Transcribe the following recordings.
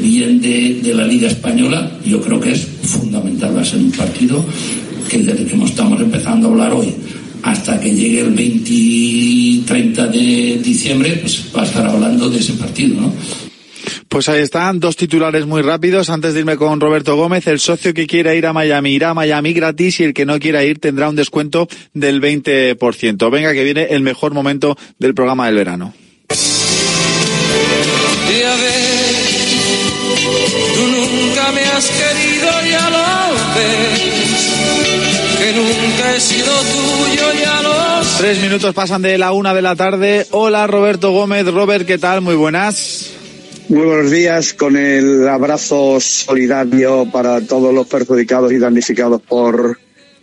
bien de la Liga Española, yo creo que es fundamental. Va a ser un partido que desde que estamos empezando a hablar hoy hasta que llegue el 20-30 de diciembre, pues va a estar hablando de ese partido, ¿no? Pues ahí están, 2 titulares muy rápidos. Antes de irme con Roberto Gómez, el socio que quiera ir a Miami irá a Miami gratis y el que no quiera ir tendrá un descuento del 20%. Venga, que viene el mejor momento del programa del verano. Ya ves, tú nunca me has querido, ya lo ves, que nunca he sido tuyo, ya lo sé. 3 minutos pasan de la 1 de la tarde. Hola, Roberto Gómez. Robert, ¿qué tal? Muy buenas. Muy buenos días, con el abrazo solidario para todos los perjudicados y damnificados por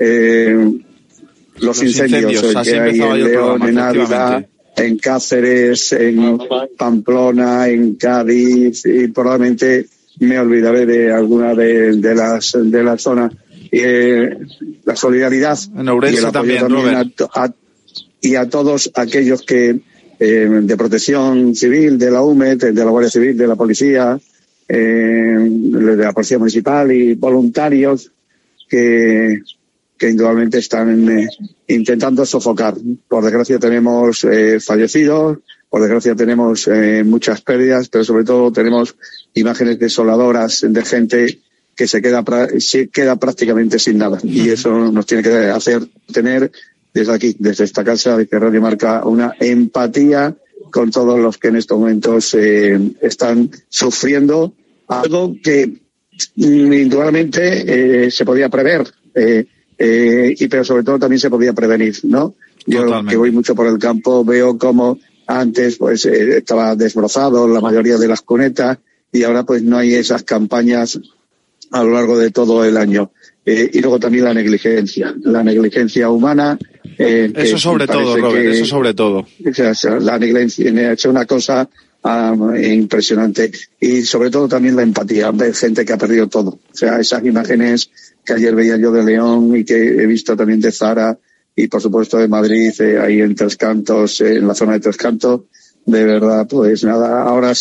los incendios que hay en León, en Ávila, en Cáceres, en Pamplona, en Cádiz, y probablemente me olvidaré de alguna de las zonas. La solidaridad en Ourense y el apoyo también a todos aquellos que de protección civil, de la UMED, de la Guardia Civil, de la Policía, de la Policía Municipal y voluntarios que indudablemente están intentando sofocar. Por desgracia tenemos fallecidos, por desgracia tenemos muchas pérdidas, pero sobre todo tenemos imágenes desoladoras de gente que se queda prácticamente sin nada. Y eso nos tiene que hacer tener desde aquí, desde esta casa de Radio Marca, una empatía con todos los que en estos momentos están sufriendo algo que indudablemente se podía prever, pero sobre todo también se podía prevenir, ¿no? Yo Totalmente. Que voy mucho por el campo veo como antes pues estaba desbrozado la mayoría de las cunetas y ahora pues no hay esas campañas a lo largo de todo el año. Y luego también la negligencia humana. Eso sobre todo, Robert, eso sobre todo. La negligencia ha hecho una cosa impresionante. Y sobre todo también la empatía, ver gente que ha perdido todo. O sea, esas imágenes que ayer veía yo de León y que he visto también de Zara y por supuesto de Madrid, ahí en Tres Cantos, en la zona de Tres Cantos, de verdad, pues nada, ahora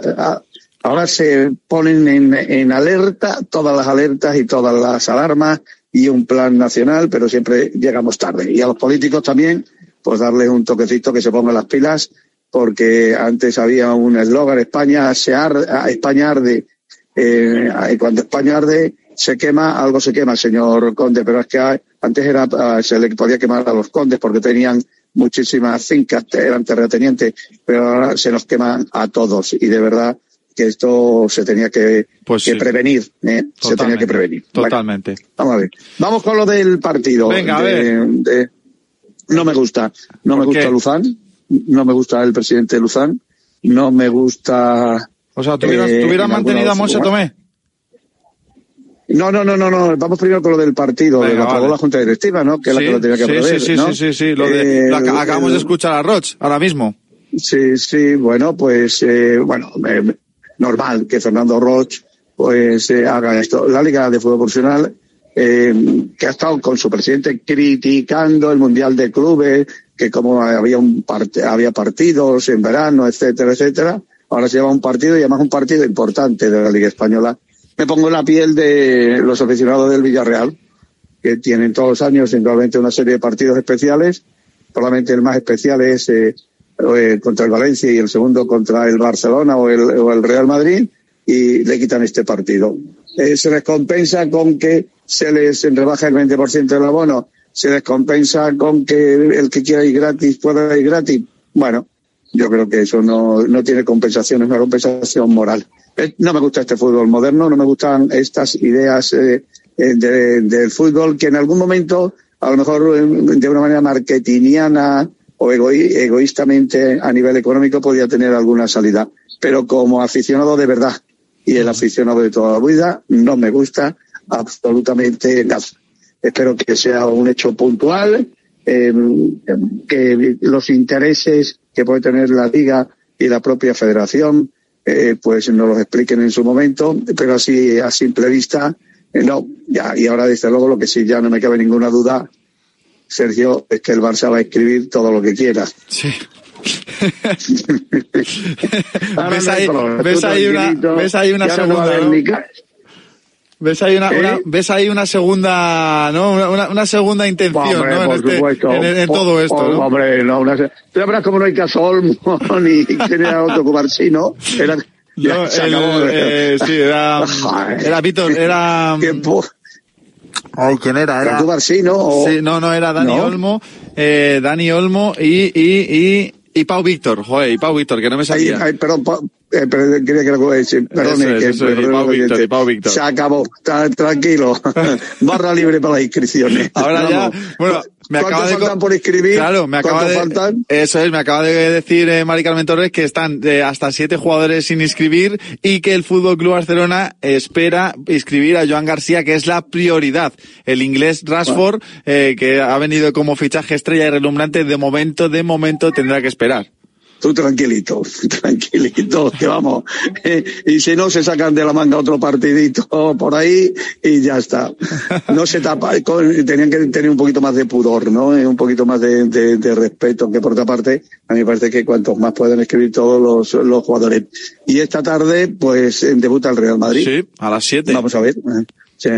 se ponen en alerta todas las alertas y todas las alarmas y un plan nacional, pero siempre llegamos tarde. Y a los políticos también, pues darles un toquecito que se pongan las pilas, porque antes había un eslogan, España arde. Cuando España arde, se quema, algo se quema, señor Conde, pero es que antes se le podía quemar a los condes porque tenían muchísimas fincas, eran terratenientes, pero ahora se nos queman a todos y de verdad que esto se tenía que prevenir, se tenía que prevenir. Totalmente. Bueno, vamos a ver. Vamos con lo del partido. Venga, a ver. No me gusta Luzán, no me gusta el presidente Luzán, no me gusta... O sea, ¿tuvieras mantenido a Montse Tomé? No. Vamos primero con lo del partido. Venga, lo aprobó la Junta Directiva, ¿no? Que es la que lo tenía que aprobar. Sí. Acabamos de escuchar a Roch ahora mismo. Sí. Bueno, pues normal que Fernando Roch pues haga esto. La Liga de Fútbol Profesional, que ha estado con su presidente criticando el Mundial de Clubes, que como había partidos en verano, etcétera, ahora se lleva un partido y además un partido importante de la Liga Española. Me pongo en la piel de los aficionados del Villarreal, que tienen todos los años simplemente una serie de partidos especiales. Probablemente el más especial es contra el Valencia y el segundo contra el Barcelona o el Real Madrid, y le quitan este partido. Se les compensa con que se les rebaja el 20% del abono, se les compensa con que el que quiera ir gratis pueda ir gratis. Bueno, yo creo que eso no tiene compensación, es una compensación moral. No me gusta este fútbol moderno, no me gustan estas ideas del fútbol que en algún momento, a lo mejor de una manera marketingiana o egoístamente a nivel económico podía tener alguna salida. Pero como aficionado de verdad y el aficionado de toda la vida, no me gusta absolutamente nada. Espero que sea un hecho puntual, que los intereses que puede tener la Liga y la propia Federación pues nos los expliquen en su momento, pero así a simple vista no. Y ahora desde luego lo que sí ya no me cabe ninguna duda, Sergio, es que el Barça va a escribir todo lo que quiera. Sí. ves ahí una segunda, ¿no? Ves ahí una segunda, ¿no? Una segunda intención, hombre, ¿no? En todo esto, ¿no? Hombre, no, tú verás como no hay caso Olmo, ni tenía otro Cubarsino. Sí, era Víctor, era... ¿Quién era? ¿Era Cubarsino? Sí, no, era Dani Olmo, y Pau Víctor, que no me salía. Perdón, quería que lo decir. Pau Víctor. Se acabó, tranquilo. Barra libre para las inscripciones. Ahora ya, bueno, ¿Cuántos faltan por inscribir? Claro, me acaba de decir Mari Carmen Torres que están hasta 7 jugadores sin inscribir y que el Fútbol Club Barcelona espera inscribir a Joan García, que es la prioridad. El inglés Rashford, que ha venido como fichaje estrella y relumbrante, de momento tendrá que esperar. Tú tranquilito, que vamos. Y si no, se sacan de la manga otro partidito por ahí y ya está. No se tapa, tenían que tener un poquito más de pudor, ¿no? Un poquito más de respeto, que por otra parte, a mí me parece que cuantos más pueden escribir todos los jugadores. Y esta tarde, pues, debuta el Real Madrid. Sí, a las 7. Vamos a ver. Sí.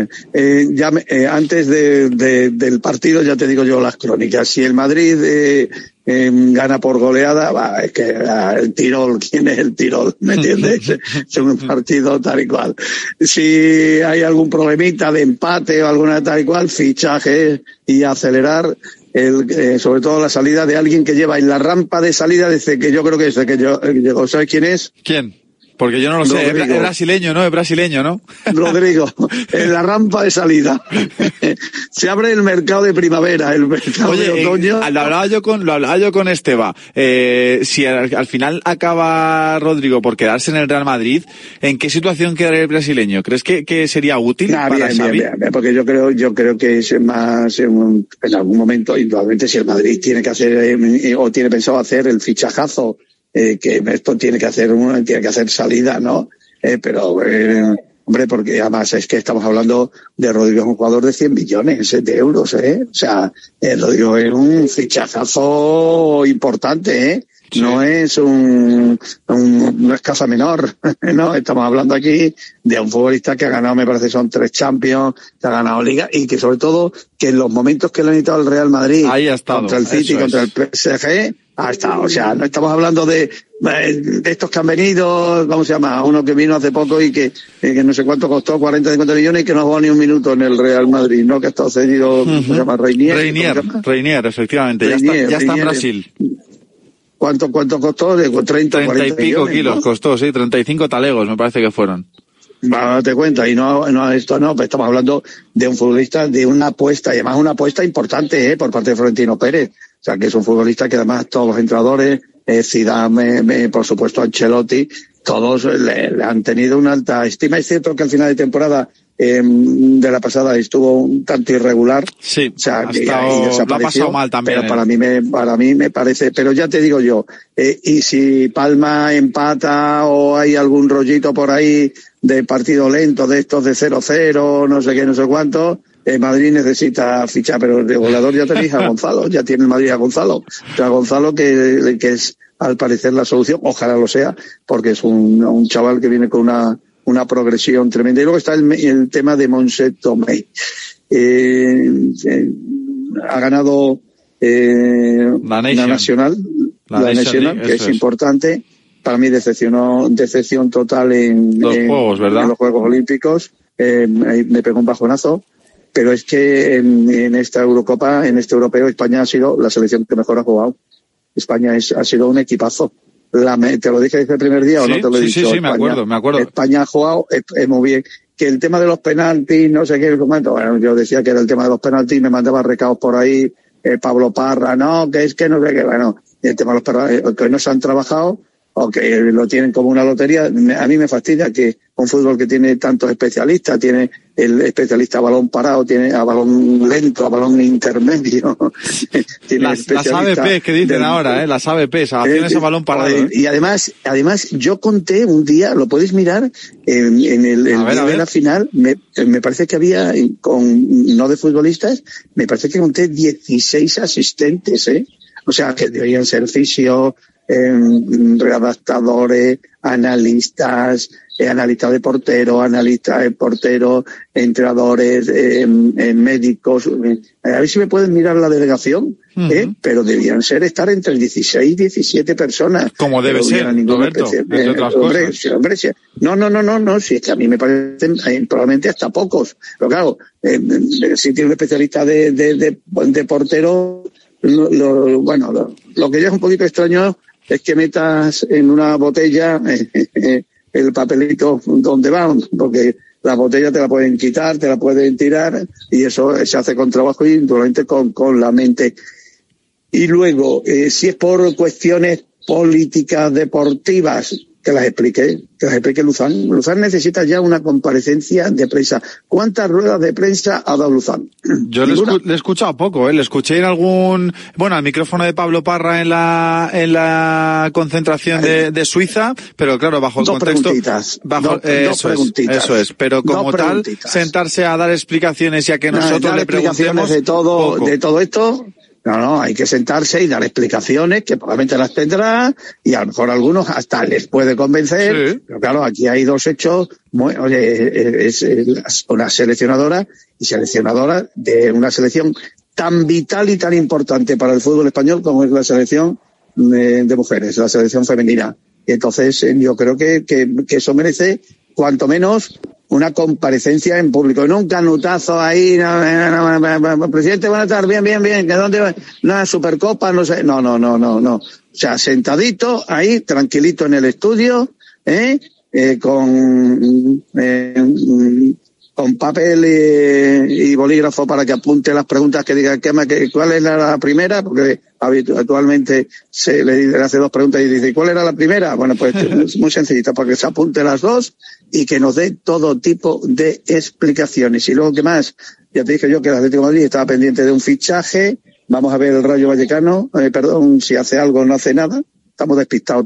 Antes del partido ya te digo yo las crónicas. Si el Madrid gana por goleada, es que el Tirol, ¿quién es el Tirol? ¿Me entiendes? Es un partido tal y cual. Si hay algún problemita de empate o alguna tal y cual, fichaje y acelerar sobre todo la salida de alguien que lleva en la rampa de salida desde que yo creo que llegó. ¿Sabes quién es? ¿Quién? Porque yo no lo sé, es brasileño, ¿no? Rodrigo, en la rampa de salida. Se abre el mercado de primavera, el mercado de otoño. Lo hablaba yo con Esteba. Si al final acaba Rodrigo por quedarse en el Real Madrid, ¿en qué situación quedaría el brasileño? ¿Crees que sería útil para Xavi? Bien, porque yo creo que es más en algún momento, indudablemente, si el Madrid tiene que hacer o tiene pensado hacer el fichajazo, que esto tiene que hacer salida, ¿no? Pero, hombre, porque además es que estamos hablando de Rodrigo, es un jugador de 100 millones de euros, O sea, Rodrigo es un fichajazo importante, Sí. No es no es casa menor, no, estamos hablando aquí de un futbolista que ha ganado, me parece son 3 Champions, que ha ganado Liga y que sobre todo que en los momentos que le ha necesitado el Real Madrid, ahí ha estado, contra el City, contra el PSG, ha estado, o sea, no estamos hablando de estos que han venido, ¿cómo se llama? Uno que vino hace poco y que no sé cuánto costó, 40-50 millones y que no ha jugado ni un minuto en el Real Madrid, ¿no? Que ha estado cedido, ¿cómo se llama? Reinier, efectivamente, ya está en Brasil. ¿Cuánto costó? De 30 y pico millones, kilos, ¿no? Costó, sí, 35 talegos me parece que fueron. Date cuenta, y esto no, pues estamos hablando de un futbolista, de una apuesta, y además una apuesta importante, por parte de Florentino Pérez. O sea, que es un futbolista que además todos los entrenadores, Zidane, por supuesto Ancelotti, todos le han tenido una alta estima. Es cierto que al final de temporada de la pasada estuvo un tanto irregular. Sí, o sea, lo ha pasado mal también. Pero para mí me parece, pero ya te digo yo, y si Palma empata o hay algún rollito por ahí de partido lento, de estos de 0-0, no sé qué, no sé cuánto, Madrid necesita fichar, pero de goleador ya tenéis a Gonzalo, ya tiene el Madrid a Gonzalo. O sea, Gonzalo que es al parecer la solución, ojalá lo sea, porque es un chaval que viene con una progresión tremenda. Y luego está el tema de Monse Tomé. Ha ganado la Nacional, que es importante. Para mí decepción total en los Juegos Olímpicos. Me pegó un bajonazo. Pero es que en esta Eurocopa, en este europeo, España ha sido la selección que mejor ha jugado. España ha sido un equipazo. ¿Te lo dije desde el primer día o no te lo he dicho? Sí, me acuerdo. España ha jugado muy bien. Que el tema de los penaltis, no sé qué, bueno, yo decía que era el tema de los penaltis, me mandaba recados por ahí, Pablo Parra, no, que es que no sé qué, bueno, el tema de los penaltis, que no se han trabajado, o que lo tienen como una lotería. A mí me fastidia que un fútbol que tiene tantos especialistas, tiene el especialista a balón parado, tiene a balón lento, a balón intermedio. Tiene las ABP que dicen ahora, las ABP, acciones a balón parado. Y además yo conté un día, lo podéis mirar, en el día de la final, me parece que había, no de futbolistas, me parece que conté 16 asistentes, O sea, que deberían ser fisios, redactadores, analistas de portero, entrenadores, médicos. A ver si me pueden mirar la delegación, pero debían estar entre 16 y 17 personas. Como debe ser, Roberto, entre otras cosas. Hombre, no, si es que a mí me parecen probablemente hasta pocos. Pero claro, si tiene un especialista de portero, lo que ya es un poquito extraño es que metas en una botella el papelito donde van, porque la botella te la pueden quitar, te la pueden tirar, y eso se hace con trabajo y indudablemente con la mente. Y luego, si es por cuestiones políticas deportivas, que las explique Luzán. Luzán necesita ya una comparecencia de prensa. ¿Cuántas ruedas de prensa ha dado Luzán? Yo le he escuchado poco, le escuché en al micrófono de Pablo Parra en la concentración de Suiza, pero claro, bajo el contexto. Dos preguntitas. Eso es, pero como tal, sentarse a dar explicaciones y a que nosotros le preguntemos de todo esto. No, hay que sentarse y dar explicaciones que probablemente las tendrá y a lo mejor a algunos hasta les puede convencer. Sí. Pero claro, aquí hay dos hechos. Es una seleccionadora de una selección tan vital y tan importante para el fútbol español como es la selección de mujeres, la selección femenina. Y entonces yo creo que eso merece cuanto menos una comparecencia en público, no un canutazo ahí, presidente, buenas tardes, bien, que dónde va, una Supercopa, no sé, no, o sea, sentadito ahí, tranquilito en el estudio, con papel y bolígrafo para que apunte las preguntas que diga cuál es la primera, porque habitualmente se le hace dos preguntas y dice ¿cuál era la primera? Bueno, pues es muy sencillita, para que se apunte las dos y que nos dé todo tipo de explicaciones. Y luego, ¿qué más? Ya te dije yo que el Atlético de Madrid estaba pendiente de un fichaje. Vamos a ver el Rayo Vallecano, si hace algo no hace nada. Estamos despistados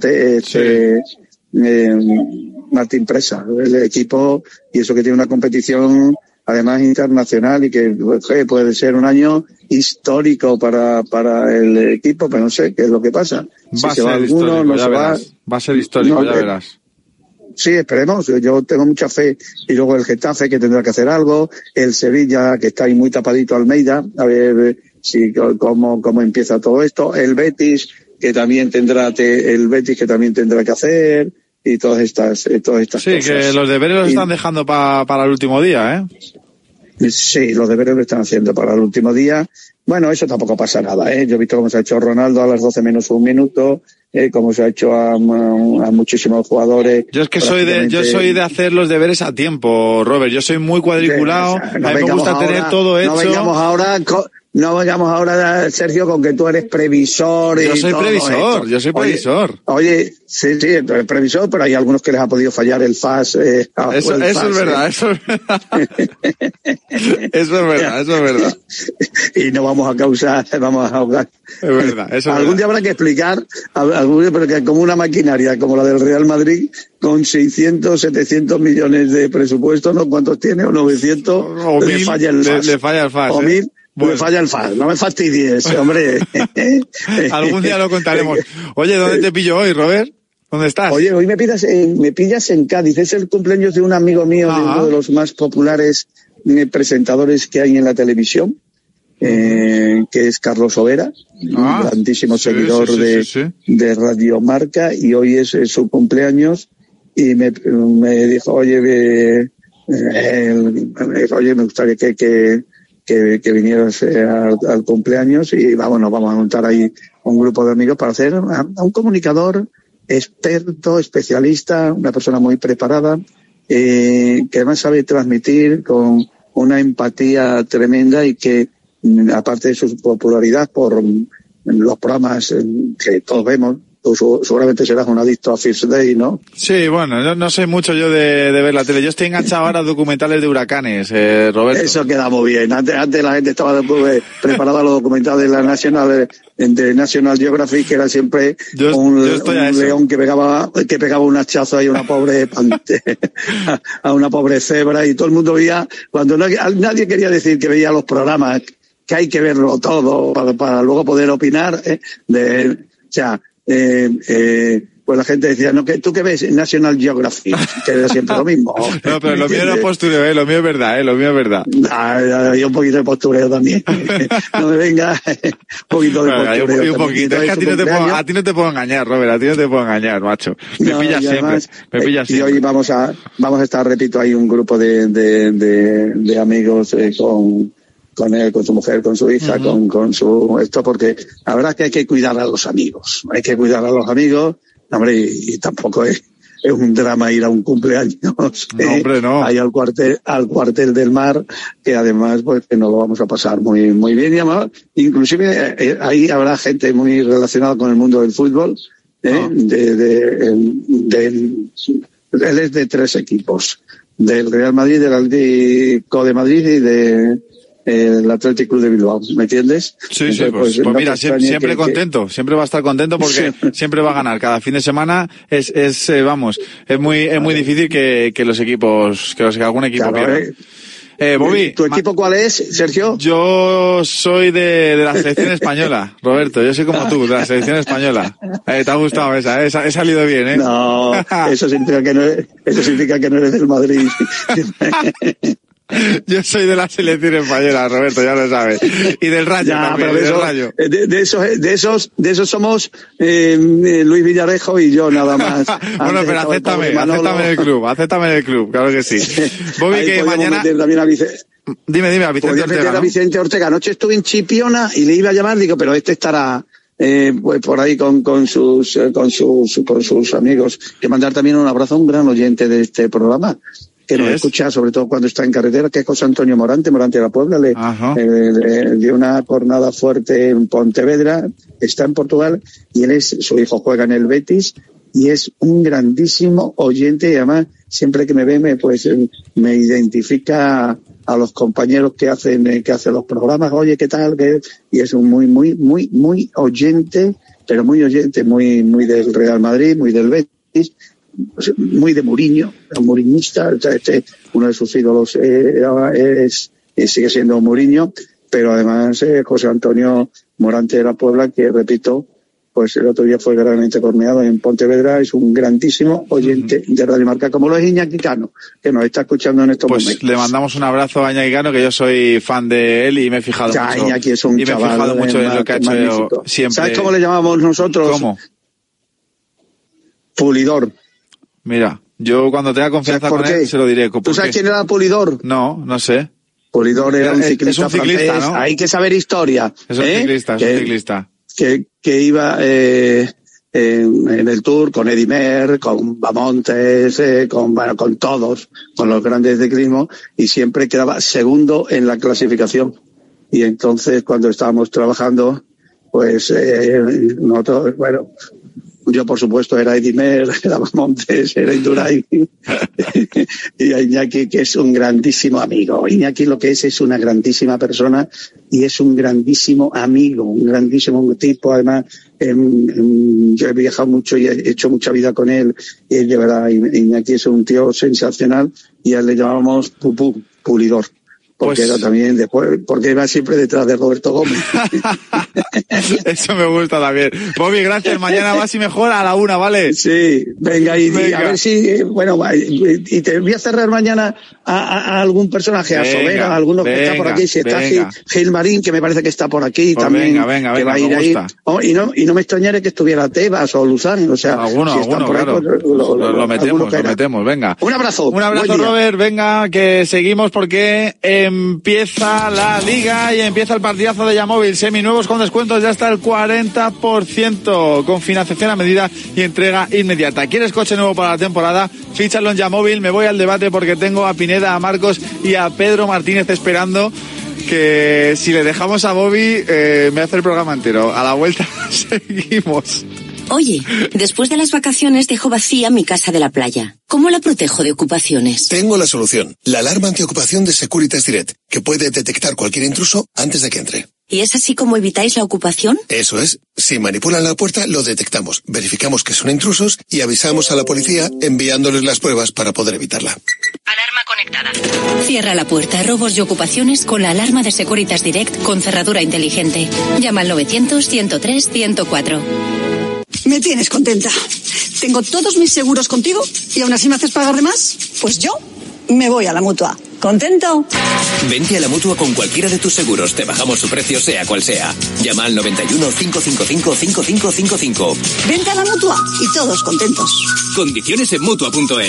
Martín Presa, el equipo, y eso que tiene una competición además internacional y que puede ser un año histórico para el equipo, pero no sé qué es lo que pasa. Va a ser alguno, no se va. Va a ser histórico, ya verás. Sí, esperemos. Yo tengo mucha fe. Y luego el Getafe, que tendrá que hacer algo. El Sevilla, que está ahí muy tapadito, Almeida. A ver cómo empieza todo esto. El Betis, que también tendrá que hacer. Y todas estas cosas. Sí, que los deberes los están dejando para el último día, Sí, los deberes lo están haciendo para el último día. Bueno, eso tampoco pasa nada, Yo he visto cómo se ha hecho Ronaldo a las 12 menos un minuto, cómo se ha hecho a muchísimos jugadores. Yo es que soy de hacer los deberes a tiempo, Robert. Yo soy muy cuadriculado. A mí me gusta tener todo hecho. No vayamos ahora, Sergio, con que tú eres previsor. Yo soy previsor. Oye, sí, tú eres previsor, pero hay algunos que les ha podido fallar el FAS. Eso es verdad. Eso es verdad. Y no vamos a ahogar. Es verdad, eso es Algún día habrá que explicar, porque como una maquinaria, como la del Real Madrid, con 600, 700 millones de presupuesto, ¿no? ¿Cuántos tiene? O 900, o 1000, le falla el FAS. O 1000. Bueno. Me falla el FAS, no me fastidies, hombre. Algún día lo contaremos. Oye, ¿dónde te pillo hoy, Robert? ¿Dónde estás? Oye, hoy me pillas en Cádiz. Es el cumpleaños de un amigo mío, de uno de los más populares presentadores que hay en la televisión, que es Carlos Overa, un grandísimo seguidor de Radio Marca, y hoy es su cumpleaños, y me dijo, oye, me gustaría que vinieras al cumpleaños y vamos a montar ahí un grupo de amigos para hacer a un comunicador experto, especialista, una persona muy preparada, que además sabe transmitir con una empatía tremenda y que, aparte de su popularidad por los programas que todos vemos, tú seguramente serás un adicto a First Day, ¿no? Sí, bueno, no sé mucho yo de ver la tele. Yo estoy enganchado ahora a documentales de huracanes, Roberto. Eso queda muy bien. Antes la gente estaba preparada a los documentales de la National Geographic, que era siempre un león que pegaba un hachazo ahí a una pobre a una pobre cebra, y todo el mundo veía, cuando nadie quería decir que veía los programas, que hay que verlo todo para luego poder opinar, o sea, pues la gente decía, no, ¿tú qué ves? National Geographic, que era siempre lo mismo. No, pero lo mío no es postureo, lo mío es verdad, lo mío es verdad. Hay un poquito de postureo también. No me venga, un poquito de postureo. Hay un poquito. Es que a ti no te puedo engañar, Robert, a ti no te puedo engañar, macho. Me pillas siempre, Y hoy vamos a estar, repito, hay un grupo de amigos con él, con su mujer, con su hija, con su esto, porque la verdad es que hay que cuidar a los amigos. Hay que cuidar a los amigos. Hombre, y tampoco es un drama ir a un cumpleaños. No, hombre, no. Ahí al cuartel del mar, que además, pues, que nos lo vamos a pasar muy, muy bien. Y además, inclusive, ahí habrá gente muy relacionada con el mundo del fútbol, él es de 3 equipos. Del Real Madrid, del Atlético de Madrid y el Athletic Club de Bilbao, ¿me entiendes? Sí, entonces, pues no mira, siempre contento, siempre va a estar contento porque siempre va a ganar. Cada fin de semana es muy difícil que algún equipo pierda. Bobby. ¿Tu equipo cuál es, Sergio? Yo soy de la selección española, Roberto. Yo soy como tú, de la selección española. Te ha gustado esa, he salido bien, ¿eh? No, eso significa que no eres del Madrid. Yo soy de la selección española, Roberto, ya lo sabes. Y del Rayo también, pero del Rayo. De esos somos Luis Villarejo y yo nada más. Bueno, pero acéptame en el club, claro que sí. Bobby, que mañana... Dime, a Vicente Ortega, ¿no? A Vicente Ortega. Anoche estuve en Chipiona y le iba a llamar, digo, pero estará pues por ahí con sus amigos. Que mandar también un abrazo a un gran oyente de este programa, que nos escucha sobre todo cuando está en carretera, que es José Antonio Morante de la Puebla, le dio una jornada fuerte en Pontevedra, está en Portugal, y su hijo juega en el Betis, y es un grandísimo oyente, y además siempre que me ve me identifica a los compañeros que hacen los programas, oye, ¿qué tal? Y es un muy oyente, pero muy oyente, muy del Real Madrid, muy del Betis, muy de Mourinho, mourinhista. Uno de sus ídolos sigue siendo Mourinho, pero además José Antonio Morante de la Puebla, que repito, pues el otro día fue gravemente corneado en Pontevedra, es un grandísimo oyente de Radio Marca, como lo es Iñaki Cano, que nos está escuchando en estos momentos. Le mandamos un abrazo a Iñaki Cano, que yo soy fan de él y me he fijado mucho. Iñaki es un chaval, me he fijado mucho en lo que ha hecho siempre. ¿Sabes cómo le llamamos nosotros? ¿Cómo? Pulidor. Mira, yo cuando tenga confianza con él se lo diré. ¿Tú sabes quién era Pulidor? No sé. Pulidor era un ciclista francés, ¿no? Hay que saber historia. Es un ciclista. Que iba en el Tour con Eddy Merckx, con Bamontes, con todos, con los grandes de ciclismo, y siempre quedaba segundo en la clasificación. Y entonces, cuando estábamos trabajando, pues nosotros, yo, por supuesto, era Eddy Merckx, era Montes, era Indurain, y a Iñaki, que es un grandísimo amigo. Iñaki lo que es una grandísima persona y es un grandísimo amigo, un grandísimo tipo. Además, yo he viajado mucho y he hecho mucha vida con él, y de verdad, Iñaki es un tío sensacional, y a él le llamábamos Pulidor. Porque era también después, porque iba siempre detrás de Roberto Gómez. Eso me gusta también. Bobby, gracias. Mañana más y mejor a la 1, ¿vale? Sí, venga. A ver si, y te voy a cerrar mañana a algún personaje, a Sobera, a alguno que está por aquí. Si está Gil Marín, que me parece que está por aquí también. Venga, que va a ir ahí. Y no me extrañaría que estuviera Tebas o Luzán, o sea. Alguno, por ahí, claro. Lo metemos, venga. Un abrazo, Robert, venga, que seguimos porque empieza la Liga y empieza el partidazo de Yamóvil. Seminuevos con descuentos ya hasta el 40%, con financiación a medida y entrega inmediata. ¿Quieres coche nuevo para la temporada? Fíchalo en Yamóvil. Me voy al debate porque tengo a Pineda, a Marcos y a Pedro Martínez esperando, que si le dejamos a Bobby me hace el programa entero. A la vuelta seguimos. Oye, después de las vacaciones dejo vacía mi casa de la playa. ¿Cómo la protejo de ocupaciones? Tengo la solución. La alarma antiocupación de Securitas Direct, que puede detectar cualquier intruso antes de que entre. ¿Y es así como evitáis la ocupación? Eso es. Si manipulan la puerta, lo detectamos, verificamos que son intrusos y avisamos a la policía enviándoles las pruebas para poder evitarla. Alarma conectada. Cierra la puerta a robos y ocupaciones con la alarma de Securitas Direct con cerradura inteligente. Llama al 900 103 104. Me tienes contenta. Tengo todos mis seguros contigo y aún así me haces pagar de más. Pues yo me voy a la Mutua. ¿Contento? Vente a la Mutua con cualquiera de tus seguros. Te bajamos su precio sea cual sea. Llama al 91 555 5555. Vente a la Mutua y todos contentos. Condiciones en Mutua.es.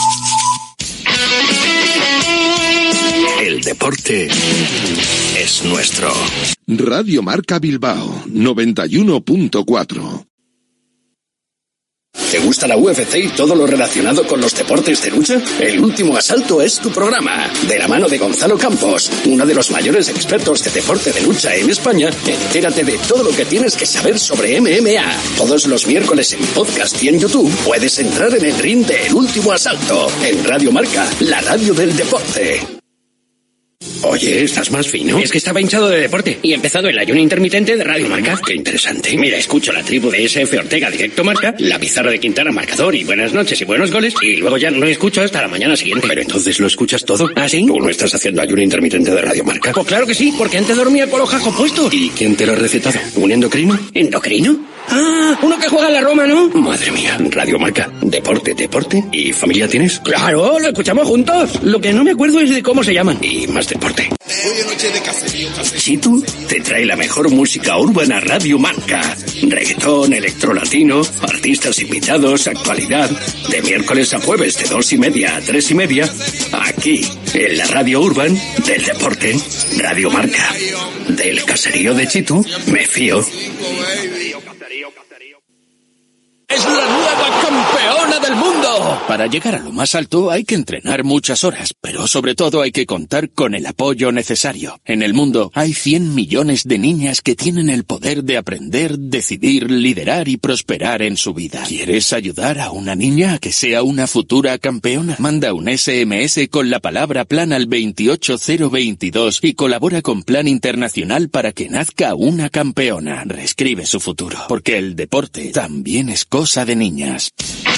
El deporte es nuestro. Radio Marca Bilbao 91.4. ¿Te gusta la UFC y todo lo relacionado con los deportes de lucha? El Último Asalto es tu programa. De la mano de Gonzalo Campos, uno de los mayores expertos de deporte de lucha en España, entérate de todo lo que tienes que saber sobre MMA. Todos los miércoles en podcast y en YouTube puedes entrar en el ring de El Último Asalto, en Radio Marca, la radio del deporte. Oye, ¿estás más fino? Es que estaba hinchado de deporte y he empezado el ayuno intermitente de Radio Marca. Qué interesante. Mira, escucho la tribu de SF Ortega Directo Marca, la pizarra de Quintana Marcador y buenas noches y buenos goles, y luego ya no escucho hasta la mañana siguiente. Pero entonces lo escuchas todo. ¿Ah, sí? ¿Tú no estás haciendo ayuno intermitente de Radio Marca? Pues claro que sí, porque antes dormía con los jajos puestos. ¿Y quién te lo ha recetado? ¿Un endocrino? ¿Endocrino? Ah, uno que juega en la Roma, ¿no? Madre mía, Radio Marca, deporte. ¿Y familia tienes? Claro, lo escuchamos juntos. Lo que no me acuerdo es de cómo se llaman. Y más deporte. Chitu te trae la mejor música urbana Radio Marca. Reggaetón, electrolatino, artistas invitados, actualidad. De miércoles a jueves de 2:30 a 3:30. Aquí, en la radio urban del deporte. Radio Marca. Del caserío de Chitu, me fío. ¡Es la nueva campeona del mundo! Para llegar a lo más alto hay que entrenar muchas horas, pero sobre todo hay que contar con el apoyo necesario. En el mundo hay 100 millones de niñas que tienen el poder de aprender, decidir, liderar y prosperar en su vida. ¿Quieres ayudar a una niña a que sea una futura campeona? Manda un SMS con la palabra plan al 28022 y colabora con Plan Internacional para que nazca una campeona. Reescribe su futuro, porque el deporte también es cosa de niñas.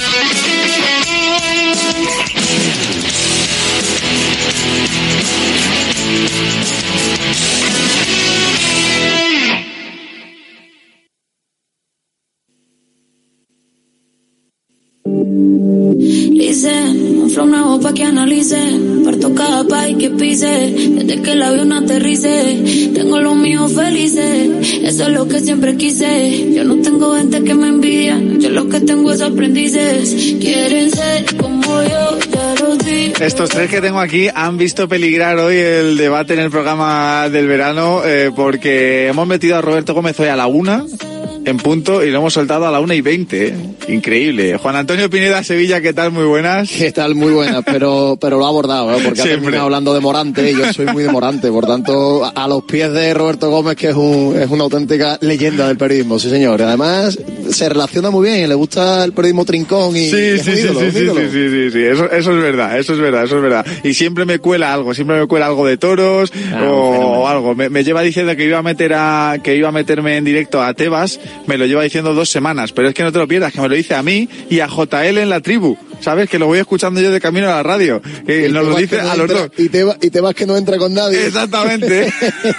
Listen, un flow nuevo pa' que analice, parto cada país que pise, desde que el avión aterrice, tengo los míos felices, eso es lo que siempre quise, yo no tengo gente que me envidia, yo lo que tengo es aprendices, quieren ser como yo, ya los vi. Estos tres que tengo aquí han visto peligrar hoy el debate en el programa del verano, porque hemos metido a Roberto Gómez hoy a la 1 en punto y lo hemos soltado a la 1:20, Increíble. Juan Antonio Pineda, Sevilla, ¿qué tal? Muy buenas. ¿Qué tal? Muy buenas, pero lo ha abordado, ¿no? Porque ha terminado hablando de Morante, y yo soy muy de Morante, por tanto, a los pies de Roberto Gómez, que es una auténtica leyenda del periodismo, sí señor. Además, se relaciona muy bien, le gusta el periodismo trincón y sí, eso es verdad. Y siempre me cuela algo de toros o algo. Me lleva diciendo que iba a meterme en directo a Tebas, me lo lleva diciendo 2 semanas, pero es que no te lo pierdas, que me lo dice a mí y a JL en la tribu, ¿sabes? Que lo voy escuchando yo de camino a la radio, nos lo dice a los dos. Y Tebas que no entra con nadie. Exactamente.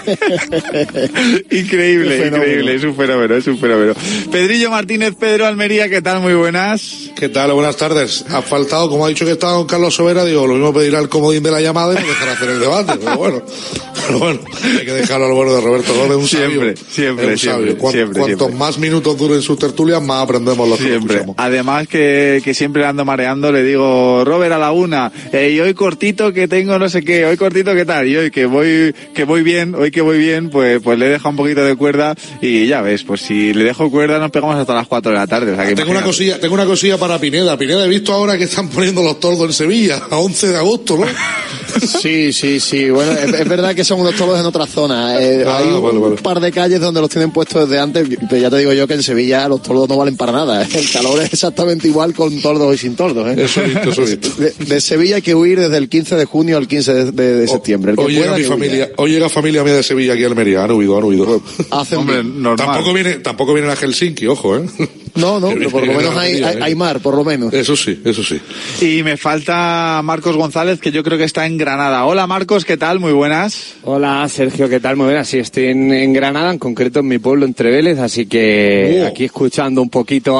Increíble, es un fenómeno. Pedrillo Martínez, Pedro Almería, ¿qué tal? Muy buenas. ¿Qué tal? Buenas tardes. Ha faltado, como ha dicho que estaba con Carlos Sobera, digo, lo mismo pedirá el comodín de la llamada y no dejar hacer el debate, pero bueno, hay que dejarlo al bueno de Roberto Gómez, siempre. Cuantos más minutos duren sus tertulias, más aprendemos los que escuchamos. Además que siempre ando mareando, le digo, Robert, a la 1, y hoy cortito que tengo no sé qué, hoy cortito qué tal, y hoy que voy bien, pues le dejo un poquito de cuerda, y ya ves, pues si le dejo cuerda nos pegamos hasta las 4 de la tarde. O sea que tengo una cosilla para Pineda. Pineda, he visto ahora que están poniendo los tordos en Sevilla, a 11 de agosto, ¿no? Sí. Bueno, es verdad que son unos tordos en otra zona. Hay un par de calles donde los tienen puestos desde antes, pero ya te digo yo que en Sevilla los tordos no valen para nada. El calor es exactamente igual con tordos y sin tordos. Eso he visto. De Sevilla hay que huir desde el 15 de junio al 15 de septiembre. Hoy llega familia mía de Sevilla aquí a Almería. Han huido. Hombre, normal. Tampoco vienen a Helsinki, ojo, No, pero por lo menos hay mar, por lo menos. Eso sí. Y me falta Marcos González, que yo creo que está en Granada. Hola Marcos, ¿qué tal? Muy buenas. Hola Sergio, ¿qué tal? Muy buenas. Sí, estoy en Granada, en concreto en mi pueblo, en Trevélez, así que aquí escuchando un poquito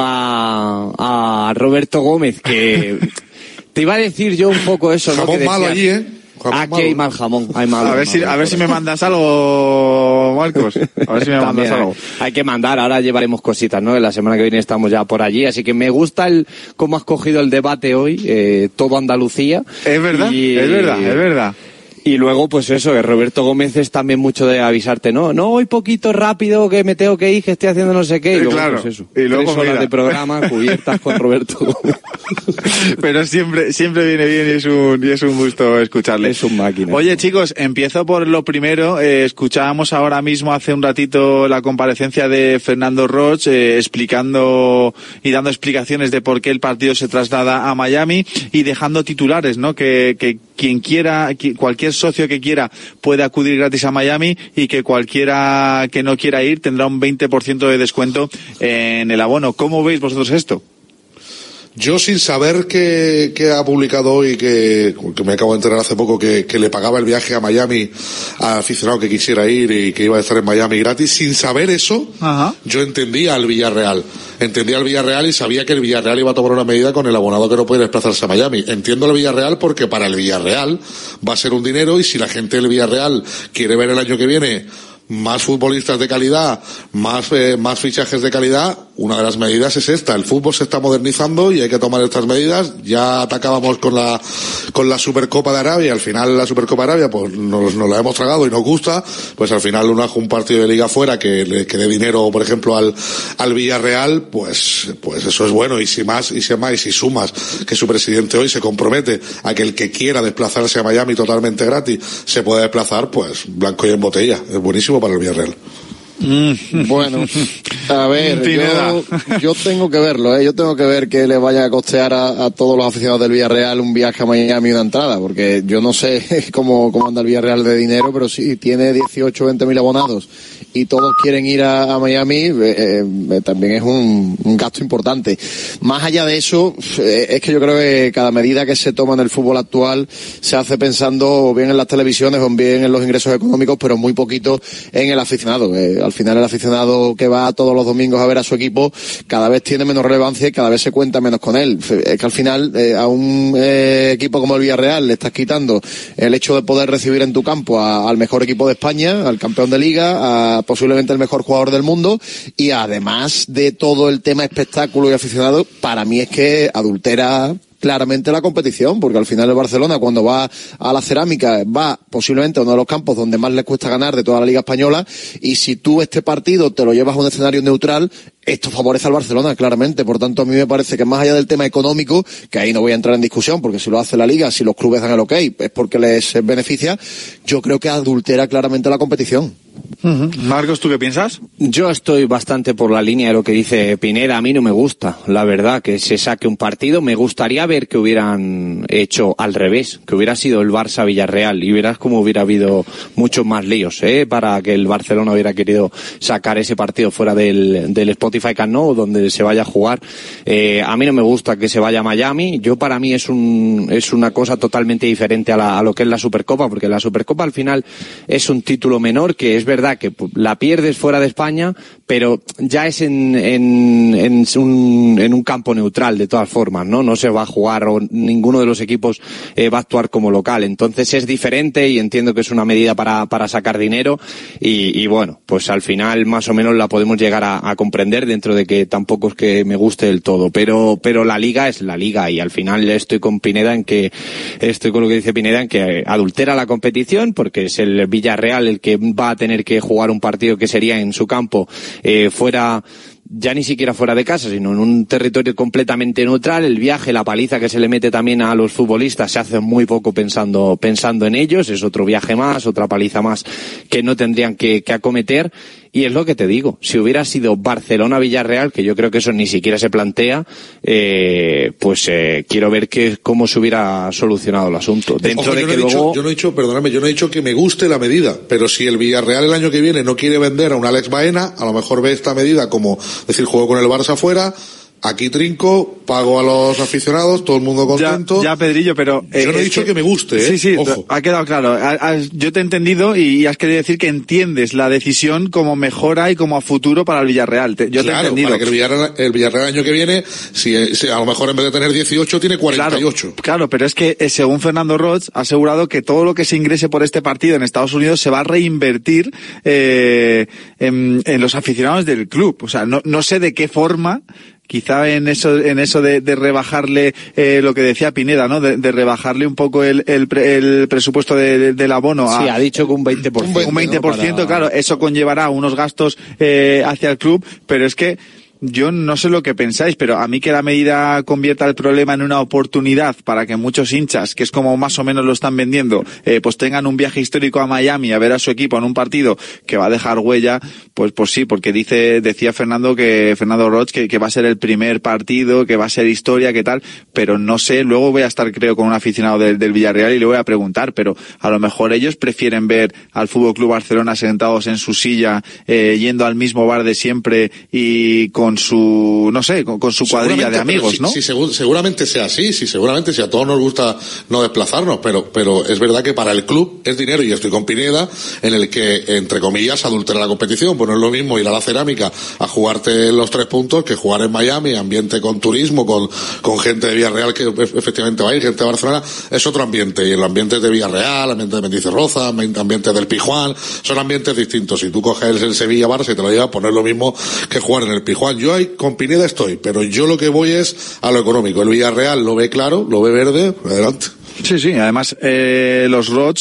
a Roberto Gómez, que te iba a decir yo un poco eso, ¿no? Jamón malo allí, ¿eh? Aquí hay mal jamón, hay malo. A ver si me mandas algo, Marcos. A ver si me mandas algo. Hay que mandar, ahora llevaremos cositas, ¿no? La semana que viene estamos ya por allí, así que me gusta cómo has cogido el debate hoy, todo Andalucía. Es verdad, es verdad. Y luego, pues eso, que Roberto Gómez es también mucho de avisarte, no, hoy poquito rápido, que me tengo que ir, que estoy haciendo no sé qué. Y luego, claro. Pues eso, y luego 3 horas de programa cubiertas con Roberto Gómez. Pero siempre viene bien y es un gusto escucharle. Es un máquina. Oye, chicos, empiezo por lo primero. Escuchábamos ahora mismo, hace un ratito, la comparecencia de Fernando Roig, explicando y dando explicaciones de por qué el partido se traslada a Miami y dejando titulares, ¿no? Que quien quiera, cualquier socio que quiera puede acudir gratis a Miami y que cualquiera que no quiera ir tendrá un 20% de descuento en el abono. ¿Cómo veis vosotros esto? Yo, sin saber que ha publicado hoy, que me acabo de enterar hace poco, que le pagaba el viaje a Miami al aficionado que quisiera ir y que iba a estar en Miami gratis, sin saber eso, yo entendía al Villarreal. Y sabía que el Villarreal iba a tomar una medida con el abonado que no puede desplazarse a Miami. Entiendo el Villarreal porque para el Villarreal va a ser un dinero, y si la gente del Villarreal quiere ver el año que viene más futbolistas de calidad, más fichajes de calidad, una de las medidas es esta. El fútbol se está modernizando y hay que tomar estas medidas. Ya atacábamos con la Supercopa de Arabia, al final la Supercopa de Arabia pues nos la hemos tragado y nos gusta, pues al final un partido de liga fuera que dé dinero, por ejemplo, al Villarreal, pues eso es bueno. Y si sumas que su presidente hoy se compromete a que el que quiera desplazarse a Miami totalmente gratis se pueda desplazar, pues blanco y en botella. Es buenísimo para el Villarreal. Bueno, a ver, yo tengo que verlo, yo tengo que ver que le vaya a costear a todos los aficionados del Villarreal un viaje a Miami y una entrada, porque yo no sé cómo anda el Villarreal de dinero, pero si tiene 18 o 20 mil abonados y todos quieren ir a Miami, también es un gasto importante. Más allá de eso, es que yo creo que cada medida que se toma en el fútbol actual se hace pensando o bien en las televisiones o bien en los ingresos económicos, pero muy poquito en el aficionado. Al final el aficionado que va todos los domingos a ver a su equipo cada vez tiene menos relevancia y cada vez se cuenta menos con él. Es que al final a un equipo como el Villarreal le estás quitando el hecho de poder recibir en tu campo al mejor equipo de España, al campeón de liga, a posiblemente el mejor jugador del mundo, y además de todo el tema espectáculo y aficionado, para mí es que adultera claramente la competición, porque al final el Barcelona, cuando va a la Cerámica, va posiblemente a uno de los campos donde más le cuesta ganar de toda la Liga Española, y si tú este partido te lo llevas a un escenario neutral, esto favorece al Barcelona, claramente. Por tanto, a mí me parece que más allá del tema económico, que ahí no voy a entrar en discusión, porque si lo hace la Liga, si los clubes dan el ok, es porque les beneficia, yo creo que adultera claramente la competición. Marcos, ¿tú qué piensas? Yo estoy bastante por la línea de lo que dice Pineda. A mí no me gusta, la verdad, que se saque un partido. Me gustaría ver que hubieran hecho al revés, que hubiera sido el Barça-Villarreal, y verás cómo hubiera habido muchos más líos, para que el Barcelona hubiera querido sacar ese partido fuera del Spotify Camp Nou, donde se vaya a jugar. A mí no me gusta que se vaya a Miami. Para mí es una cosa totalmente diferente a lo que es la Supercopa, porque la Supercopa al final es un título menor, que es verdad que la pierdes fuera de España, pero ya es en un campo neutral de todas formas, no se va a jugar, o ninguno de los equipos va a actuar como local. Entonces es diferente, y entiendo que es una medida para sacar dinero, y bueno, pues al final más o menos la podemos llegar a comprender, dentro de que tampoco es que me guste del todo, pero la Liga es la Liga, y al final estoy con lo que dice Pineda, en que adultera la competición, porque es el Villarreal el que va a tener que jugar un partido que sería en su campo, fuera, ya ni siquiera fuera de casa, sino en un territorio completamente neutral. El viaje, la paliza que se le mete también a los futbolistas, se hace muy poco pensando en ellos. Es otro viaje más, otra paliza más que no tendrían que acometer. Y es lo que te digo, si hubiera sido Barcelona-Villarreal, que yo creo que eso ni siquiera se plantea, quiero ver cómo se hubiera solucionado el asunto. Dentro de que luego... Yo no he dicho que me guste la medida, pero si el Villarreal el año que viene no quiere vender a un Alex Baena, a lo mejor ve esta medida como decir, juego con el Barça afuera, aquí trinco, pago a los aficionados, todo el mundo contento. Ya Pedrillo, pero... yo no he dicho que me guste, Sí, ojo. Ha quedado claro. Yo te he entendido y has querido decir que entiendes la decisión como mejora y como a futuro para el Villarreal. Yo te he entendido. Para que el Villarreal el año que viene, si a lo mejor en vez de tener 18 tiene 48. Claro, pero es que según Fernando Roig ha asegurado que todo lo que se ingrese por este partido en Estados Unidos se va a reinvertir en los aficionados del club. O sea, no sé de qué forma... Quizá en eso de rebajarle lo que decía Pineda, ¿no? De rebajarle un poco el presupuesto del abono. Sí, ha dicho que un 20%. Un 20%, claro, eso conllevará unos gastos hacia el club, pero es que yo no sé lo que pensáis, pero a mí que la medida convierta el problema en una oportunidad para que muchos hinchas, que es como más o menos lo están vendiendo, pues tengan un viaje histórico a Miami a ver a su equipo en un partido que va a dejar huella, pues sí, porque decía Fernando Roig que va a ser el primer partido, que va a ser historia, que tal, pero no sé, luego voy a estar creo con un aficionado del Villarreal y le voy a preguntar, pero a lo mejor ellos prefieren ver al Fútbol Club Barcelona sentados en su silla, yendo al mismo bar de siempre y con su cuadrilla de amigos, ¿no? Sí, seguramente sea así, seguramente si a todos nos gusta no desplazarnos, pero es verdad que para el club es dinero, y estoy con Pineda, en el que, entre comillas, adultera la competición, pues no es lo mismo ir a la Cerámica a jugarte los 3 puntos que jugar en Miami, ambiente con turismo, con gente de Villarreal que efectivamente va a ir, gente de Barcelona, es otro ambiente, y el ambiente de Villarreal, ambiente de Mendizorroza, ambiente del Pijuán, son ambientes distintos. Si tú coges el Sevilla-Barça y te lo llevas, pues no es lo mismo que jugar en el Pijuán. Yo ahí con Pineda estoy, pero yo lo que voy es a lo económico. El Villarreal lo ve claro, lo ve verde, adelante. Sí, además los Roig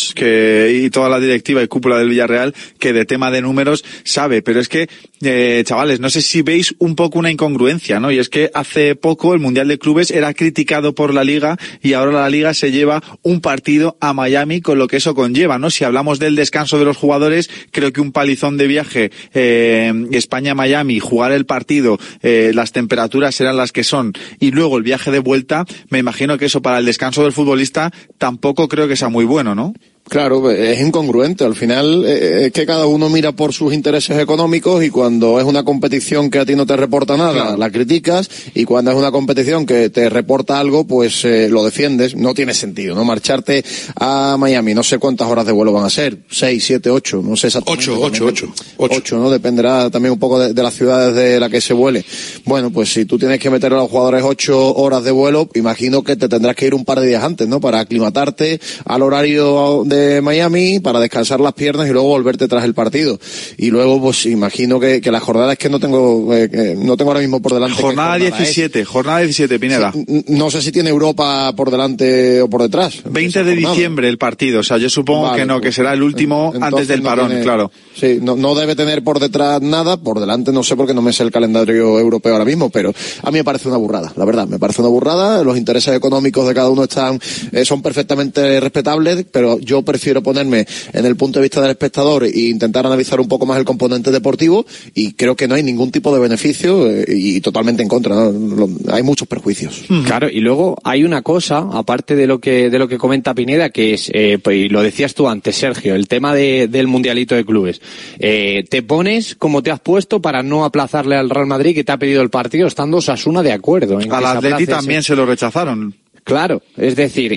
y toda la directiva y cúpula del Villarreal que de tema de números sabe, pero es que chavales, no sé si veis un poco una incongruencia, ¿no? Y es que hace poco el Mundial de Clubes era criticado por la Liga y ahora la Liga se lleva un partido a Miami con lo que eso conlleva, ¿no? Si hablamos del descanso de los jugadores, creo que un palizón de viaje España-Miami, jugar el partido, las temperaturas eran las que son y luego el viaje de vuelta, me imagino que eso para el descanso del futbolista tampoco creo que sea muy bueno, ¿no? Claro, es incongruente. Al final es que cada uno mira por sus intereses económicos y cuando es una competición que a ti no te reporta nada, claro, la criticas, y cuando es una competición que te reporta algo, pues lo defiendes. No tiene sentido, ¿no? Marcharte a Miami, no sé cuántas horas de vuelo van a ser, 6, 7, 8, no sé exactamente. 8, ¿no? Dependerá también un poco de las ciudades de la que se vuele. Bueno, pues si tú tienes que meter a los jugadores 8 horas de vuelo, imagino que te tendrás que ir un par de días antes, ¿no? Para aclimatarte al horario de Miami, para descansar las piernas y luego volverte tras el partido. Y luego, pues imagino que la jornada es que no tengo ahora mismo por delante. Jornada 17, Pineda. Sí, no sé si tiene Europa por delante o por detrás. 20 de diciembre el partido, o sea, yo supongo que no, que será el último antes del parón, claro. Sí, no debe tener por detrás nada, por delante no sé porque no me sé el calendario europeo ahora mismo, pero a mí me parece una burrada, la verdad, me parece una burrada. Los intereses económicos de cada uno son perfectamente respetables, pero yo prefiero ponerme en el punto de vista del espectador e intentar analizar un poco más el componente deportivo, y creo que no hay ningún tipo de beneficio y totalmente en contra, ¿no? Hay muchos perjuicios. Claro, y luego hay una cosa, aparte de lo que comenta Pineda, que es, pues lo decías tú antes, Sergio, el tema del Mundialito de Clubes. Te pones como te has puesto para no aplazarle al Real Madrid, que te ha pedido el partido, estando Osasuna de acuerdo. Al Atleti también se lo rechazaron. Claro, es decir,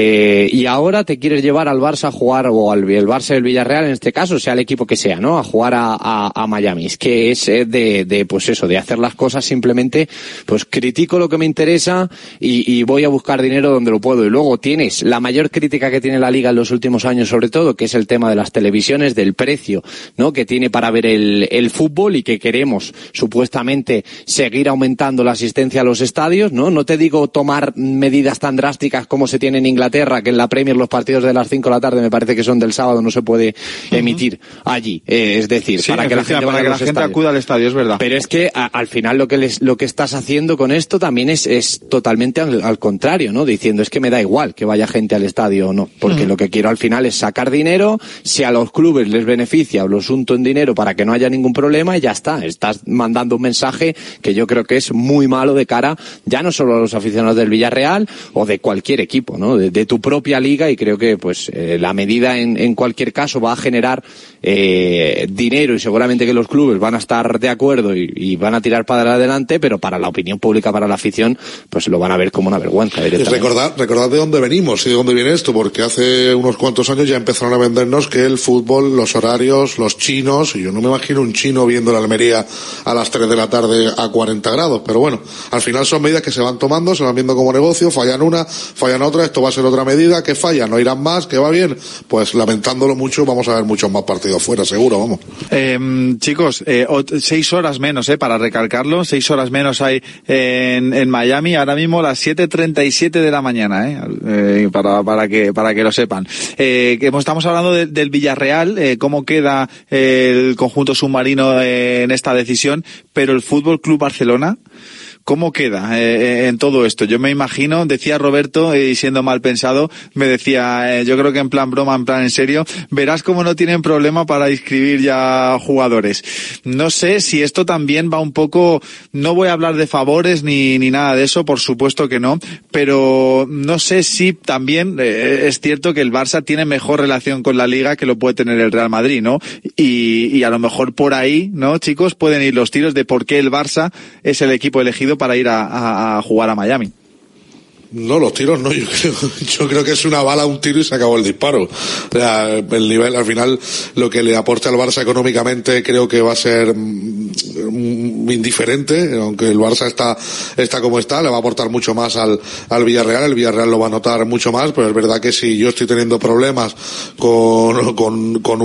y ahora te quieres llevar al Barça a jugar, o el Barça del Villarreal en este caso, sea el equipo que sea, ¿no? A jugar a Miami. Es que es pues eso, de hacer las cosas simplemente, pues critico lo que me interesa y voy a buscar dinero donde lo puedo. Y luego tienes la mayor crítica que tiene la Liga en los últimos años, sobre todo, que es el tema de las televisiones, del precio, ¿no? Que tiene para ver el fútbol, y que queremos supuestamente seguir aumentando la asistencia a los estadios, ¿no? No te digo tomar medidas tan drásticas como se tiene en Inglaterra, que en la Premier los partidos de las 5 de la tarde me parece que son del sábado, no se puede emitir allí. Es decir, sí, para que la gente, acuda al estadio, es verdad. Pero es que al final lo que estás haciendo con esto también es totalmente al contrario, ¿no? Diciendo, es que me da igual que vaya gente al estadio o no, porque lo que quiero al final es sacar dinero, si a los clubes les beneficia, los unto en dinero para que no haya ningún problema y ya está. Estás mandando un mensaje que yo creo que es muy malo de cara ya no solo a los aficionados del Villarreal o de cualquier equipo, ¿no? De tu propia liga, y creo que pues la medida en cualquier caso va a generar dinero, y seguramente que los clubes van a estar de acuerdo y van a tirar para adelante, pero para la opinión pública, para la afición, pues lo van a ver como una vergüenza directamente. Recordad de dónde venimos y de dónde viene esto, porque hace unos cuantos años ya empezaron a vendernos que el fútbol, los horarios, los chinos, y yo no me imagino un chino viendo la Almería a las 3 de la tarde a 40 grados, pero bueno, al final son medidas que se van tomando, se van viendo como negocio, fallan una, fallan otra, esto va a ser otra medida, que falla, no irán más, que va bien, pues lamentándolo mucho vamos a ver muchos más partidos fuera, seguro, vamos. Chicos, 6 horas menos, para recalcarlo, 6 horas menos hay en Miami, ahora mismo las 7:37 de la mañana, para que lo sepan. Estamos hablando del Villarreal, cómo queda el conjunto submarino en esta decisión, pero el Fútbol Club Barcelona, ¿cómo queda en todo esto? Yo me imagino, decía Roberto, y siendo mal pensado, me decía, yo creo que en plan broma, en plan en serio, verás cómo no tienen problema para inscribir ya jugadores. No sé si esto también va un poco, no voy a hablar de favores ni nada de eso, por supuesto que no, pero no sé si también es cierto que el Barça tiene mejor relación con la Liga que lo puede tener el Real Madrid, ¿no? Y a lo mejor por ahí, ¿no, chicos? Pueden ir los tiros de por qué el Barça es el equipo elegido para ir a jugar a Miami. No, los tiros no, yo creo que es una bala, un tiro y se acabó el disparo. O sea, el nivel, al final, lo que le aporte al Barça económicamente creo que va a ser indiferente, aunque el Barça está como está, le va a aportar mucho más al Villarreal, el Villarreal lo va a notar mucho más, pero es verdad que si yo estoy teniendo problemas con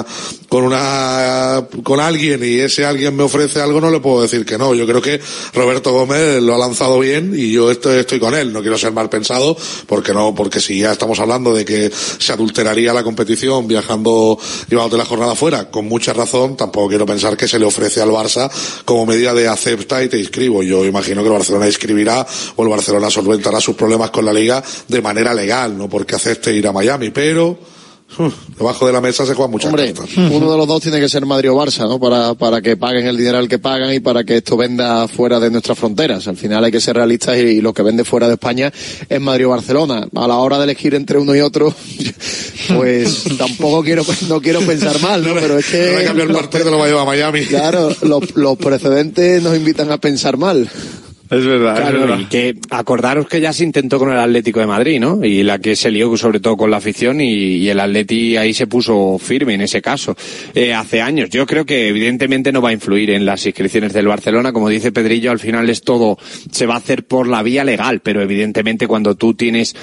alguien y ese alguien me ofrece algo, no le puedo decir que no. Yo creo que Roberto Gómez lo ha lanzado bien y yo estoy con él, no quiero ser mal pensado, porque si ya estamos hablando de que se adulteraría la competición llevándote la jornada fuera, con mucha razón, tampoco quiero pensar que se le ofrece al Barça como medida de acepta y te inscribo. Yo imagino que el Barcelona inscribirá o el Barcelona solventará sus problemas con la Liga de manera legal, no porque acepte ir a Miami, pero debajo de la mesa se juegan muchas cartas. Uno de los dos tiene que ser Madrid o Barça, ¿no? Para que paguen el dinero al que pagan y para que esto venda fuera de nuestras fronteras. Al final hay que ser realistas y lo que vende fuera de España es Madrid o Barcelona. A la hora de elegir entre uno y otro, pues tampoco no quiero pensar mal, ¿no? Pero es que... No va a cambiar el partido, lo va a llevar a Miami. Claro, los precedentes nos invitan a pensar mal. Es verdad, claro, es verdad. Y que acordaros que ya se intentó con el Atlético de Madrid, ¿no? Y la que se lió sobre todo con la afición y el Atleti ahí se puso firme en ese caso. Hace años. Yo creo que evidentemente no va a influir en las inscripciones del Barcelona. Como dice Pedrillo, al final es todo, se va a hacer por la vía legal, pero evidentemente cuando tú tienes,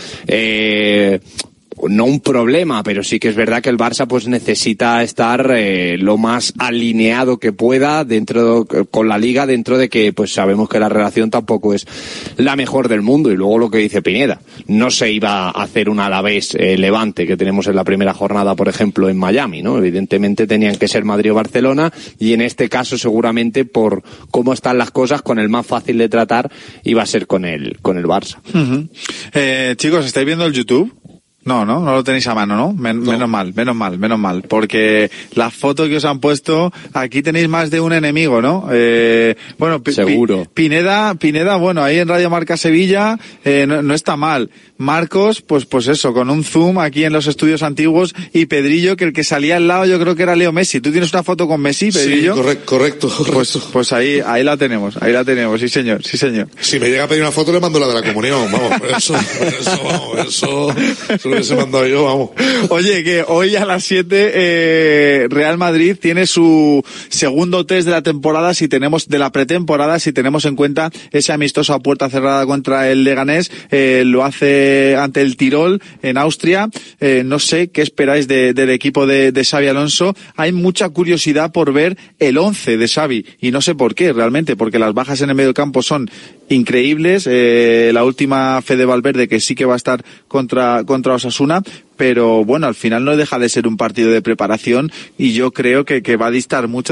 no un problema, pero sí que es verdad que el Barça pues necesita estar lo más alineado que pueda con la Liga, dentro de que pues sabemos que la relación tampoco es la mejor del mundo. Y luego lo que dice Pineda, no se iba a hacer un Alavés Levante que tenemos en la primera jornada, por ejemplo, en Miami, ¿no? Evidentemente tenían que ser Madrid o Barcelona, y en este caso seguramente por cómo están las cosas, con el más fácil de tratar iba a ser con el Barça. Chicos, ¿estáis viendo el YouTube? No lo tenéis a mano, ¿no? Menos mal, porque la foto que os han puesto, aquí tenéis más de un enemigo, ¿no? Bueno, seguro. Pineda, bueno, ahí en Radio Marca Sevilla, no está mal. Marcos, pues eso, con un zoom aquí en los estudios antiguos, y Pedrillo, que el que salía al lado yo creo que era Leo Messi. ¿Tú tienes una foto con Messi, Pedrillo? Sí, correcto. Pues ahí la tenemos, sí señor. Si me llega a pedir una foto le mando la de la comunión, vamos, eso lo hubiese mandado yo, vamos. Oye, que hoy a las 7 Real Madrid tiene su segundo test de la temporada, de la pretemporada, si tenemos en cuenta ese amistoso a puerta cerrada contra el Leganés, lo hace ante el Tirol en Austria. No sé qué esperáis del equipo de Xabi Alonso. Hay mucha curiosidad por ver el 11 de Xavi y no sé por qué realmente, porque las bajas en el medio campo son increíbles. La última Fede Valverde, que sí que va a estar contra Osasuna, pero bueno, al final no deja de ser un partido de preparación y yo creo que va a distar mucho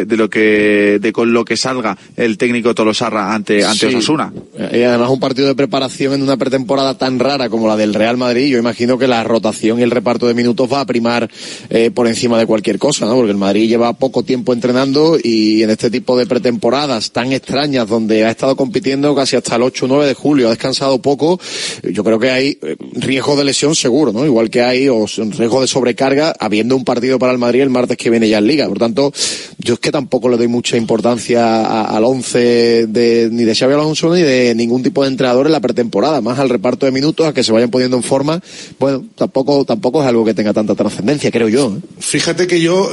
con lo que salga el técnico Tolosarra ante Osasuna. Y además un partido de preparación en una pretemporada tan rara como la del Real Madrid, yo imagino que la rotación y el reparto de minutos va a primar por encima de cualquier cosa, ¿no? Porque el Madrid lleva poco tiempo entrenando y en este tipo de pretemporadas tan extrañas donde ha estado compitiendo casi hasta el 8 o 9 de julio, ha descansado poco, yo creo que hay riesgo de lesión seguro, ¿no? Igual que hay riesgo de sobrecarga habiendo un partido para el Madrid el martes que viene ya en Liga. Por tanto, yo es que tampoco le doy mucha importancia al 11 ni de Xabi Alonso ni de ningún tipo de entrenador en la pretemporada, más al reparto de minutos, a que se vayan poniendo en forma. Bueno, tampoco es algo que tenga tanta trascendencia, creo yo. Fíjate que yo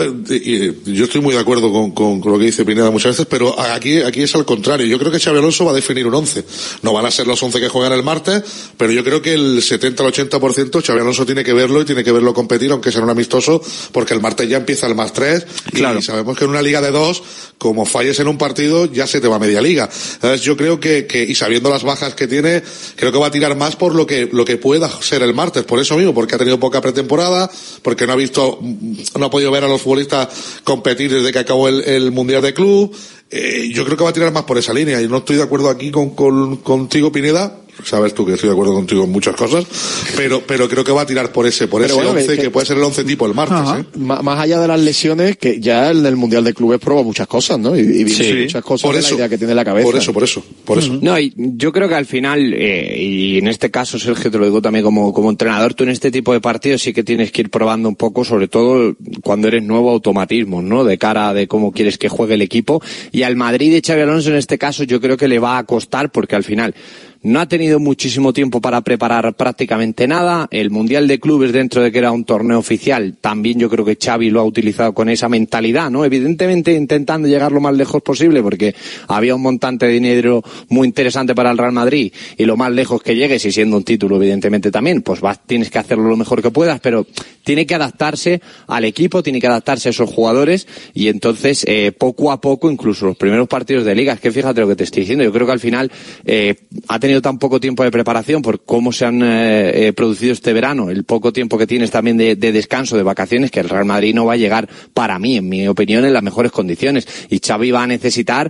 estoy muy de acuerdo con lo que dice Pineda muchas veces, pero aquí es al contrario. Yo creo que Xabi Alonso va a definir un 11. No van a ser los 11 que juegan el martes, pero yo creo que el 70 al 80% Xabi Alonso tiene que verlo y tiene que verlo competir, aunque sea un amistoso, porque el martes ya empieza el +3 claro. Y sabemos que en una liga de 2, como falles en un partido, ya se te va media liga. Entonces yo creo que y sabiendo las bajas que tiene, creo que va a tirar más por lo que pueda ser el martes, por eso mismo, porque ha tenido poca pretemporada, porque no ha podido ver a los futbolistas competir desde que acabó el Mundial de Club. Yo creo que va a tirar más por esa línea y no estoy de acuerdo aquí contigo, Pineda. Sabes tú que estoy de acuerdo contigo en muchas cosas, pero creo que va a tirar por ese bueno, 11 que puede ser el 11 tipo el martes. Más allá de las lesiones, que ya en el Mundial de Clubes prueba muchas cosas, ¿no? Y muchas cosas por de la idea que tiene en la cabeza. Por eso. No, y yo creo que al final, y en este caso, Sergio, te lo digo también como entrenador, tú en este tipo de partidos sí que tienes que ir probando un poco, sobre todo cuando eres nuevo, automatismos, ¿no? De cara de cómo quieres que juegue el equipo. Y al Madrid de Xabi Alonso en este caso yo creo que le va a costar, porque al final no ha tenido muchísimo tiempo para preparar prácticamente nada. El Mundial de Clubes, dentro de que era un torneo oficial, también yo creo que Xavi lo ha utilizado con esa mentalidad, ¿no? Evidentemente intentando llegar lo más lejos posible, porque había un montante de dinero muy interesante para el Real Madrid, y lo más lejos que llegues, y siendo un título evidentemente también, pues tienes que hacerlo lo mejor que puedas, pero tiene que adaptarse al equipo, tiene que adaptarse a esos jugadores, y entonces poco a poco, incluso los primeros partidos de Liga, es que fíjate lo que te estoy diciendo, yo creo que al final ha tenido tan poco tiempo de preparación por cómo se han producido este verano, el poco tiempo que tienes también de descanso, de vacaciones, que el Real Madrid no va a llegar, para mí, en mi opinión, en las mejores condiciones, y Xavi va a necesitar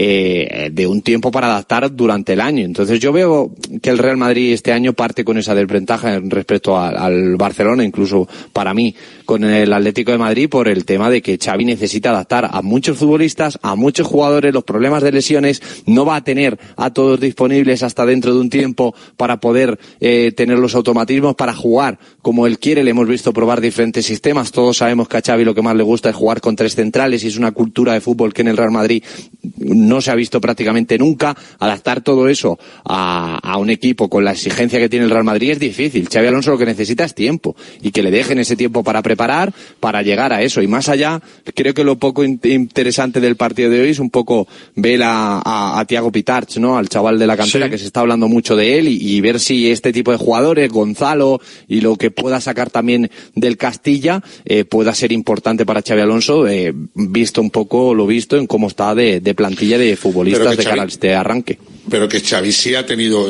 de un tiempo para adaptar durante el año. Entonces yo veo que el Real Madrid este año parte con esa desventaja respecto al Barcelona, incluso para mí con el Atlético de Madrid, por el tema de que Xavi necesita adaptar a muchos futbolistas, a muchos jugadores, los problemas de lesiones, no va a tener a todos disponibles hasta dentro de un tiempo para poder tener los automatismos para jugar como él quiere. Le hemos visto probar diferentes sistemas, todos sabemos que a Xavi lo que más le gusta es jugar con 3 centrales, y es una cultura de fútbol que en el Real Madrid no se ha visto prácticamente nunca. Adaptar todo eso a un equipo con la exigencia que tiene el Real Madrid es difícil. Xabi Alonso lo que necesita es tiempo, y que le dejen ese tiempo para preparar, para llegar a eso. Y más allá, creo que lo poco interesante del partido de hoy es un poco ver a Thiago Pitarch, ¿no? Al chaval de la cantera, que se está hablando mucho de él, y ver si este tipo de jugadores, Gonzalo, y lo que pueda sacar también del Castilla, pueda ser importante para Xabi Alonso, visto un poco lo visto en cómo está de plantilla de futbolistas de cara a este arranque. Pero que Xavi sí ha tenido,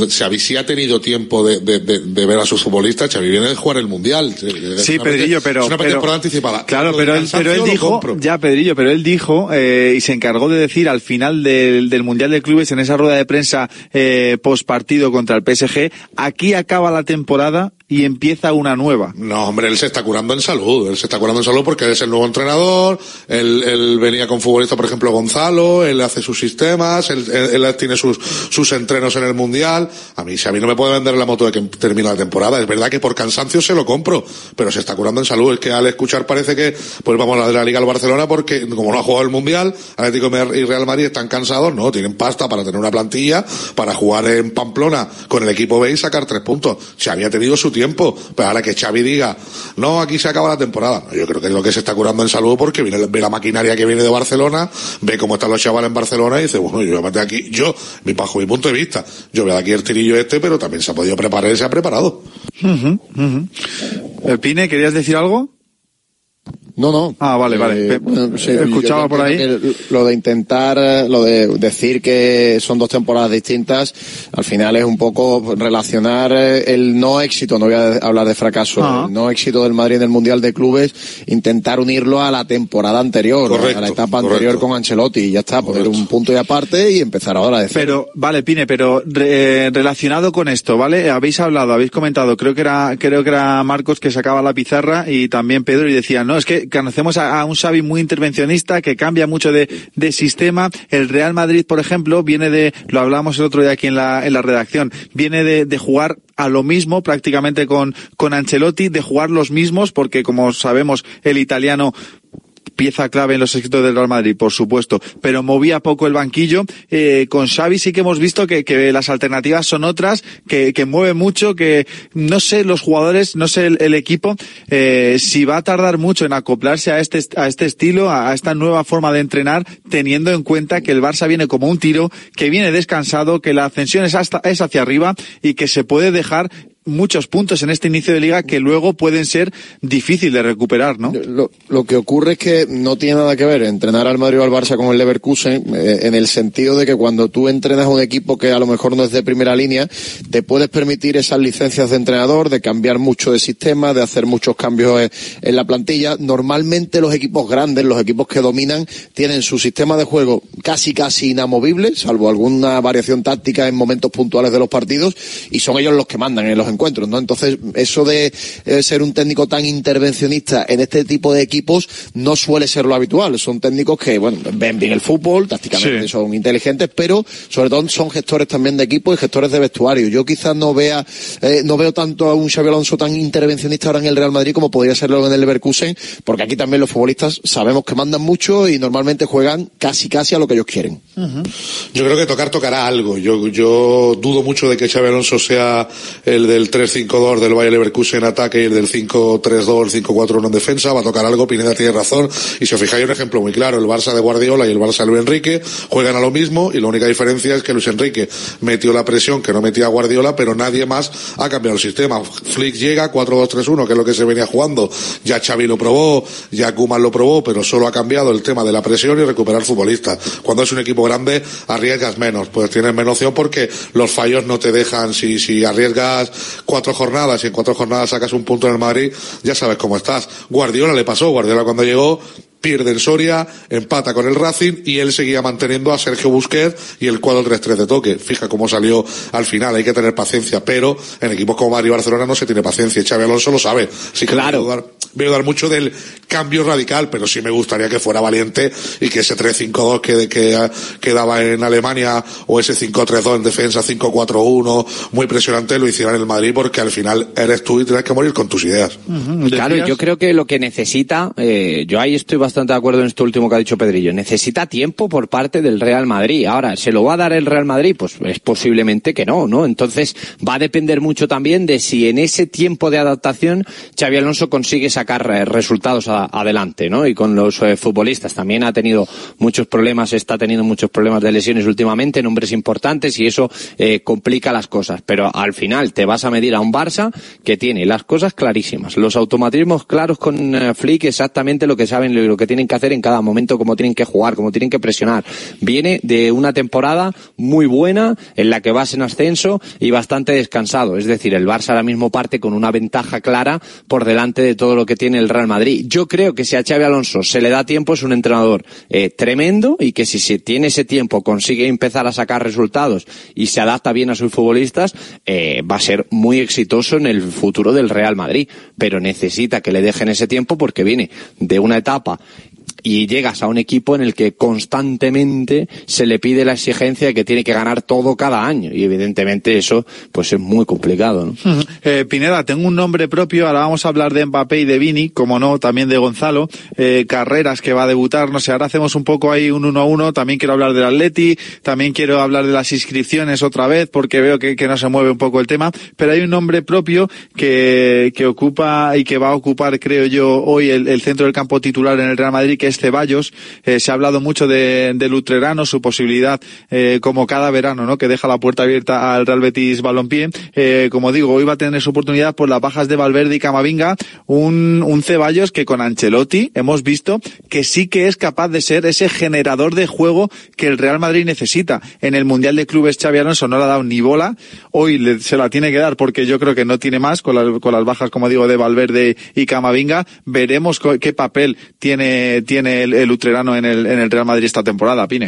tiempo de ver a sus futbolistas. Xavi viene de jugar el Mundial. Sí, Pedrillo, pero es una pretemporada anticipada. Claro, pero él dijo, Pedrillo, pero él dijo, y se encargó de decir al final del Mundial de Clubes, en esa rueda de prensa post partido contra el PSG, aquí acaba la temporada y empieza una nueva. No, hombre, él se está curando en salud. Porque es el nuevo entrenador. Él venía con futbolistas, por ejemplo, Gonzalo. Él hace sus sistemas. Él tiene sus entrenos en el Mundial. A mí no me puede vender la moto de que termina la temporada. Es verdad que por cansancio se lo compro, pero se está curando en salud. Es que al escuchar parece que, pues vamos a la Liga al Barcelona, porque como no ha jugado el Mundial, Atlético y Real Madrid están cansados. No, tienen pasta para tener una plantilla, para jugar en Pamplona con el equipo B y sacar 3 puntos. Se había tenido su tiempo. Pero ahora que Xavi diga, no, aquí se acaba la temporada. Yo creo que es lo que se está curando en salud, porque ve la maquinaria que viene de Barcelona, ve cómo están los chavales en Barcelona y dice, bueno, yo de aquí, bajo mi punto de vista, yo veo de aquí el tirillo pero también se ha podido preparar y se ha preparado. Pine, ¿querías decir algo? No. Ah, vale. Sí, escuchaba por ahí. Lo de intentar, lo de decir que son dos temporadas distintas, al final es un poco relacionar el no éxito, no voy a hablar de fracaso, el no éxito del Madrid en el Mundial de Clubes, intentar unirlo a la temporada anterior, a la etapa anterior con Ancelotti, y ya está, poner un punto y aparte y empezar ahora de cero. Pero, vale, Pine, pero relacionado con esto, ¿vale? Habéis comentado, creo que era Marcos que sacaba la pizarra y también Pedro, y decía, no, es que conocemos a un Xavi muy intervencionista que cambia mucho de sistema. El Real Madrid, por ejemplo, viene lo hablábamos el otro día aquí en la redacción, viene de jugar a lo mismo prácticamente con Ancelotti, de jugar los mismos, porque como sabemos el italiano, pieza clave en los éxitos del Real Madrid, por supuesto, pero movía poco el banquillo. Con Xavi sí que hemos visto que las alternativas son otras, que mueve mucho, que no sé los jugadores, no sé el equipo, si va a tardar mucho en acoplarse a este estilo, a esta nueva forma de entrenar, teniendo en cuenta que el Barça viene como un tiro, que viene descansado, que la ascensión es hacia arriba y que se puede dejar muchos puntos en este inicio de liga que luego pueden ser difíciles de recuperar, ¿no? Lo que ocurre es que no tiene nada que ver entrenar al Madrid o al Barça con el Leverkusen, en el sentido de que cuando tú entrenas a un equipo que a lo mejor no es de primera línea, te puedes permitir esas licencias de entrenador, de cambiar mucho de sistema, de hacer muchos cambios en la plantilla. Normalmente los equipos grandes, los equipos que dominan, tienen su sistema de juego casi inamovible, salvo alguna variación táctica en momentos puntuales de los partidos, y son ellos los que mandan en los encuentros, ¿no? Entonces, eso de ser un técnico tan intervencionista en este tipo de equipos no suele ser lo habitual. Son técnicos que, bueno, ven bien el fútbol, tácticamente son inteligentes, pero sobre todo son gestores también de equipo y gestores de vestuario. Yo quizás no veo tanto a un Xabi Alonso tan intervencionista ahora en el Real Madrid como podría serlo en el Leverkusen, porque aquí también los futbolistas sabemos que mandan mucho y normalmente juegan casi a lo que ellos quieren. Yo creo que tocará algo. Yo dudo mucho de que Xabi Alonso sea el del 3-5-2 del Bayer Leverkusen en ataque y el del 5-3-2, el 5-4-1 en defensa. Va a tocar algo, Pineda tiene razón. Y si os fijáis, un ejemplo muy claro, el Barça de Guardiola y el Barça de Luis Enrique juegan a lo mismo, y la única diferencia es que Luis Enrique metió la presión que no metía Guardiola, pero nadie más ha cambiado el sistema. Flick llega 4-2-3-1, que es lo que se venía jugando. Ya Xavi lo probó, ya Koeman lo probó, pero solo ha cambiado el tema de la presión y recuperar futbolistas. Cuando es un equipo grande, arriesgas menos, pues tienes menos opción porque los fallos no te dejan. Si arriesgas 4 jornadas y en 4 jornadas sacas un punto en el Madrid, ya sabes cómo estás. Guardiola le pasó, Guardiola cuando llegó pierde en Soria, empata con el Racing y él seguía manteniendo a Sergio Busquets y el 4-3-3 de toque. Fija cómo salió al final, hay que tener paciencia, pero en equipos como Madrid y Barcelona no se tiene paciencia, y Xabi Alonso lo sabe. Sí, claro. Voy a dudar mucho del cambio radical, pero sí me gustaría que fuera valiente y que ese 3-5-2 que daba en Alemania, o ese 5-3-2 en defensa, 5-4-1, muy presionante, lo hiciera en el Madrid, porque al final eres tú y tienes que morir con tus ideas. Claro, yo creo que lo que necesita, yo ahí estoy bastante de acuerdo en esto último que ha dicho Pedrillo, necesita tiempo por parte del Real Madrid. Ahora, ¿se lo va a dar el Real Madrid? Pues es posiblemente que no. Entonces va a depender mucho también de si en ese tiempo de adaptación Xabi Alonso consigue sacar resultados adelante, ¿no? Y con los futbolistas también está teniendo muchos problemas de lesiones últimamente, nombres importantes, y eso complica las cosas. Pero al final te vas a medir a un Barça que tiene las cosas clarísimas, los automatismos claros con Flick, exactamente lo que saben, lo que tienen que hacer en cada momento, cómo tienen que jugar, cómo tienen que presionar. Viene de una temporada muy buena en la que vas en ascenso y bastante descansado. Es decir, el Barça ahora mismo parte con una ventaja clara por delante de todo lo que tiene el Real Madrid. Yo creo que si a Xabi Alonso se le da tiempo, es un entrenador tremendo, y que si se tiene ese tiempo, consigue empezar a sacar resultados y se adapta bien a sus futbolistas, va a ser muy exitoso en el futuro del Real Madrid. Pero necesita que le dejen ese tiempo, porque viene de una etapa y llegas a un equipo en el que constantemente se le pide la exigencia de que tiene que ganar todo cada año, y evidentemente eso pues es muy complicado, ¿no? Pineda, tengo un nombre propio, ahora vamos a hablar de Mbappé y de Vini, como no, también de Gonzalo, Carreras, que va a debutar, no sé, ahora hacemos un poco ahí un 1-1, también quiero hablar del Atleti, también quiero hablar de las inscripciones otra vez, porque veo que no se mueve un poco el tema, pero hay un nombre propio que ocupa y que va a ocupar, creo yo, hoy el centro del campo titular en el Real Madrid, que es Ceballos. Se ha hablado mucho del utrerano, su posibilidad, como cada verano, ¿no?, que deja la puerta abierta al Real Betis Balompié. Como digo, hoy va a tener su oportunidad por las bajas de Valverde y Camavinga, un Ceballos que con Ancelotti hemos visto que sí que es capaz de ser ese generador de juego que el Real Madrid necesita. En el Mundial de Clubes Xabi Alonso no le ha dado ni bola, hoy se la tiene que dar porque yo creo que no tiene más con las bajas, como digo, de Valverde y Camavinga. Veremos qué papel tiene el utrerano en el Real Madrid esta temporada, Pine.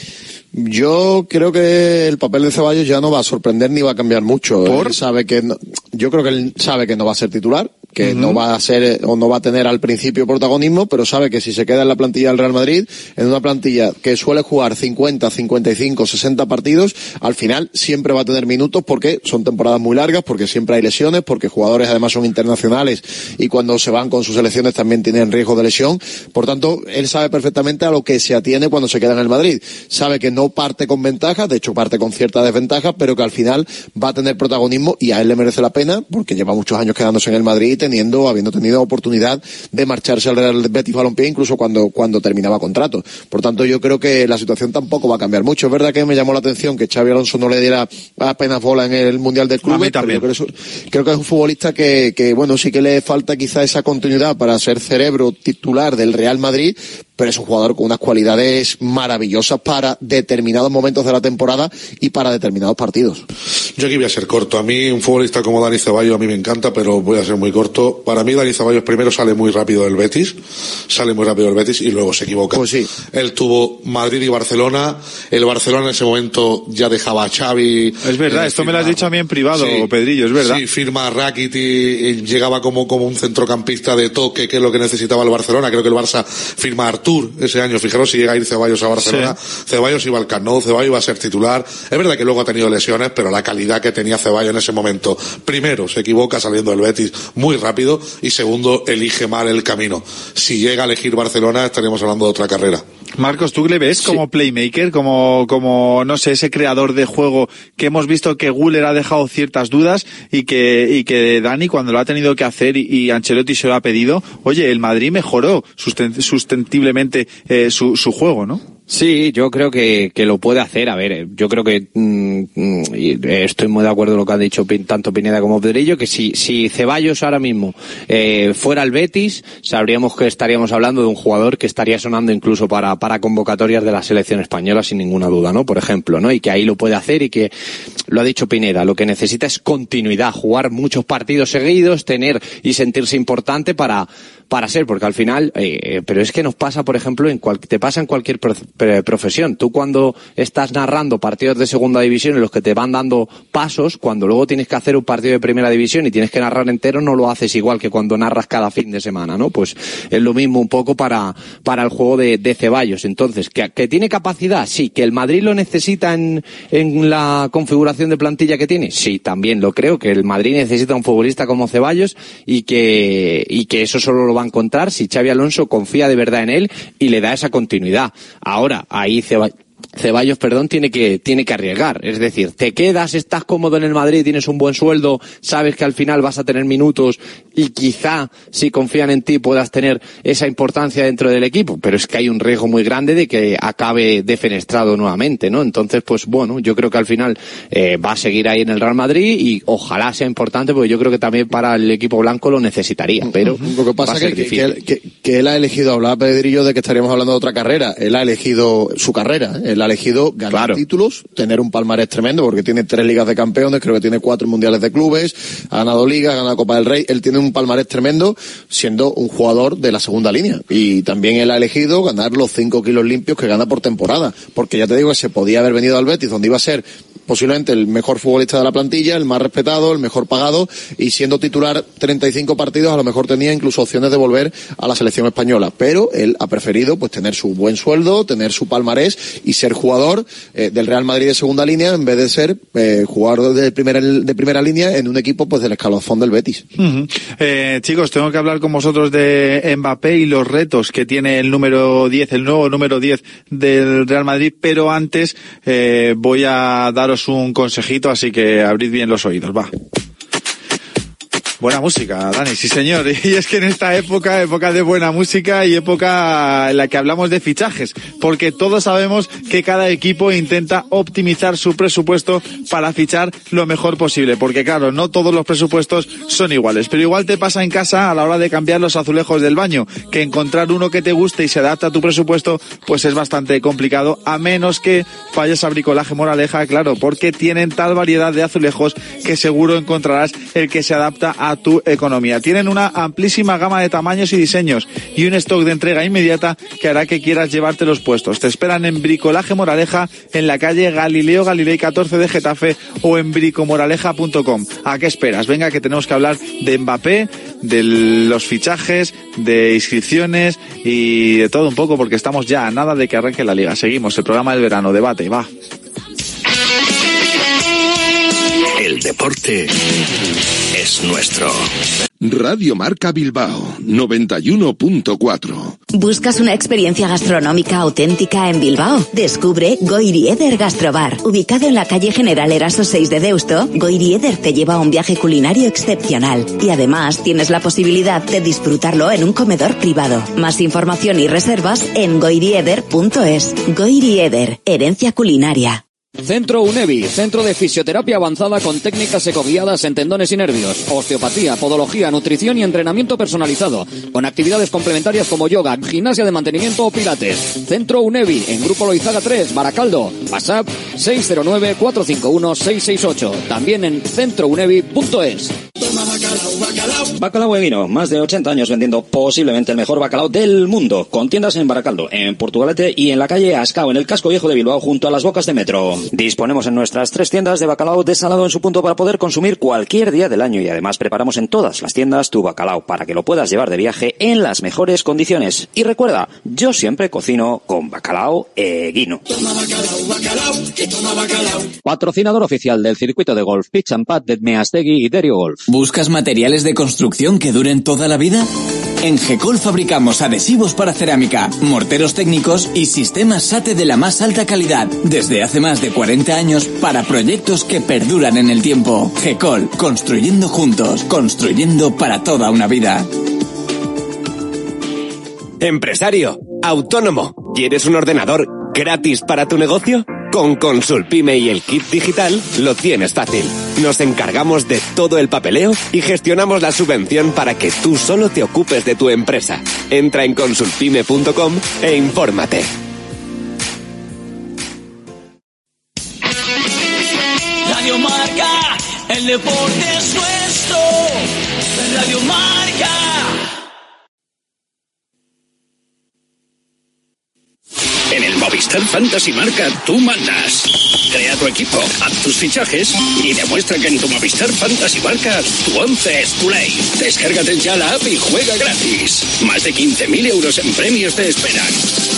Yo creo que el papel de Ceballos ya no va a sorprender ni va a cambiar mucho. Él sabe que yo creo que él sabe que no va a ser titular, que no va a ser o no va a tener al principio protagonismo, pero sabe que si se queda en la plantilla del Real Madrid, en una plantilla que suele jugar 50, 55, 60 partidos, al final siempre va a tener minutos porque son temporadas muy largas, porque siempre hay lesiones, porque jugadores además son internacionales y cuando se van con sus selecciones también tienen riesgo de lesión. Por tanto, él sabe perfectamente a lo que se atiene cuando se queda en el Madrid. Sabe que no parte con ventajas, de hecho parte con cierta desventaja, pero que al final va a tener protagonismo y a él le merece la pena porque lleva muchos años quedándose en el Madrid habiendo tenido oportunidad de marcharse al Real Betis Balompié incluso cuando terminaba contrato. Por tanto, yo creo que la situación tampoco va a cambiar mucho. Es verdad que me llamó la atención que Xabi Alonso no le diera apenas bola en el Mundial del Clubes, pero yo creo que es un futbolista que bueno, sí que le falta quizá esa continuidad para ser cerebro titular del Real Madrid, pero es un jugador con unas cualidades maravillosas para determinados momentos de la temporada y para determinados partidos. Yo aquí voy a ser corto. A mí un futbolista como Dani Ceballos a mí me encanta, pero voy a ser muy corto. Para mí Dani Ceballos primero sale muy rápido del Betis y luego se equivoca. Pues sí. Él tuvo Madrid y Barcelona. El Barcelona en ese momento ya dejaba a Xavi. Es verdad, esto me lo has dicho a mí en privado, sí, Pedrillo, es verdad. Sí, firma a Rakitic y llegaba como un centrocampista de toque, que es lo que necesitaba el Barcelona. Creo que el Barça firma a Artur ese año. Fijaros si llega a ir Ceballos a Barcelona. Sí. Ceballos iba al Camp Nou, Ceballos iba a ser titular. Es verdad que luego ha tenido lesiones, pero la calidad que tenía Ceballos en ese momento, primero se equivoca saliendo del Betis muy rápido y segundo elige mal el camino. Si llega a elegir Barcelona estaríamos hablando de otra carrera. Marcos, ¿tú le ves como playmaker, como no sé, ese creador de juego que hemos visto que Güler ha dejado ciertas dudas y que Dani, cuando lo ha tenido que hacer y Ancelotti se lo ha pedido, oye, el Madrid mejoró sustentiblemente su juego, ¿no? Sí, yo creo que lo puede hacer. A ver, yo creo que estoy muy de acuerdo con lo que han dicho tanto Pineda como Pedrillo, que si Ceballos ahora mismo fuera el Betis, sabríamos que estaríamos hablando de un jugador que estaría sonando incluso para convocatorias de la selección española sin ninguna duda, ¿no? Por ejemplo, ¿no? Y que ahí lo puede hacer y que, lo ha dicho Pineda, lo que necesita es continuidad, jugar muchos partidos seguidos, tener y sentirse importante para ser, porque al final, pero es que nos pasa, por ejemplo, te pasa en cualquier profesión. Tú cuando estás narrando partidos de segunda división en los que te van dando pasos, cuando luego tienes que hacer un partido de primera división y tienes que narrar entero, no lo haces igual que cuando narras cada fin de semana, ¿no? Pues es lo mismo un poco para el juego de Ceballos. Entonces, ¿que tiene capacidad? Sí. ¿Que el Madrid lo necesita en la configuración de plantilla que tiene? Sí, también lo creo, que el Madrid necesita un futbolista como Ceballos y que eso solo lo va a encontrar si Xabi Alonso confía de verdad en él y le da esa continuidad. Ahora, ahí Ceballos, tiene que arriesgar. Es decir, te quedas, estás cómodo en el Madrid, tienes un buen sueldo, sabes que al final vas a tener minutos y quizá, si confían en ti, puedas tener esa importancia dentro del equipo. Pero es que hay un riesgo muy grande de que acabe defenestrado nuevamente, ¿no? Entonces, pues bueno, yo creo que al final va a seguir ahí en el Real Madrid y ojalá sea importante, porque yo creo que también para el equipo blanco lo necesitaría. Pero lo que pasa es que él ha elegido, hablaba Pedrillo de que estaríamos hablando de otra carrera. Él ha elegido su carrera. él ha elegido ganar títulos, tener un palmarés tremendo, porque tiene 3 ligas de campeones, creo que tiene 4 mundiales de clubes, ha ganado ligas, ha ganado Copa del Rey, él tiene un palmarés tremendo siendo un jugador de la segunda línea, y también él ha elegido ganar los 5 kilos limpios que gana por temporada, porque ya te digo que se podía haber venido al Betis, donde iba a ser posiblemente el mejor futbolista de la plantilla, el más respetado, el mejor pagado, y siendo titular 35 partidos a lo mejor tenía incluso opciones de volver a la selección española, pero él ha preferido pues tener su buen sueldo, tener su palmarés y ser jugador del Real Madrid de segunda línea en vez de ser jugador de primera línea en un equipo pues del escalafón del Betis. Chicos, tengo que hablar con vosotros de Mbappé y los retos que tiene el número 10, el nuevo número 10 del Real Madrid, pero antes voy a daros un consejito, así que abrid bien los oídos, va. Buena música, Dani, sí señor. Y es que en esta época de buena música y época en la que hablamos de fichajes, porque todos sabemos que cada equipo intenta optimizar su presupuesto para fichar lo mejor posible, porque claro, no todos los presupuestos son iguales, pero igual te pasa en casa a la hora de cambiar los azulejos del baño, que encontrar uno que te guste y se adapta a tu presupuesto, pues es bastante complicado, a menos que falles a Bricolaje Moraleja, claro, porque tienen tal variedad de azulejos que seguro encontrarás el que se adapta a tu economía. Tienen una amplísima gama de tamaños y diseños y un stock de entrega inmediata que hará que quieras llevarte los puestos. Te esperan en Bricolaje Moraleja, en la calle Galileo Galilei 14 de Getafe, o en bricomoraleja.com. ¿A qué esperas? Venga, que tenemos que hablar de Mbappé, de los fichajes, de inscripciones y de todo un poco, porque estamos ya a nada de que arranque la liga. Seguimos el programa del verano, debate, va. El deporte es nuestro. Radio Marca Bilbao 91.4. ¿Buscas una experiencia gastronómica auténtica en Bilbao? Descubre Goirieder Gastrobar. Ubicado en la calle General Eraso 6 de Deusto, Goirieder te lleva a un viaje culinario excepcional. Y además tienes la posibilidad de disfrutarlo en un comedor privado. Más información y reservas en goirieder.es. Goirieder, herencia culinaria. Centro UNEVI, centro de fisioterapia avanzada con técnicas ecoguiadas en tendones y nervios, osteopatía, podología, nutrición y entrenamiento personalizado, con actividades complementarias como yoga, gimnasia de mantenimiento o pilates. Centro UNEVI, en Grupo Loizaga 3, Baracaldo. WhatsApp 609-451-668. También en centrounevi.es. Bacalao Eguino, más de 80 años vendiendo posiblemente el mejor bacalao del mundo, con tiendas en Baracaldo, en Portugalete y en la calle Ascao, en el casco viejo de Bilbao, junto a las bocas de metro. Disponemos en nuestras 3 tiendas de bacalao desalado en su punto para poder consumir cualquier día del año, y además preparamos en todas las tiendas tu bacalao para que lo puedas llevar de viaje en las mejores condiciones. Y recuerda, yo siempre cocino con Bacalao Eguino. Patrocinador oficial del circuito de golf Pitch and Pad de Meastegui y Derio Golf. ¿Buscas materiales de construcción que duren toda la vida? En GECOL fabricamos adhesivos para cerámica, morteros técnicos y sistemas SATE de la más alta calidad, desde hace más de 40 años para proyectos que perduran en el tiempo. GECOL, construyendo juntos, construyendo para toda una vida. Empresario, autónomo, ¿quieres un ordenador gratis para tu negocio? Con Consulpime y el kit digital lo tienes fácil. Nos encargamos de todo el papeleo y gestionamos la subvención para que tú solo te ocupes de tu empresa. Entra en consulpime.com e infórmate. Radio Marca, el deporte es nuestro. Radio Marca. En el Movistar Fantasy Marca tú mandas. Crea tu equipo, haz tus fichajes y demuestra que en tu Movistar Fantasy Marca tu 11 es tu ley. Descárgate ya la app y juega gratis. Más de 15.000 euros en premios te esperan.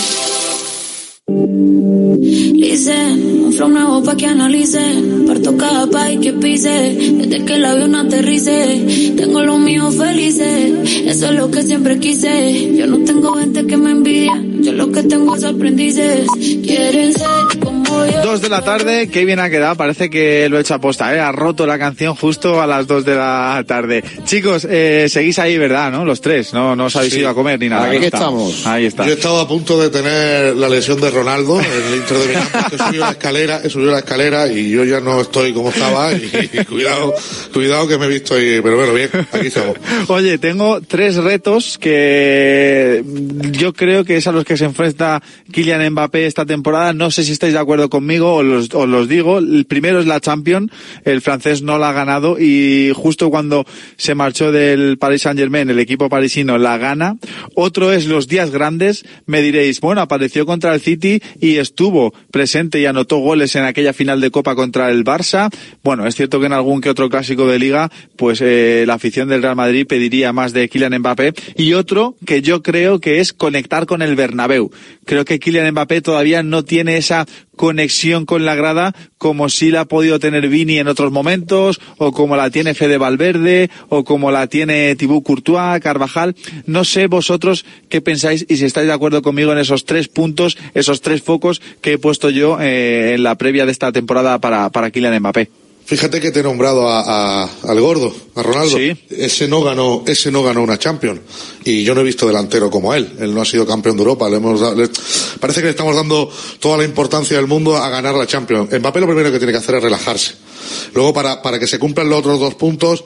Listen, un flow nuevo pa' que analice. Parto cada país que pise. Desde que el avión aterrice, tengo los míos felices. Eso es lo que siempre quise. Yo no tengo gente que me envidia. Yo lo que tengo es aprendices. Quieren ser como 2 de la tarde, qué bien ha quedado, parece que lo he hecho aposta, ha roto la canción justo a las 2 de la tarde. Chicos, seguís ahí, ¿verdad? ¿No? Los tres, no os habéis ido a comer ni nada. Aquí estamos. Ahí está. Yo he estado a punto de tener la lesión de Ronaldo en el Inter de Milán, porque he subido la escalera y yo ya no estoy como estaba y cuidado que me he visto ahí, pero bueno, bien, aquí estamos. Oye, tengo 3 retos que yo creo que es a los que se enfrenta Kylian Mbappé esta temporada. No sé si estáis de acuerdo conmigo, os los digo. El primero es la Champions, el francés no la ha ganado y justo cuando se marchó del Paris Saint-Germain, el equipo parisino la gana. Otro es los días grandes, me diréis, bueno, apareció contra el City y estuvo presente y anotó goles en aquella final de Copa contra el Barça. Bueno, es cierto que en algún que otro clásico de Liga, pues la afición del Real Madrid pediría más de Kylian Mbappé. Y otro que yo creo que es conectar con el Bernabéu. Creo que Kylian Mbappé todavía no tiene esa conexión con la grada como si la ha podido tener Vini en otros momentos, o como la tiene Fede Valverde, o como la tiene Thibaut Courtois, Carvajal. No sé vosotros qué pensáis y si estáis de acuerdo conmigo en esos 3 puntos, esos 3 focos que he puesto yo en la previa de esta temporada para Kylian Mbappé. Fíjate que te he nombrado al gordo, a Ronaldo. Sí. Ese no ganó una Champions. Y yo no he visto delantero como él. Él no ha sido campeón de Europa. Parece que le estamos dando toda la importancia del mundo a ganar la Champions. Mbappé lo primero que tiene que hacer es relajarse. Luego, para que se cumplan los otros 2 puntos,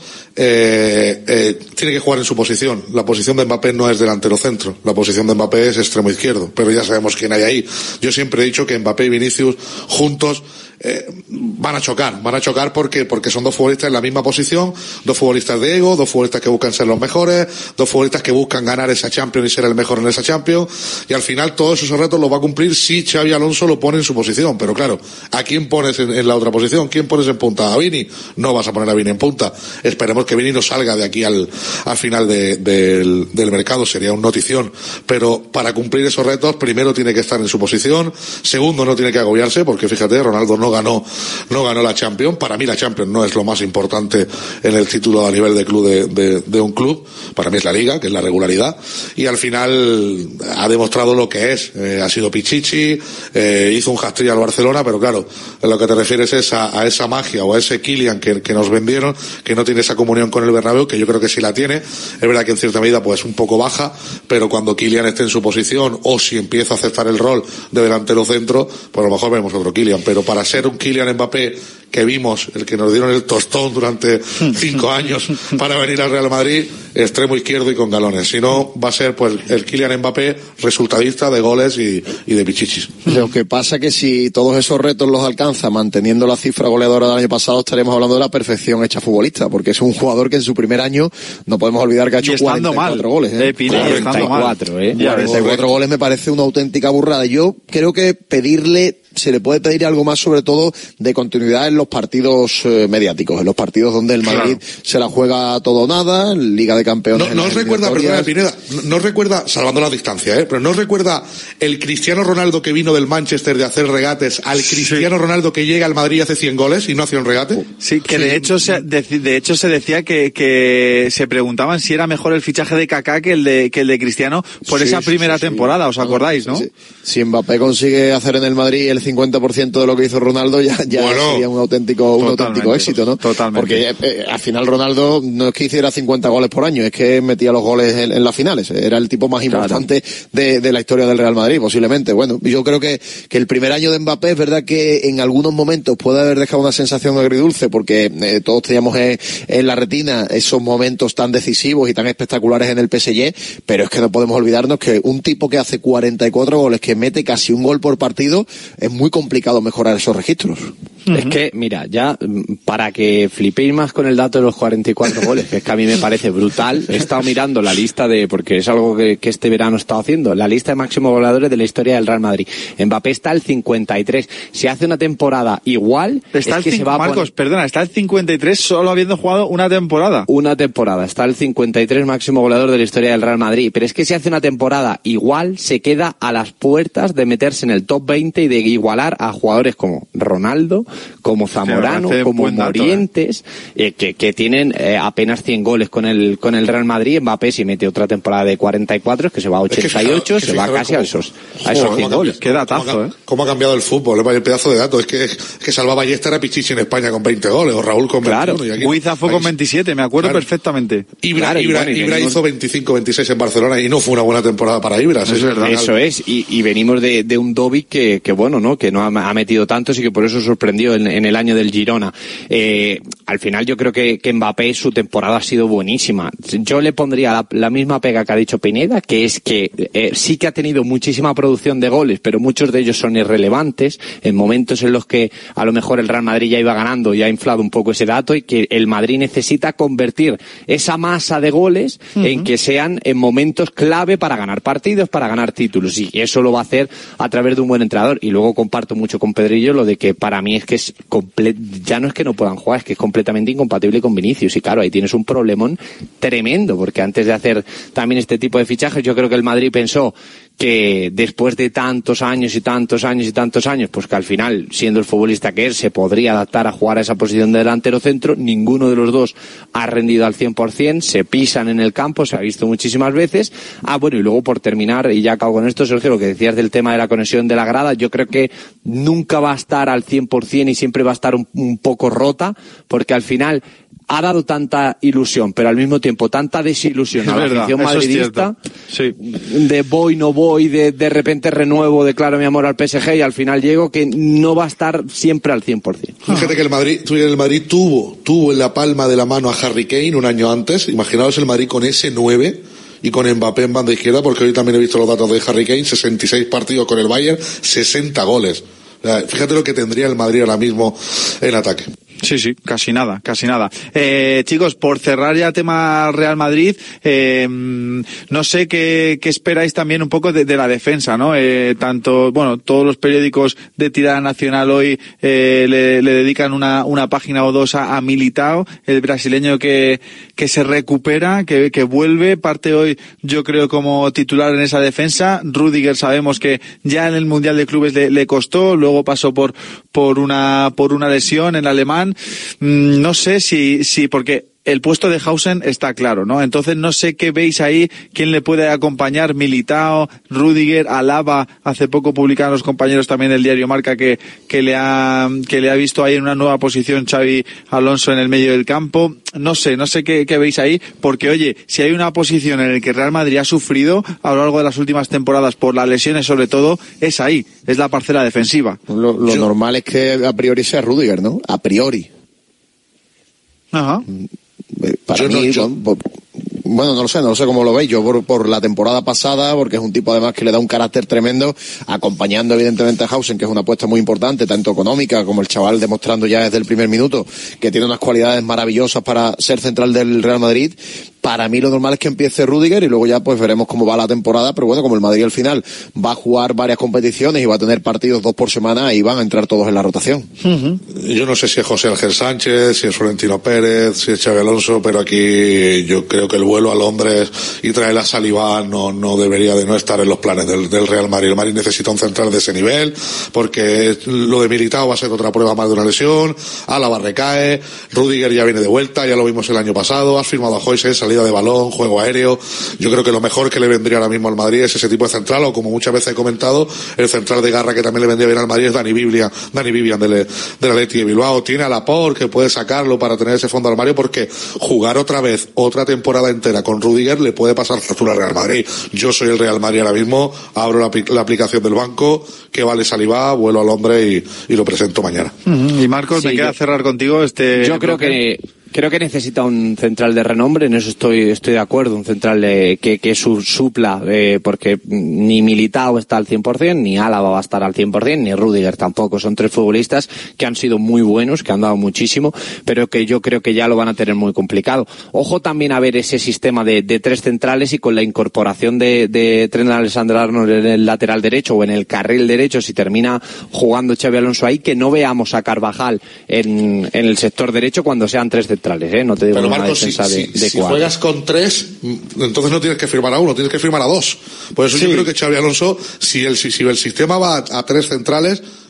tiene que jugar en su posición. La posición de Mbappé no es delantero centro. La posición de Mbappé es extremo izquierdo. Pero ya sabemos quién hay ahí. Yo siempre he dicho que Mbappé y Vinicius juntos van a chocar porque son 2 futbolistas en la misma posición, 2 futbolistas de ego, 2 futbolistas que buscan ser los mejores, 2 futbolistas que buscan ganar esa Champions y ser el mejor en esa Champions, y al final todos esos retos los va a cumplir si Xabi Alonso lo pone en su posición. Pero claro, ¿a quién pones en la otra posición? ¿Quién pones en punta? ¿A Vini? No vas a poner a Vini en punta. Esperemos que Vini no salga de aquí al final del mercado, sería un notición, pero para cumplir esos retos primero tiene que estar en su posición, segundo no tiene que agobiarse, porque fíjate, Ronaldo no ganó la Champions. Para mí la Champions no es lo más importante en el título a nivel de club de un club. Para mí es la Liga, que es la regularidad, y al final ha demostrado lo que es. Ha sido Pichichi, hizo un hat-trick al Barcelona, pero claro, en lo que te refieres es a esa magia o a ese Kylian que nos vendieron, que no tiene esa comunión con el Bernabéu, que yo creo que sí la tiene. Es verdad que en cierta medida pues un poco baja, pero cuando Kylian esté en su posición, o si empieza a aceptar el rol de delantero centro, pues a lo mejor vemos otro Kylian. Pero para ser un Kylian Mbappé que vimos, el que nos dieron el tostón durante 5 años para venir al Real Madrid, extremo izquierdo y con galones. Si no, va a ser pues el Kylian Mbappé resultadista de goles y de pichichis. Lo que pasa que si todos esos retos los alcanza manteniendo la cifra goleadora del año pasado, estaríamos hablando de la perfección hecha futbolista, porque es un jugador que en su primer año no podemos olvidar que ha hecho 44 goles. 44 goles me parece una auténtica burrada. Yo creo que se le puede pedir algo más, sobre todo de continuidad en los partidos mediáticos, en los partidos donde el Madrid se la juega todo o nada, Liga de Campeones. No os recuerda, perdona Pineda, no os recuerda, salvando la distancia, pero no os recuerda el Cristiano Ronaldo que vino del Manchester de hacer regates al Cristiano Ronaldo que llega al Madrid y hace 100 goles y no hace un regate. Sí, que de hecho se decía que se preguntaban si era mejor el fichaje de Kaká que el de Cristiano por esa primera temporada, ¿os acordáis, no? Si Mbappé consigue hacer en el Madrid el 50% de lo que hizo Ronaldo, ya sería un auténtico éxito, ¿no? Totalmente. Porque al final Ronaldo no es que hiciera 50 goles por año, es que metía los goles en las finales. Era el tipo más importante de la historia del Real Madrid, posiblemente. Bueno, yo creo que el primer año de Mbappé es verdad que en algunos momentos puede haber dejado una sensación agridulce, porque todos teníamos en la retina esos momentos tan decisivos y tan espectaculares en el PSG, pero es que no podemos olvidarnos que un tipo que hace 44 goles, que mete casi un gol por partido, es muy complicado mejorar esos registros. Es que, mira, ya para que flipéis más con el dato de los 44 goles, que es que a mí me parece brutal, he estado mirando la lista porque es algo que este verano he estado haciendo, la lista de máximos goleadores de la historia del Real Madrid. Mbappé está al 53. Si hace una temporada igual, está el 53 solo habiendo jugado una temporada. Está el 53 máximo goleador de la historia del Real Madrid. Pero es que si hace una temporada igual, se queda a las puertas de meterse en el top 20 y de igualar a jugadores como Ronaldo, como Zamorano, como Morientes, que tienen apenas 100 goles con el Real Madrid. Mbappé, si mete otra temporada de 44, es que se va a 88, se va casi a esos 100 goles. Qué datazo, ¿Cómo ha cambiado el fútbol? El pedazo de datos. Es que Salva Ballesta era Pichichi en España con 20 goles, o Raúl con 21. Huiza fue con 27, me acuerdo perfectamente. Ibra hizo 25, 26 en Barcelona y no fue una buena temporada para Ibra. Es verdad. Eso es, y venimos de un Dovic que bueno, ¿no? Que no ha metido tantos y que por eso sorprendió en el año del Girona. Al final yo creo que Mbappé, su temporada ha sido buenísima. Yo le pondría la misma pega que ha dicho Pineda, que es que sí que ha tenido muchísima producción de goles, pero muchos de ellos son irrelevantes en momentos en los que a lo mejor el Real Madrid ya iba ganando y ha inflado un poco ese dato, y que el Madrid necesita convertir esa masa de goles en que sean en momentos clave para ganar partidos, para ganar títulos, y eso lo va a hacer a través de un buen entrenador. Y luego comparto mucho con Pedrillo lo de que para mí es que ya no es que no puedan jugar, es que es completamente incompatible con Vinicius, y claro, ahí tienes un problemón tremendo, porque antes de hacer también este tipo de fichajes, yo creo que el Madrid pensó que después de tantos años, pues que al final, siendo el futbolista que es, se podría adaptar a jugar a esa posición de delantero centro. Ninguno de los dos ha rendido al 100%, se pisan en el campo, se ha visto muchísimas veces. Bueno, y luego por terminar, y ya acabo con esto, Sergio, lo que decías del tema de la conexión de la grada, yo creo que nunca va a estar al 100% y siempre va a estar un poco rota, porque al final ha dado tanta ilusión, pero al mismo tiempo tanta desilusión a la afición madridista, de voy, no voy, de repente renuevo, declaro mi amor al PSG y al final llego, que no va a estar siempre al 100%. Fíjate que el Madrid tuvo en la palma de la mano a Harry Kane un año antes. Imaginaos el Madrid con ese 9 y con Mbappé en banda izquierda, porque hoy también he visto los datos de Harry Kane, 66 partidos con el Bayern, 60 goles. Fíjate lo que tendría el Madrid ahora mismo en ataque. Sí, casi nada. Chicos, por cerrar ya tema Real Madrid, no sé qué esperáis también un poco de la defensa, ¿no? Todos los periódicos de tirada nacional hoy le dedican una página o dos a Militao, el brasileño que se recupera, que vuelve, parte hoy yo creo como titular en esa defensa. Rüdiger sabemos que ya en el Mundial de Clubes le costó, luego pasó por una lesión en el alemán. No sé si porque el puesto de Hausen está claro, ¿no? Entonces no sé qué veis ahí, quién le puede acompañar, Militao, Rüdiger, Alaba. Hace poco publicaron los compañeros también del diario Marca que le ha visto ahí en una nueva posición Xavi Alonso en el medio del campo. No sé qué veis ahí, porque oye, si hay una posición en la que Real Madrid ha sufrido a lo largo de las últimas temporadas por las lesiones sobre todo, es ahí, es la parcela defensiva. Lo normal es que a priori sea Rüdiger, ¿no? A priori. Ajá. Para mí, bueno, no lo sé cómo lo veis. Yo por la temporada pasada, porque es un tipo además que le da un carácter tremendo, acompañando evidentemente a Hausen, que es una apuesta muy importante, tanto económica como el chaval demostrando ya desde el primer minuto que tiene unas cualidades maravillosas para ser central del Real Madrid. Para mí lo normal es que empiece Rüdiger y luego ya pues veremos cómo va la temporada, pero bueno, como el Madrid al final va a jugar varias competiciones y va a tener partidos 2 por semana, ahí van a entrar todos en la rotación. Yo no sé si es José Ángel Sánchez, si es Florentino Pérez, si es Xabi Alonso, pero aquí yo creo que el vuelo a Londres y traer a Saliba no debería de no estar en los planes del Real Madrid. El Madrid necesita un central de ese nivel, porque lo de Militao va a ser otra prueba más de una lesión, Alaba recae, Rüdiger ya viene de vuelta, ya lo vimos el año pasado, has firmado a Heusen, salida de balón, juego aéreo. Yo creo que lo mejor que le vendría ahora mismo al Madrid es ese tipo de central, o como muchas veces he comentado, el central de garra que también le vendría bien al Madrid es Dani Vivian del Athletic de Bilbao. Tiene a Laporte que puede sacarlo para tener ese fondo armario, porque jugar otra temporada entera con Rüdiger le puede pasar factura al Real Madrid. Yo soy el Real Madrid ahora mismo, abro la aplicación del banco, que vale Saliba, vuelo a Londres y lo presento mañana. Y Marcos, me queda cerrar contigo Yo creo que necesita un central de renombre, en eso estoy de acuerdo, un central que supla, porque ni Militao está al 100%, ni Álava va a estar al 100%, ni Rüdiger tampoco. Son 3 futbolistas que han sido muy buenos, que han dado muchísimo, pero que yo creo que ya lo van a tener muy complicado. Ojo también a ver ese sistema de 3 centrales, y con la incorporación de Trent Alexander-Arnold en el lateral derecho o en el carril derecho, si termina jugando Xabi Alonso ahí, que no veamos a Carvajal en el sector derecho cuando sean 3 centrales. No te digo. Pero Marcos, si juegas con 3, entonces no tienes que firmar a 1, tienes que firmar a 2. Por eso yo creo que Xabi Alonso, si el sistema va a 3 centrales,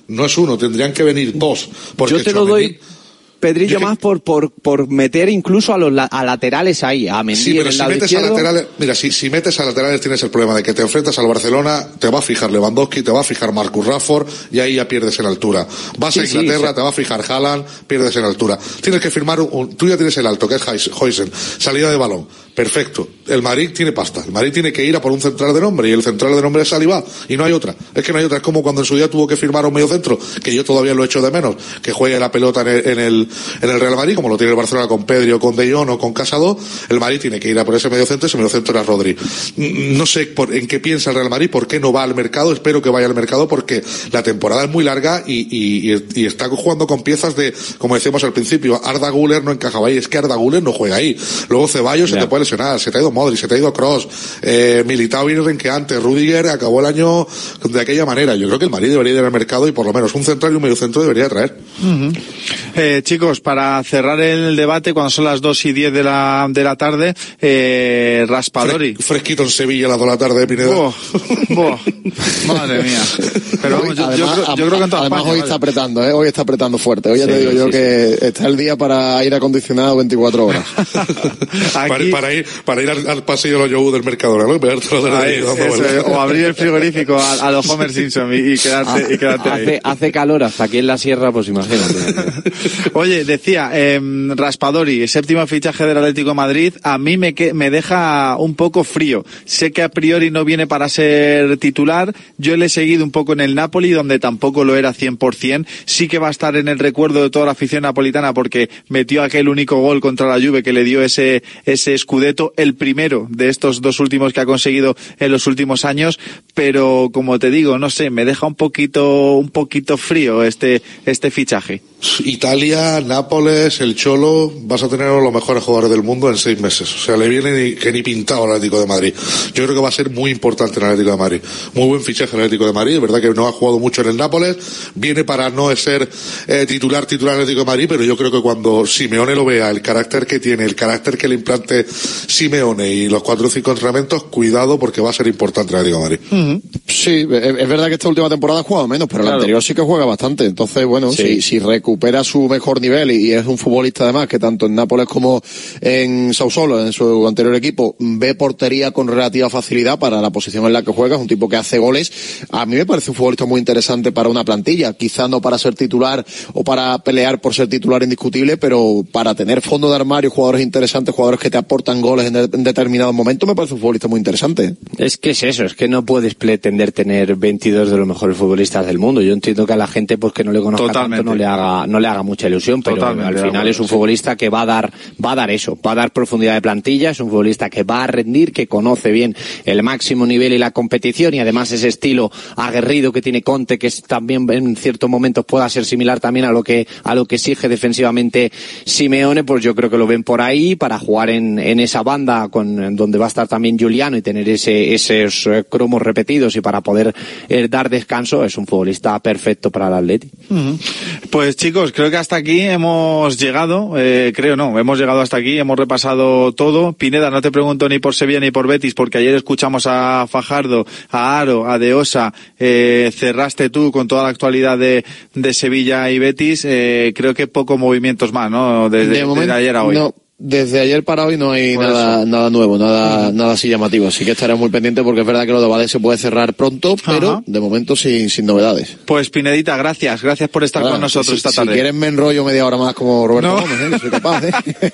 no es uno, tendrían que venir dos. Porque yo te lo doy, Pedrillo, más por meter incluso a laterales ahí, a Mendy. Sí, pero en el si lado metes izquierdo... a laterales, mira, si metes a laterales tienes el problema de que te enfrentas al Barcelona, te va a fijar Lewandowski, te va a fijar Marcus Rashford y ahí ya pierdes en altura. Vas a Inglaterra, te va a fijar Haaland, pierdes en altura. Tienes que firmar tú ya tienes el alto, que es Huijsen, salida de balón. Perfecto. El Madrid tiene pasta. El Madrid tiene que ir a por un central de nombre y el central de nombre es Saliba y no hay otra. Es que no hay otra. Es como cuando en su día tuvo que firmar a un mediocentro, que yo todavía lo echo de menos, que juegue la pelota en el Real Madrid, como lo tiene el Barcelona con Pedri o con De Jong o con Casado. El Madrid tiene que ir a por ese mediocentro, ese mediocentro era Rodri. No sé en qué piensa el Real Madrid, por qué no va al mercado. Espero que vaya al mercado porque la temporada es muy larga y está jugando con piezas de, como decíamos al principio, Arda Güler no encajaba ahí. Es que Arda Güler no juega ahí. Luego Ceballos se te puede lesionar, se te ha ido Modric, se te ha ido Kroos, Militao viene renqueante, Rudiger acabó el año de aquella manera. Yo creo que el Madrid debería ir al mercado y por lo menos un central y un mediocentro debería traer. Chicos, para cerrar el debate, cuando son las 2:10 de la tarde, Raspadori. Fresquito en Sevilla a las 2 de la tarde, Pineda. Madre mía. Pero vamos, yo creo que en toda además España, hoy está apretando, hoy está apretando fuerte. Hoy ya te digo yo que está el día para aire acondicionado 24 horas. Para ir al pasillo de los yogur del Mercadona, ¿no? O abrir el frigorífico a los Homer Simpson y quedarte ahí. Hace calor hasta aquí en la sierra, pues imagínate. Oye, decía, Raspadori, séptimo fichaje del Atlético de Madrid, a mí me deja un poco frío. Sé que a priori no viene para ser titular, yo le he seguido un poco en el Napoli, donde tampoco lo era 100%, sí que va a estar en el recuerdo de toda la afición napolitana porque metió aquel único gol contra la Juve que le dio ese Scudetto, el primero de estos dos últimos que ha conseguido en los últimos años, pero como te digo, no sé, me deja un poquito frío este fichaje. Italia, Nápoles, el Cholo, vas a tener a los mejores jugadores del mundo en 6 meses. O sea, le viene que ni pintado al Atlético de Madrid. Yo creo que va a ser muy importante en el Atlético de Madrid. Muy buen fichaje el Atlético de Madrid. Es verdad que no ha jugado mucho en el Nápoles. Viene para no ser titular en el Atlético de Madrid, pero yo creo que cuando Simeone lo vea, el carácter que tiene, el carácter que le implante Simeone y los 4 o 5 entrenamientos, cuidado porque va a ser importante el Atlético de Madrid. Sí, es verdad que esta última temporada ha jugado menos, pero la anterior sí que juega bastante. Entonces, bueno, si recupera su mejor nivel y es un futbolista además que tanto en Nápoles como en Sassuolo, en su anterior equipo, ve portería con relativa facilidad para la posición en la que juega, es un tipo que hace goles. A mí me parece un futbolista muy interesante para una plantilla, quizá no para ser titular o para pelear por ser titular indiscutible, pero para tener fondo de armario, jugadores interesantes, jugadores que te aportan goles en determinados momentos, me parece un futbolista muy interesante. Es que es eso, es que no puedes pretender tener 22 de los mejores futbolistas del mundo. Yo entiendo que a la gente pues que no le conozca tanto no le haga mucha ilusión, pero al final es un futbolista que va a dar eso, va a dar profundidad de plantilla, es un futbolista que va a rendir, que conoce bien el máximo nivel y la competición y además ese estilo aguerrido que tiene Conte, que es también en ciertos momentos pueda ser similar también a lo que exige defensivamente Simeone, pues yo creo que lo ven por ahí para jugar en esa banda donde va a estar también Giuliano y tener esos cromos repetidos y para poder dar descanso. Es un futbolista perfecto para el Atleti. Pues chicos, creo que hasta aquí hemos llegado, hemos llegado hasta aquí, hemos repasado todo. Pineda, no te pregunto ni por Sevilla ni por Betis, porque ayer escuchamos a Fajardo, a Aro, a De Osa, cerraste tú con toda la actualidad de Sevilla y Betis, creo que pocos movimientos más, ¿no? Desde ayer a hoy. No. Desde ayer para hoy no hay nada nuevo, nada así llamativo. Así que estaré muy pendiente porque es verdad que lo de Valdés se puede cerrar pronto, pero de momento sin novedades. Pues Pinedita, gracias por estar con nosotros esta tarde. Si quieren me enrollo media hora más como Roberto Gómez, que soy capaz,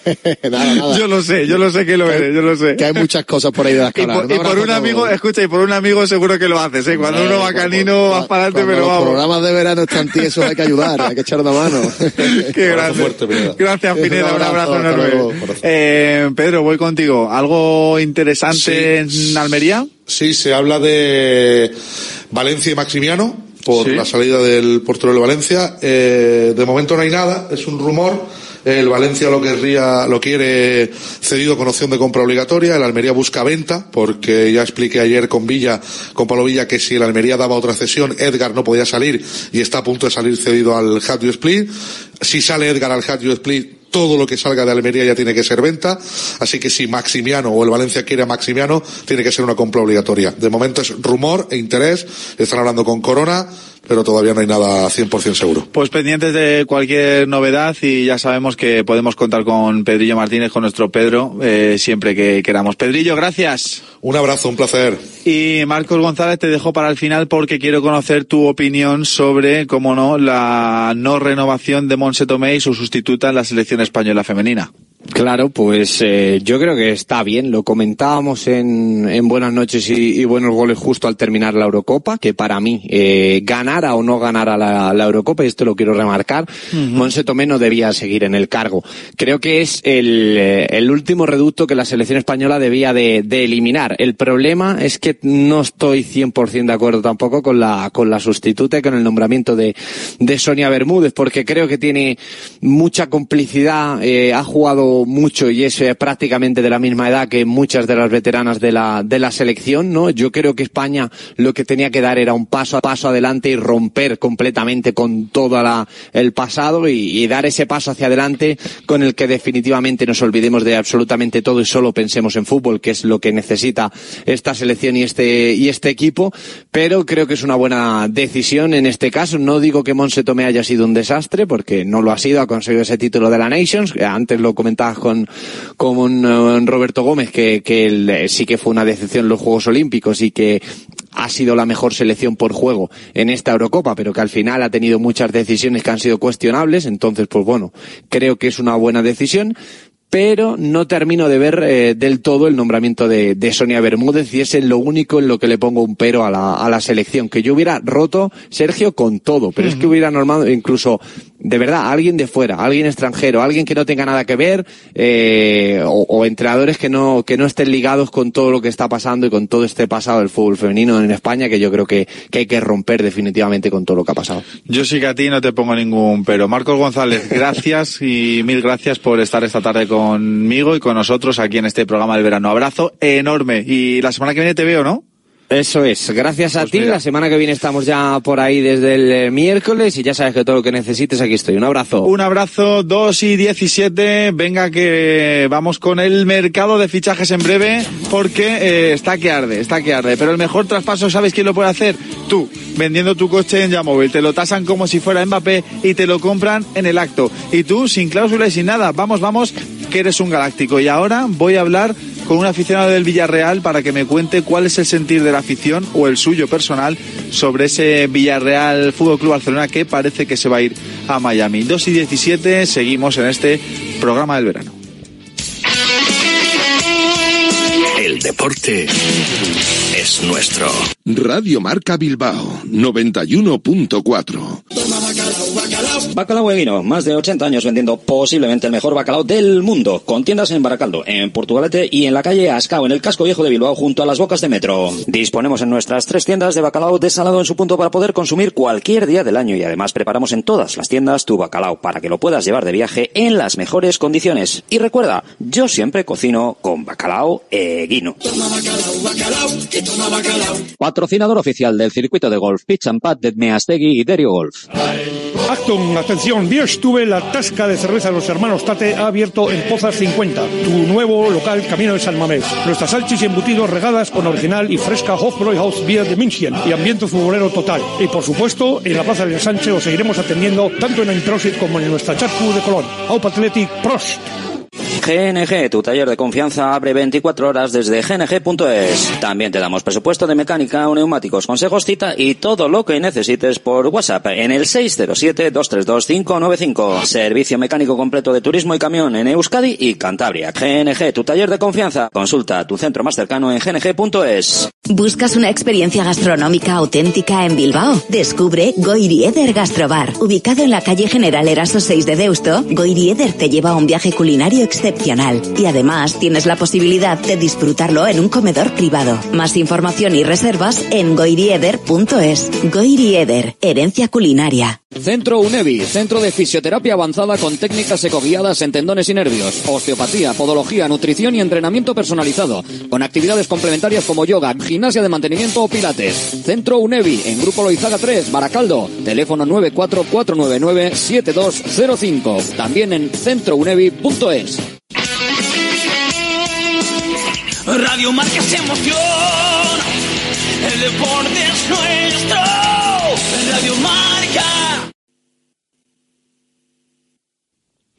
nada. Yo lo sé que lo eres, yo lo sé. Que hay muchas cosas por ahí de las que hablar. Y por un amigo seguro que lo haces, ¿eh? Cuando uno va canino, vas para adelante, pero vamos. Los programas de verano están tiesos, hay que ayudar, hay que echar una mano. Qué gracias, Pineda, un abrazo enorme. Pedro, voy contigo. ¿Algo interesante en Almería? Sí, se habla de Valencia y Maximiano por la salida del portero de Valencia. De momento no hay nada, es un rumor. El Valencia lo quiere cedido con opción de compra obligatoria. El Almería busca venta, porque ya expliqué ayer con Pablo Villa, que si el Almería daba otra cesión, Edgar no podía salir y está a punto de salir cedido al Hajduk Split. Si sale Edgar al Hajduk Split, todo lo que salga de Almería ya tiene que ser venta, así que si Maximiano o el Valencia quiere a Maximiano, tiene que ser una compra obligatoria. De momento es rumor e interés, están hablando con Corona, pero todavía no hay nada 100% seguro. Pues pendientes de cualquier novedad, y ya sabemos que podemos contar con Pedrillo Martínez, con nuestro Pedro, siempre que queramos. Pedrillo, gracias. Un abrazo, un placer. Y Marcos González, te dejo para el final porque quiero conocer tu opinión sobre, cómo no, la no renovación de Montse Tomé y su sustituta en la selección española femenina. Claro, pues yo creo que está bien. Lo comentábamos en Buenas noches y buenos goles justo al terminar la Eurocopa, que para mí, ganara o no ganara la Eurocopa, y esto lo quiero remarcar, Montse Tomé no debía seguir en el cargo. Creo que es el último reducto que la selección española debía de eliminar. El problema es que no estoy 100% de acuerdo tampoco con la sustituta y con el nombramiento de Sonia Bermúdez, porque creo que tiene mucha complicidad, ha jugado mucho y es prácticamente de la misma edad que muchas de las veteranas de la selección, ¿no? Yo creo que España lo que tenía que dar era un paso adelante y romper completamente con todo el pasado y dar ese paso hacia adelante con el que definitivamente nos olvidemos de absolutamente todo y solo pensemos en fútbol, que es lo que necesita esta selección y este equipo. Pero creo que es una buena decisión en este caso. No digo que Montse Tomé haya sido un desastre, porque no lo ha sido, ha conseguido ese título de la Nations. Antes lo comentábamos con Roberto Gómez, que sí que fue una decepción en los Juegos Olímpicos y que ha sido la mejor selección por juego en esta Eurocopa, pero que al final ha tenido muchas decisiones que han sido cuestionables. Entonces, pues bueno, creo que es una buena decisión, pero no termino de ver del todo el nombramiento de Sonia Bermúdez, y es lo único en lo que le pongo un pero a la selección. Que yo hubiera roto, Sergio, con todo, pero es que hubiera normado incluso, de verdad, alguien de fuera, alguien extranjero, alguien que no tenga nada que ver, o entrenadores que no estén ligados con todo lo que está pasando y con todo este pasado del fútbol femenino en España, que yo creo que hay que romper definitivamente con todo lo que ha pasado. Yo sí que a ti no te pongo ningún pero. Marcos González, gracias y mil gracias por estar esta tarde conmigo y con nosotros aquí en este programa del verano. Abrazo enorme, y la semana que viene te veo, ¿no? Eso es, gracias a pues ti. Mira. La semana que viene estamos ya por ahí desde el miércoles, y ya sabes que todo lo que necesites aquí estoy. Un abrazo. Un abrazo, 2:17. Venga, que vamos con el mercado de fichajes en breve, porque está que arde. Pero el mejor traspaso, ¿sabes quién lo puede hacer? Tú, vendiendo tu coche en Yamóvil. Te lo tasan como si fuera Mbappé y te lo compran en el acto. Y tú, sin cláusula y sin nada. Vamos, que eres un galáctico. Y ahora voy a hablar con un aficionado del Villarreal para que me cuente cuál es el sentir de la afición, o el suyo personal, sobre ese Villarreal Fútbol Club Barcelona, que parece que se va a ir a Miami. 2:17, seguimos en este programa del verano. El deporte es nuestro. Radio Marca Bilbao 91.4. Bacalao Eguino, más de 80 años vendiendo posiblemente el mejor bacalao del mundo, con tiendas en Baracaldo, en Portugalete y en la calle Ascao, en el casco viejo de Bilbao, junto a las bocas de metro. Disponemos en nuestras 3 tiendas de bacalao desalado en su punto para poder consumir cualquier día del año, y además preparamos en todas las tiendas tu bacalao para que lo puedas llevar de viaje en las mejores condiciones. Y recuerda, yo siempre cocino con Bacalao Eguino. Patrocinador oficial del circuito de golf Pitch and Pad de Meastegui y Derio Golf. Acton, atención, yo estuve, la tasca de cerveza de los hermanos Tate ha abierto en Pozas 50, tu nuevo local camino de San Mamés. Nuestras salchis y embutidos regadas con original y fresca Hofbräuhaus Bier de München y ambiente futbolero total. Y por supuesto, en la Plaza del Sánchez os seguiremos atendiendo tanto en Einprosit como en nuestra Chatcu de Colón. Aup Athletic, Prost. GNG, tu taller de confianza, abre 24 horas desde gng.es. También te damos presupuesto de mecánica, neumáticos, consejos, cita y todo lo que necesites por WhatsApp en el 607-232-595. Servicio mecánico completo de turismo y camión en Euskadi y Cantabria. GNG, tu taller de confianza. Consulta tu centro más cercano en gng.es. ¿Buscas una experiencia gastronómica auténtica en Bilbao? Descubre Goiri Eder Gastrobar. Ubicado en la calle General Eraso 6 de Deusto, Goiri Eder te lleva a un viaje culinario excepcional. Y además tienes la posibilidad de disfrutarlo en un comedor privado. Más información y reservas en goirieder.es. Goiri Eder, herencia culinaria. Centro UNEVI, centro de fisioterapia avanzada con técnicas ecoguiadas en tendones y nervios, osteopatía, podología, nutrición y entrenamiento personalizado, con actividades complementarias como yoga, gimnasia de mantenimiento o pilates. Centro UNEVI, en Grupo Loizaga 3, Baracaldo, teléfono 944997205, también en centrounevi.es. Radio Marca es emoción, el deporte es nuestro. Radio Marca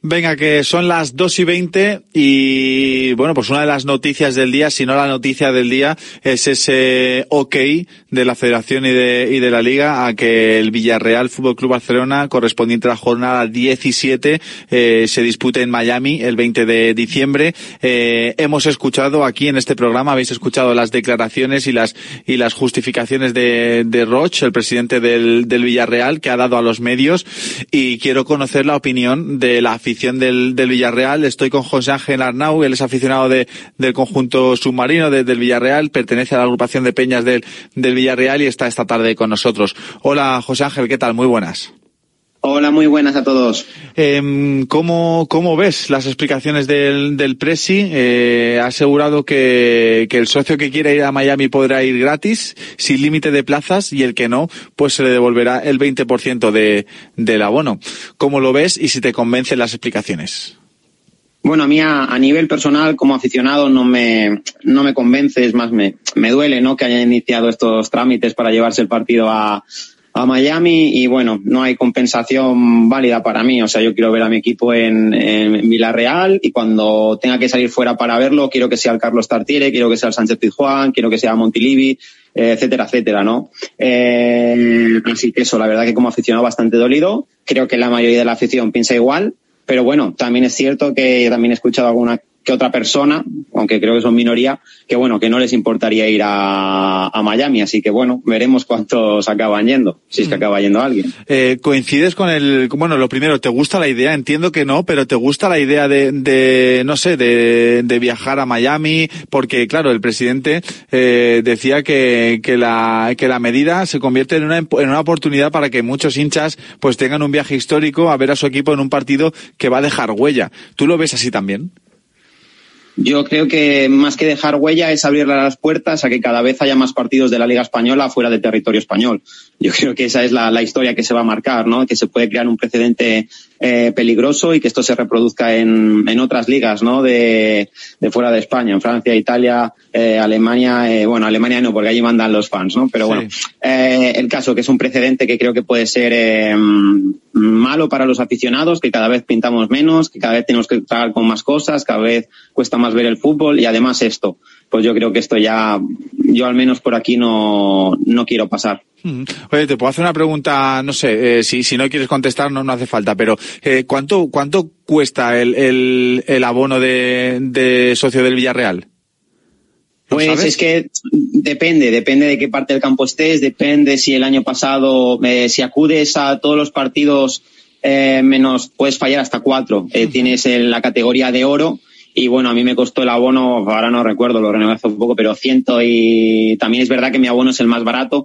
Venga, que son las 2:20 y bueno, pues una de las noticias del día, si no la noticia del día, es ese ok de la Federación y de la Liga a que el Villarreal Fútbol Club Barcelona, correspondiente a la jornada 17, se dispute en Miami el 20 de diciembre. Hemos escuchado aquí en este programa, habéis escuchado las declaraciones y las justificaciones de Roch, el presidente del Villarreal, que ha dado a los medios, y quiero conocer la opinión de la afición del Villarreal. Estoy con José Ángel Arnau, él es aficionado del conjunto submarino del Villarreal, pertenece a la agrupación de peñas del Villarreal y está esta tarde con nosotros. Hola José Ángel, ¿qué tal? Muy buenas. Hola, muy buenas a todos. ¿Cómo ves las explicaciones del Presi? Ha asegurado que el socio que quiera ir a Miami podrá ir gratis, sin límite de plazas, y el que no, pues se le devolverá el 20% del abono. ¿Cómo lo ves y si te convencen las explicaciones? Bueno, a mí a nivel personal, como aficionado, no me convence, es más, me duele, ¿no?, que hayan iniciado estos trámites para llevarse el partido a Miami, y bueno, no hay compensación válida para mí. O sea, yo quiero ver a mi equipo en Villarreal, y cuando tenga que salir fuera para verlo, quiero que sea el Carlos Tartiere, quiero que sea el Sánchez Pizjuán, quiero que sea Montilivi, etcétera, etcétera, ¿no? Así que eso, la verdad que como aficionado bastante dolido. Creo que la mayoría de la afición piensa igual, pero bueno, también es cierto que también he escuchado alguna que otra persona, aunque creo que son minoría, que bueno, que no les importaría ir a Miami. Así que bueno, veremos cuántos acaban yendo, si es que acaba yendo alguien. ¿Coincides con bueno, lo primero, ¿te gusta la idea? Entiendo que no, pero ¿te gusta la idea de viajar a Miami? Porque claro, el presidente decía que la medida se convierte en una oportunidad para que muchos hinchas pues tengan un viaje histórico a ver a su equipo en un partido que va a dejar huella. ¿Tú lo ves así también? Yo creo que más que dejar huella es abrirle las puertas a que cada vez haya más partidos de la Liga Española fuera del territorio español. Yo creo que esa es la historia que se va a marcar, ¿no? Que se puede crear un precedente peligroso y que esto se reproduzca en otras ligas, ¿no? De fuera de España, en Francia, Italia, Alemania, bueno, Alemania no, porque allí mandan los fans, ¿no? Pero bueno, el caso que es un precedente que creo que puede ser malo para los aficionados, que cada vez pintamos menos, que cada vez tenemos que trabajar con más cosas, cada vez cuesta más ver el fútbol, y además esto, pues yo creo que esto ya, yo al menos por aquí no quiero pasar. Oye, te puedo hacer una pregunta, no sé, si no quieres contestar no hace falta, pero ¿cuánto cuesta el abono de socio del Villarreal? Pues ¿sabes? Es que depende de qué parte del campo estés, depende si el año pasado, si acudes a todos los partidos menos, puedes fallar hasta 4, tienes la categoría de oro. Y bueno, a mí me costó el abono, ahora no recuerdo, lo renové hace un poco, pero 100, y también es verdad que mi abono es el más barato,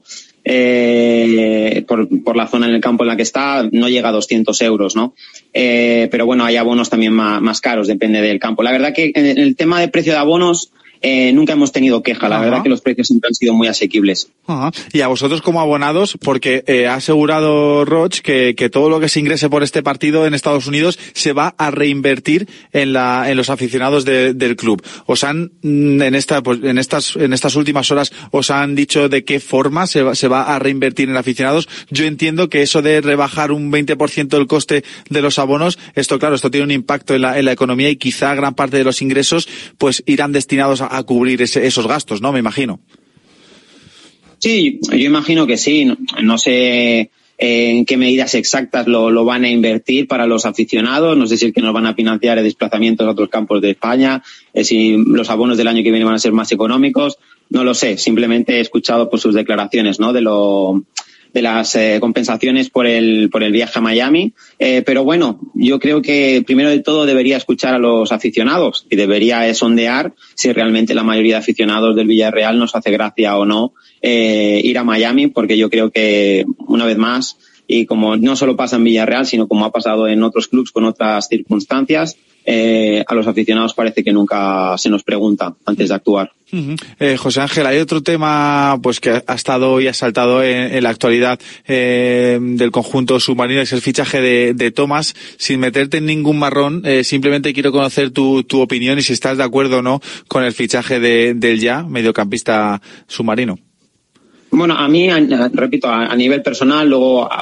por la zona en el campo en la que está, no llega a 200 euros, ¿no? Pero bueno, hay abonos también más caros, depende del campo. La verdad que en el tema de precio de abonos, nunca hemos tenido queja. La verdad que los precios siempre han sido muy asequibles. Y a vosotros como abonados, porque ha asegurado Roch que todo lo que se ingrese por este partido en Estados Unidos se va a reinvertir en los aficionados del club. Os han en estas últimas horas os han dicho de qué forma se va a reinvertir en aficionados. Yo entiendo que eso de rebajar un 20% el coste de los abonos, esto tiene un impacto en la economía, y quizá gran parte de los ingresos pues irán destinados a cubrir esos gastos, ¿no? Me imagino. Sí, yo imagino que sí. No sé en qué medidas exactas lo van a invertir para los aficionados. No sé si es que nos van a financiar desplazamientos a otros campos de España, si los abonos del año que viene van a ser más económicos. No lo sé. Simplemente he escuchado por sus declaraciones, ¿no? De las compensaciones por el viaje a Miami. Pero bueno, yo creo que primero de todo debería escuchar a los aficionados y debería sondear si realmente la mayoría de aficionados del Villarreal nos hace gracia o no ir a Miami, porque yo creo que, una vez más, y como no solo pasa en Villarreal, sino como ha pasado en otros clubs con otras circunstancias, a los aficionados parece que nunca se nos pregunta antes de actuar. José Ángel, hay otro tema pues que ha estado y ha saltado en la actualidad del conjunto submarino, es el fichaje de Thomas. Sin meterte en ningún marrón, simplemente quiero conocer tu opinión y si estás de acuerdo o no con el fichaje del ya mediocampista submarino. Bueno, a mí, repito, a nivel personal, luego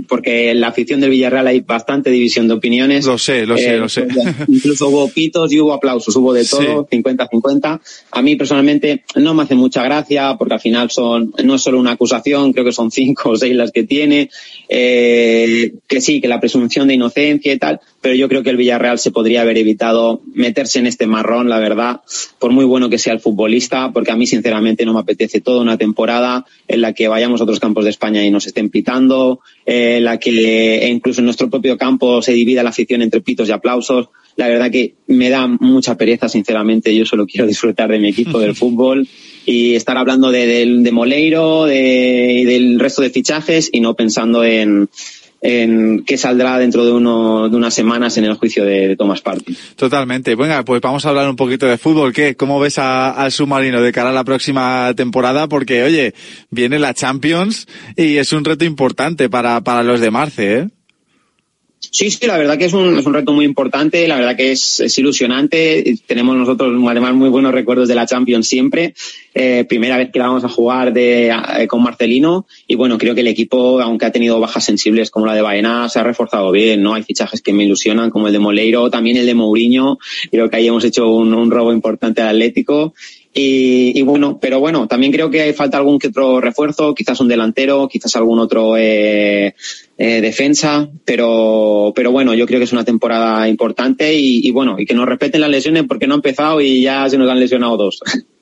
porque en la afición del Villarreal hay bastante división de opiniones. Lo sé. Incluso hubo pitos y hubo aplausos, hubo de todo, 50-50. A mí personalmente no me hace mucha gracia, porque al final no es solo una acusación, creo que son 5 o 6 las que tiene, que sí, que la presunción de inocencia y tal, pero yo creo que el Villarreal se podría haber evitado meterse en este marrón, la verdad, por muy bueno que sea el futbolista, porque a mí sinceramente no me apetece toda una temporada en la que vayamos a otros campos de España y nos estén pitando, en la que incluso en nuestro propio campo se divida la afición entre pitos y aplausos. La verdad que me da mucha pereza, sinceramente. Yo solo quiero disfrutar de mi equipo del fútbol y estar hablando de Moleiro, del resto de fichajes y no pensando en qué saldrá dentro de unas semanas en el juicio de Thomas Partey. Totalmente. Venga, pues vamos a hablar un poquito de fútbol. ¿Cómo ves al submarino de cara a la próxima temporada? Porque, oye, viene la Champions y es un reto importante para los de Marce, ¿eh? Sí, la verdad que es un reto muy importante, la verdad que es ilusionante. Tenemos nosotros además muy buenos recuerdos de la Champions siempre. Primera vez que la vamos a jugar con Marcelino y bueno, creo que el equipo, aunque ha tenido bajas sensibles como la de Baena, se ha reforzado bien, ¿no? Hay fichajes que me ilusionan como el de Moleiro, también el de Mourinho. Creo que ahí hemos hecho un robo importante al Atlético. Y bueno, pero bueno, también creo que falta algún que otro refuerzo, quizás un delantero, quizás algún otro defensa, pero bueno, yo creo que es una temporada importante y bueno, y que nos respeten las lesiones porque no ha empezado y ya se nos han lesionado 2.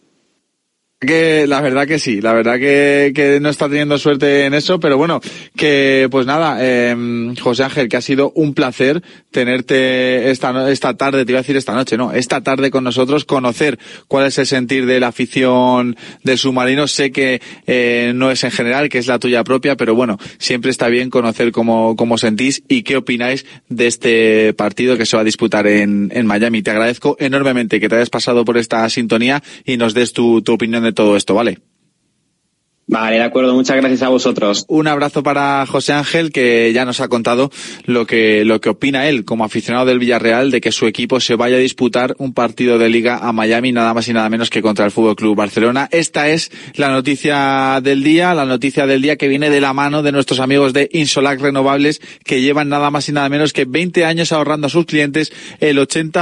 La verdad que sí, la verdad que no está teniendo suerte en eso, pero bueno, que pues nada, José Ángel, que ha sido un placer tenerte esta tarde, te iba a decir esta noche, no, esta tarde con nosotros, conocer cuál es el sentir de la afición del submarino. Sé que no es en general, que es la tuya propia, pero bueno, siempre está bien conocer cómo sentís y qué opináis de este partido que se va a disputar en Miami. Te agradezco enormemente que te hayas pasado por esta sintonía y nos des tu opinión de todo esto, ¿vale? Vale, de acuerdo, muchas gracias a vosotros. Un abrazo para José Ángel, que ya nos ha contado lo que opina él como aficionado del Villarreal de que su equipo se vaya a disputar un partido de Liga a Miami, nada más y nada menos que contra el Fútbol Club Barcelona. Esta es la noticia del día que viene de la mano de nuestros amigos de Insolac Renovables, que llevan nada más y nada menos que 20 años ahorrando a sus clientes el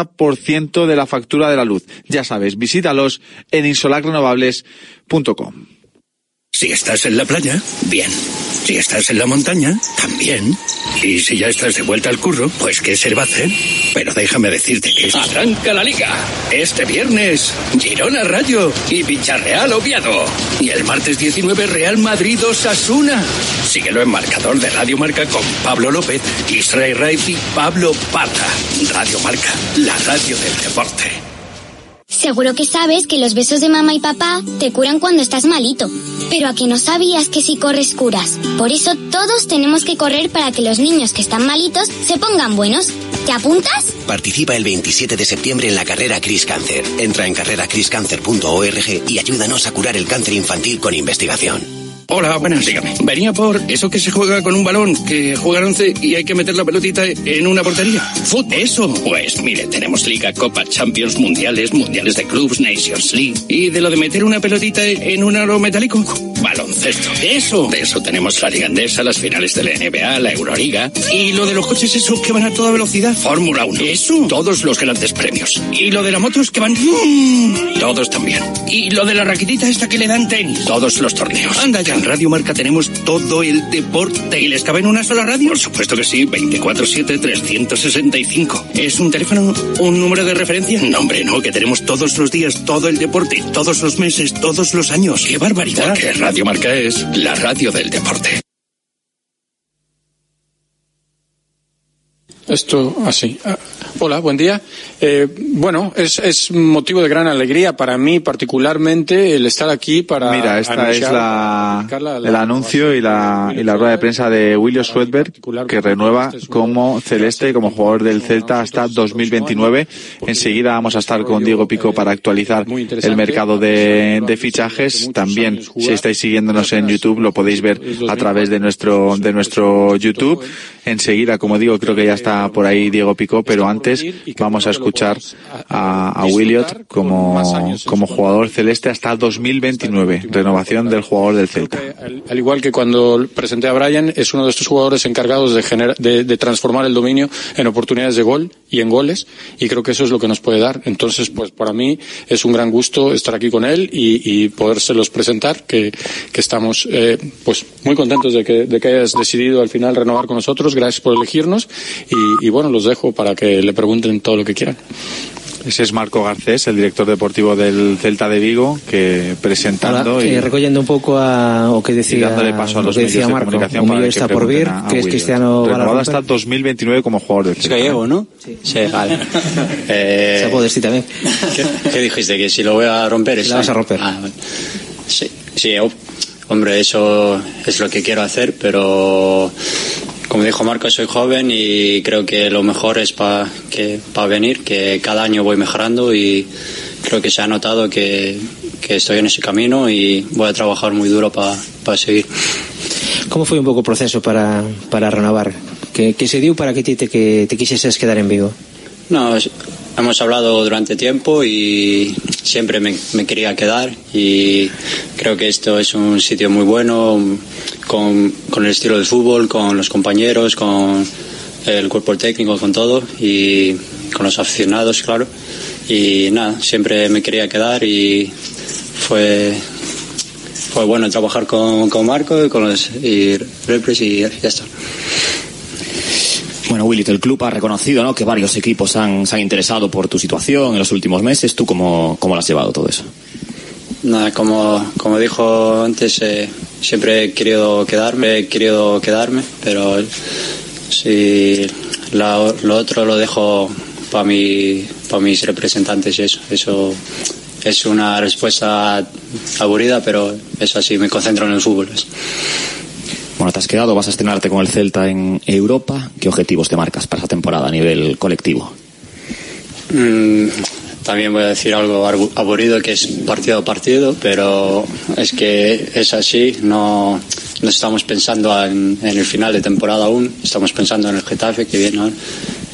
80% de la factura de la luz. Ya sabes, visítalos en insolacrenovables.com. Si estás en la playa, bien. Si estás en la montaña, también. Y si ya estás de vuelta al curro, pues ¿qué se va a hacer? Pero déjame decirte que arranca la Liga. Este viernes, Girona Rayo y Villarreal Oviedo. Y el martes 19, Real Madrid Osasuna. Síguelo en Marcador de Radio Marca con Pablo López, Israel Raiz y Pablo Parra. Radio Marca, la radio del deporte. Seguro que sabes que los besos de mamá y papá te curan cuando estás malito. Pero ¿a que no sabías que si corres curas? Por eso todos tenemos que correr para que los niños que están malitos se pongan buenos. ¿Te apuntas? Participa el 27 de septiembre en la carrera Cris Cáncer. Entra en carreracriscancer.org y ayúdanos a curar el cáncer infantil con investigación. Hola, buenas, dígame. Venía por eso que se juega con un balón, que juegan 11 y hay que meter la pelotita en una portería. ¡Fútbol! Eso. Pues mire, tenemos Liga, Copa, Champions, Mundiales de Clubs, Nations League. Y de lo de meter una pelotita en un aro metálico, baloncesto. Eso. De eso tenemos la Liga Andesa, las finales de la NBA, la Euroliga. Y lo de los coches esos que van a toda velocidad, Fórmula 1. Eso. Todos los grandes premios. Y lo de las motos que van... Todos también. Y lo de la raquetita esta que le dan tenis. Todos los torneos. Anda ya. En Radio Marca tenemos todo el deporte. ¿Y les cabe en una sola radio? Por supuesto que sí, 24/7, 365. ¿Es un teléfono, un número de referencia? No, hombre, no, que tenemos todos los días, todo el deporte, todos los meses, todos los años. ¡Qué barbaridad! Porque Radio Marca es la radio del deporte. Esto así. Hola, buen día. Bueno, es motivo de gran alegría para mí particularmente el estar aquí para... Mira, esta es el anuncio y la rueda de prensa de William Swedberg, que renueva como celeste, como jugador del Celta hasta 2029. Enseguida vamos a estar con Diego Pico para actualizar el mercado de fichajes. También, si estáis siguiéndonos en YouTube, lo podéis ver a través de nuestro YouTube. Enseguida, como digo, creo que ya está está por ahí Diego Picó, pero antes vamos a escuchar a Williot como jugador celeste hasta 2029, renovación del jugador del Celta. Al igual que cuando presenté a Brian, es uno de estos jugadores encargados de transformar el dominio en oportunidades de gol y en goles, y creo que eso es lo que nos puede dar. Entonces, pues para mí es un gran gusto estar aquí con él y podérselos presentar, que estamos pues muy contentos de que hayas decidido al final renovar con nosotros. Gracias por elegirnos y bueno, los dejo para que le pregunten todo lo que quieran. Ese es Marco Garcés, el director deportivo del Celta de Vigo, que presentando recollendo un pouco o que decía, y dándole paso a los medios de Marco, comunicación para que está por vir, crees que Cristiano renovado hasta 2029 como jugador del Celta. Es gallego, ¿no? Sí, vale. Se puede decir también. ¿Qué dijiste? ¿Que si lo voy a romper? Si la vas a romper. Vale. Sí, hombre, eso es lo que quiero hacer, pero como dijo Marco, soy joven y creo que lo mejor es para venir, que cada año voy mejorando y creo que se ha notado que estoy en ese camino y voy a trabajar muy duro para seguir. ¿Cómo fue un pouco o proceso para renovar? Que se dio para que te quisieses quedar en Vigo? No, hemos hablado durante tiempo y siempre me quería quedar y creo que esto es un sitio muy bueno con el estilo de fútbol, con los compañeros, con el cuerpo técnico, con todo y con los aficionados, claro. Y nada, siempre me quería quedar y fue bueno trabajar con Marco y con los repres y ya está. Bueno, Willy, el club ha reconocido, ¿no?, que varios equipos se han interesado por tu situación en los últimos meses. ¿Tú cómo lo has llevado todo eso? Nada, como dijo antes, siempre he querido quedarme, pero si lo otro lo dejo para mis representantes y eso es una respuesta aburrida, pero es así, me concentro en el fútbol. Bueno, te has quedado, vas a estrenarte con el Celta en Europa. ¿Qué objetivos te marcas para esa temporada a nivel colectivo? También voy a decir algo aburrido, que es partido a partido, pero es que es así. No estamos pensando en el final de temporada aún, estamos pensando en el Getafe que viene ahora.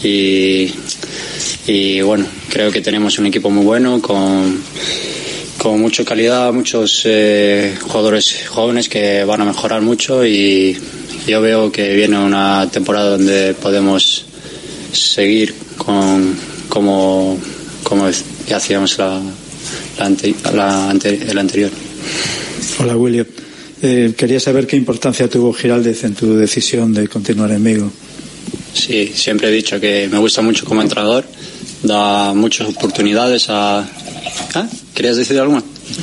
Y bueno, creo que tenemos un equipo muy bueno con mucha calidad, muchos jugadores jóvenes que van a mejorar mucho y yo veo que viene una temporada donde podemos seguir como hacíamos el anterior. Hola, William. Quería saber qué importancia tuvo Giraldez en tu decisión de continuar en Vigo. Sí, siempre he dicho que me gusta mucho como entrenador, da muchas oportunidades a... ¿Querías decir algo más?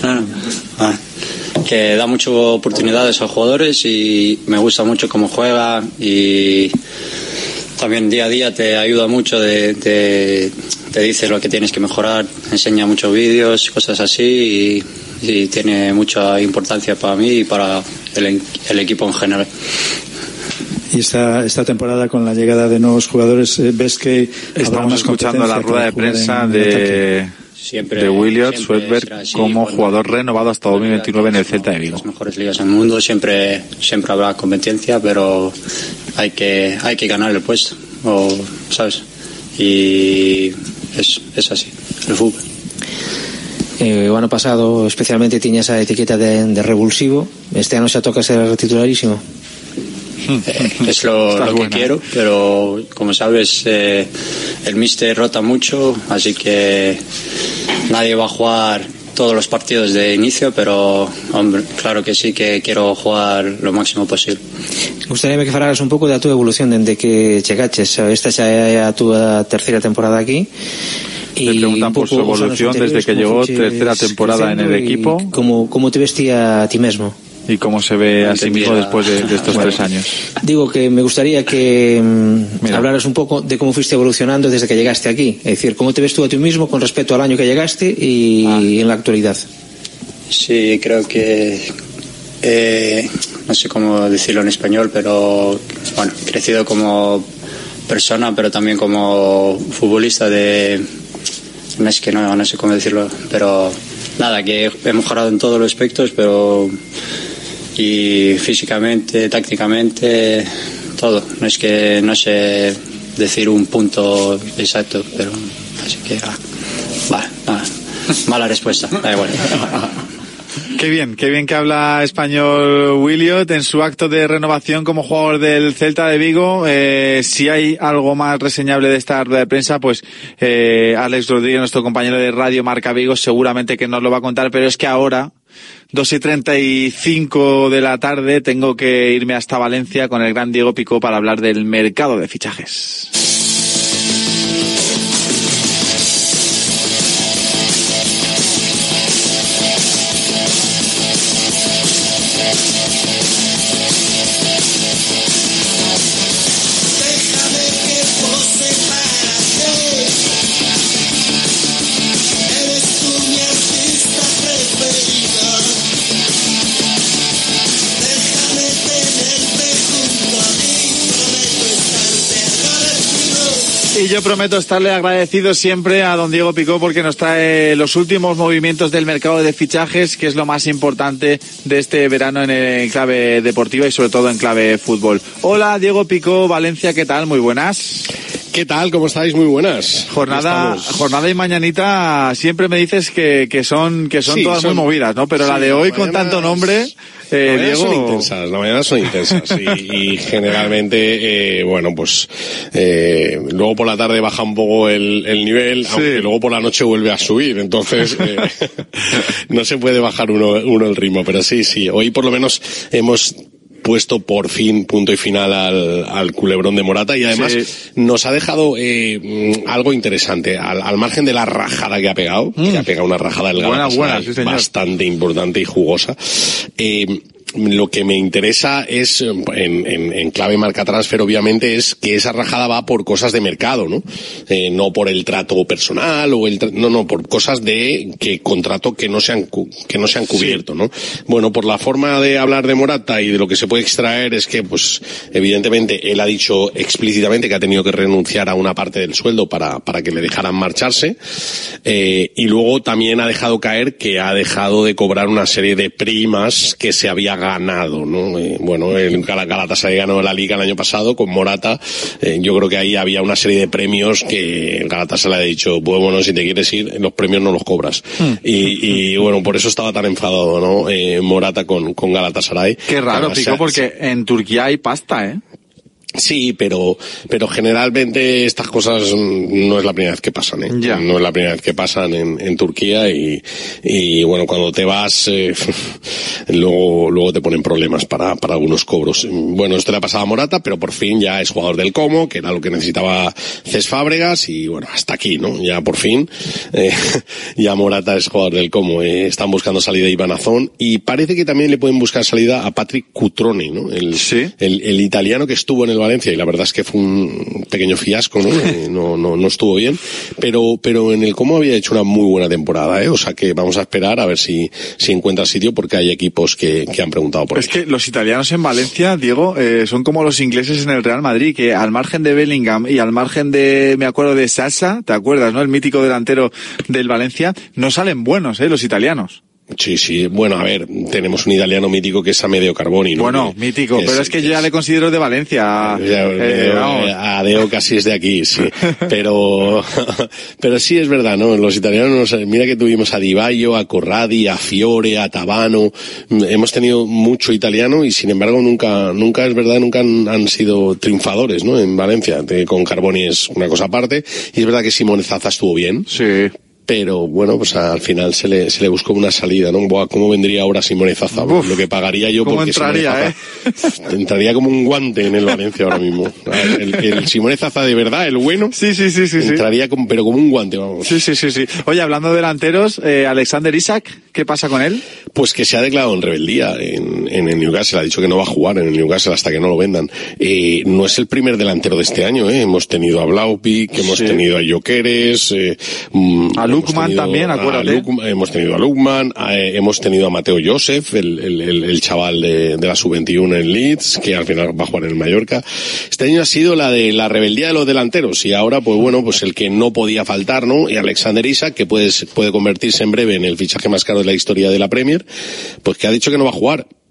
Que da muchas oportunidades a jugadores y me gusta mucho cómo juega y también día a día te ayuda mucho, te dice lo que tienes que mejorar, enseña muchos vídeos, cosas así y tiene mucha importancia para mí y para el equipo en general. Y esta temporada, con la llegada de nuevos jugadores, ¿ves que estamos escuchando la rueda de prensa de Williot Swedberg como jugador renovado hasta 2029 en el Celta de Vigo? Las mejores ligas del mundo, siempre habrá competencia, pero hay que ganar el puesto, ¿sabes? Y es así, el fútbol. O ano pasado especialmente tiña esa etiqueta de revulsivo. Este ano xa toca ser titularísimo. Es lo que quiero, pero como sabes el míster rota mucho, así que nadie va a jugar todos los partidos de inicio, pero hombre, claro que sí que quiero jugar lo máximo posible. Gustaríame que falaras un pouco da túa evolución dende que chegaches. Esta xa é a túa terceira temporada aquí. Le preguntan por su evolución desde que llegó, tercera temporada en el equipo. ¿Cómo te vestía a ti mismo? ¿Y cómo se ve a sí mismo después de estos 3 años? Digo que me gustaría que hablaras un poco de cómo fuiste evolucionando desde que llegaste aquí. Es decir, ¿cómo te ves tú a ti mismo con respecto al año que llegaste y en la actualidad? Sí, creo que... no sé cómo decirlo en español, pero bueno, he crecido como persona, pero también como futbolista no sé cómo decirlo, pero nada, que he mejorado en todos los aspectos, pero y físicamente, tácticamente, todo. No es que no sé decir un punto exacto, pero así que vale, mala respuesta, da igual. Qué bien que habla español Williot en su acto de renovación como jugador del Celta de Vigo. Si hay algo más reseñable de esta rueda de prensa, pues Alex Rodríguez, nuestro compañero de Radio Marca Vigo, seguramente que nos lo va a contar, pero es que ahora, 2:35 de la tarde, tengo que irme hasta Valencia con el gran Diego Picó para hablar del mercado de fichajes. Y yo prometo estarle agradecido siempre a don Diego Picó porque nos trae los últimos movimientos del mercado de fichajes, que es lo más importante de este verano en clave deportiva y sobre todo en clave fútbol. Hola Diego Picó, Valencia, ¿qué tal? Muy buenas. ¿Qué tal? ¿Cómo estáis? Muy buenas. Jornada y mañanita siempre me dices que son sí, todas muy movidas, ¿no? Pero sí, la de hoy con tanto nombre, Diego... Son intensas, las mañanas son intensas y generalmente, luego por la tarde baja un poco el nivel, aunque luego por la noche vuelve a subir, entonces no se puede bajar uno el ritmo, pero sí, hoy por lo menos hemos puesto por fin punto y final al culebrón de Morata y además nos ha dejado algo interesante al margen de la rajada que ha pegado, que ha pegado una rajada del Galatasaray bastante importante y jugosa. Lo que me interesa es, en clave marca transfer, obviamente, es que esa rajada va por cosas de mercado, ¿no? No por el trato personal no, por cosas de contrato que no se han cubierto, ¿no? Bueno, por la forma de hablar de Morata y de lo que se puede extraer es que, pues, evidentemente, él ha dicho explícitamente que ha tenido que renunciar a una parte del sueldo para que le dejaran marcharse, y luego también ha dejado caer que ha dejado de cobrar una serie de primas que se había ganado, ¿no? El Galatasaray ganó la Liga el año pasado con Morata. Yo creo que ahí había una serie de premios que el Galatasaray le ha dicho, pues bueno, si te quieres ir, los premios no los cobras. Y bueno, por eso estaba tan enfadado, ¿no? Morata con Galatasaray. Qué raro, Pico, porque en Turquía hay pasta, ¿eh? Sí, pero generalmente estas cosas no es la primera vez que pasan, ¿eh? Ya. No es la primera vez que pasan en Turquía y bueno, cuando te vas, luego te ponen problemas para algunos cobros. Bueno, esto le ha pasado a Morata, pero por fin ya es jugador del Como, que era lo que necesitaba Cés Fábregas y bueno, hasta aquí, ¿no? Ya por fin, ya Morata es jugador del Como. Están buscando salida a Iván Azón y parece que también le pueden buscar salida a Patrick Cutrone, ¿no? El italiano que estuvo en el Valencia y la verdad es que fue un pequeño fiasco, ¿no? No estuvo bien, pero en el Como había hecho una muy buena temporada, ¿eh? O sea que vamos a esperar a ver si encuentra sitio porque hay equipos que han preguntado por él. Es que los italianos en Valencia, Diego, son como los ingleses en el Real Madrid, que al margen de Bellingham y al margen me acuerdo de Sasa, ¿te acuerdas, no? El mítico delantero del Valencia, no salen buenos, los italianos. Sí, bueno, a ver, tenemos un italiano mítico que es Amedeo Carboni, ¿no? Bueno, mítico, pero es que yo ya le considero de Valencia. Adeo casi es de aquí, sí. Pero sí es verdad, ¿no? Los italianos, mira que tuvimos a Di Baio, a Corradi, a Fiore, a Tabano, hemos tenido mucho italiano y sin embargo nunca es verdad, nunca han sido triunfadores, ¿no? En Valencia, con Carboni es una cosa aparte, y es verdad que Simone Zaza estuvo bien. Sí. Pero bueno, pues al final se le buscó una salida, ¿no? Buah, ¿cómo vendría ahora Simone Zaza? Uf, lo que pagaría yo porque entraría, entraría como un guante en el Valencia ahora mismo. El Simone Zaza de verdad, el bueno. Sí. Entraría pero como un guante, vamos. Sí. Oye, hablando de delanteros, Alexander Isak, ¿qué pasa con él? Pues que se ha declarado en rebeldía en el Newcastle, ha dicho que no va a jugar en el Newcastle hasta que no lo vendan. No es el primer delantero de este año, Hemos tenido a Vlahovic, hemos tenido a Gyökeres, a Lukman también, acuérdate. Hemos tenido a Lukman, hemos tenido a Mateo Joseph, el chaval de la sub-21 en Leeds, que al final va a jugar en el Mallorca. Este año ha sido la de la rebeldía de los delanteros y ahora, pues bueno, pues el que no podía faltar, ¿no? Y Alexander Isak, que puede convertirse en breve en el fichaje más caro de la historia de la Premier, pues que ha dicho que no va a jugar.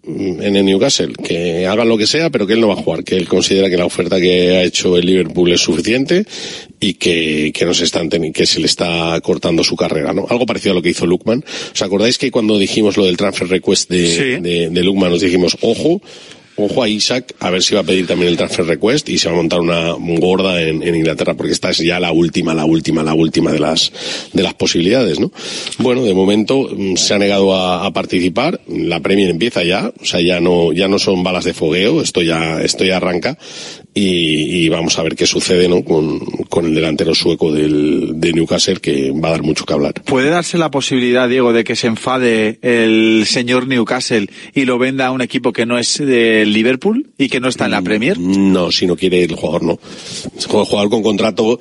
en el Newcastle, que hagan lo que sea, pero que él no va a jugar, que él considera que la oferta que ha hecho el Liverpool es suficiente y que se le está cortando su carrera, ¿no? Algo parecido a lo que hizo Lookman. ¿Os acordáis que cuando dijimos lo del transfer request de Lookman nos dijimos, ojo a Isak, a ver si va a pedir también el transfer request y se va a montar una gorda en Inglaterra, porque esta es ya la última de las posibilidades, ¿no? Bueno, de momento se ha negado a participar, la Premier empieza ya, o sea, ya no son balas de fogueo, esto ya arranca y vamos a ver qué sucede, ¿no? Con el delantero sueco de Newcastle, que va a dar mucho que hablar. ¿Puede darse la posibilidad, Diego, de que se enfade el señor Newcastle y lo venda a un equipo que no es de Liverpool y que no está en la Premier? No, si no quiere el jugador, no. El jugador con contrato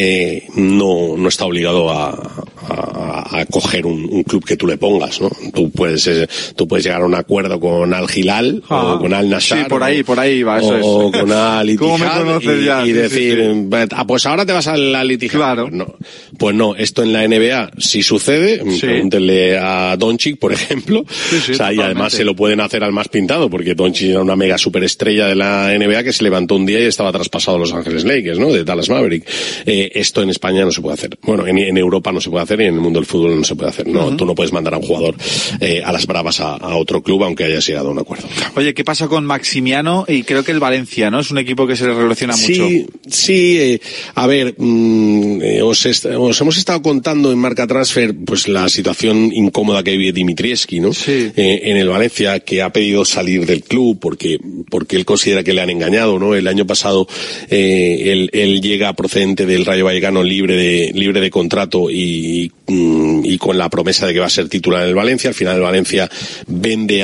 no está obligado a coger un club que tú le pongas, ¿no? Tú puedes llegar a un acuerdo con Al Hilal o con Al Nassr. Sí, por ahí va, eso o con Al Ittihad y decir, pues ahora te vas al Ittihad. Claro. Pues no, esto en la NBA sí sucede. Pregúntenle a Doncic, por ejemplo. Sí, o sea, y además se lo pueden hacer al más pintado, porque Doncic era una mega superestrella de la NBA que se levantó un día y estaba traspasado a Los Ángeles Lakers, ¿no? De Dallas Maverick. Esto en España no se puede hacer. Bueno, en Europa no se puede hacer y en el mundo del fútbol no se puede hacer. No, tú no puedes mandar a un jugador a las bravas a otro club, aunque haya llegado a un acuerdo. Oye, ¿qué pasa con Maximiano? Y creo que el Valencia, ¿no? Es un equipo que se le relaciona mucho. Sí, a ver, os hemos estado contando en Marca Transfer pues la situación incómoda que vive Dimitrievski, ¿no? Sí. En el Valencia, que ha pedido salir del club porque él considera que le han engañado, ¿no? El año pasado él llega procedente del Rayo Vallecano libre de contrato y con la promesa de que va a ser titular en el Valencia. Al final el Valencia vende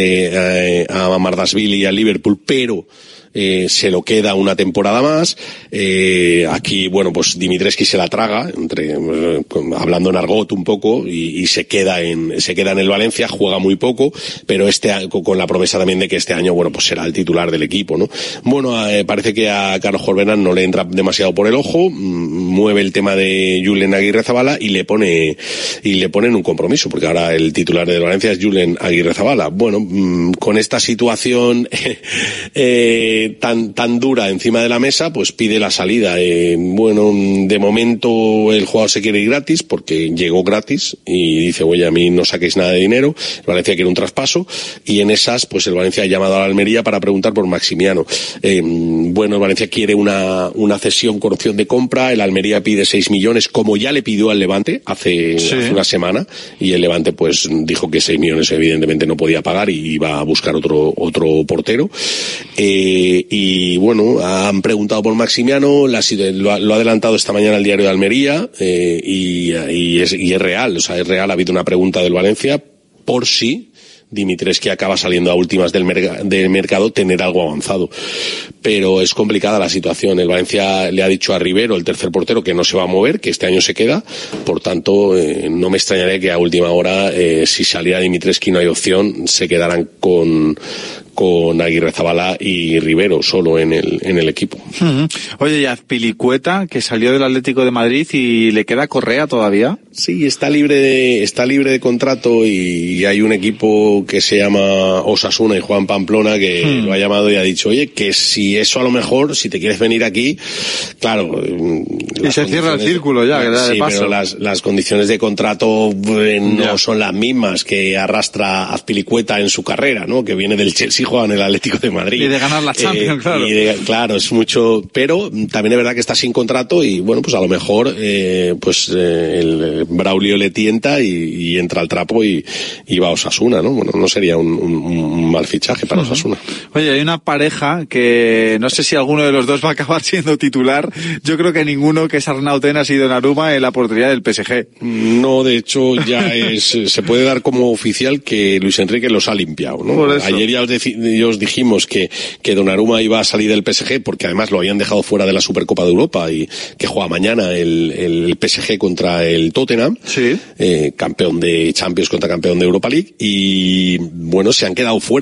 a Mardasvili y a Liverpool, pero se lo queda una temporada más. Aquí, bueno, pues Dimitrievski se la traga, hablando en argot un poco, y se queda en el Valencia, juega muy poco, pero con la promesa también de que este año, bueno, pues será el titular del equipo, ¿no? Bueno, parece que a Carlos Jorbenán no le entra demasiado por el ojo, mueve el tema de Julen Aguirrezabala y le pone en un compromiso, porque ahora el titular del Valencia es Julen Aguirrezabala. Bueno, con esta situación tan dura encima de la mesa, pues pide la salida. Bueno, de momento el jugador se quiere ir gratis porque llegó gratis y dice, oye, a mí no saquéis nada de dinero. El Valencia quiere un traspaso y en esas, pues el Valencia ha llamado a la Almería para preguntar por Maximiano. Bueno, el Valencia quiere una cesión con opción de compra. El Almería pide 6 millones, como ya le pidió al Levante hace una semana, y el Levante pues dijo que 6 millones evidentemente no podía pagar y iba a buscar otro portero. Y bueno, han preguntado por Maximiano, lo ha adelantado esta mañana el diario de Almería, y es real, o sea, es real. Ha habido una pregunta del Valencia por si Dimitrievski acaba saliendo a últimas del mercado, tener algo avanzado. Pero es complicada la situación. El Valencia le ha dicho a Rivero, el tercer portero, que no se va a mover, que este año se queda. Por tanto, no me extrañaría que a última hora, si saliera Dimitrievski no hay opción, se quedarán con Aguirrezabala y Rivero solo en el equipo. Oye, y Azpilicueta, que salió del Atlético de Madrid y le queda Correa todavía. Sí, está libre de contrato y hay un equipo que se llama Osasuna y Juan Pamplona que lo ha llamado y ha dicho, oye, que si eso a lo mejor, si te quieres venir aquí, claro. Y se cierra el círculo ya, que da de paso. Pero las condiciones de contrato no son las mismas que arrastra Azpilicueta en su carrera, ¿no? Que viene del Chelsea, juega en el Atlético de Madrid. Y de ganar la Champions, claro. Claro, es mucho, pero también es verdad que está sin contrato y bueno, pues a lo mejor, el Braulio le tienta y entra al trapo y va a Osasuna, ¿no? Bueno, no sería un mal fichaje para Osasuna. Oye, hay una pareja que no sé si alguno de los dos va a acabar siendo titular. Yo creo que ninguno, que es Arnau Tenas y Donnarumma, en la portería del PSG. No, de hecho, ya se puede dar como oficial que Luis Enrique los ha limpiado, ¿no? Ayer ya os dijimos que Donnarumma iba a salir del PSG porque además lo habían dejado fuera de la Supercopa de Europa y que juega mañana el PSG contra el Tottenham, campeón de Champions contra campeón de Europa League, y bueno, se han quedado fuera,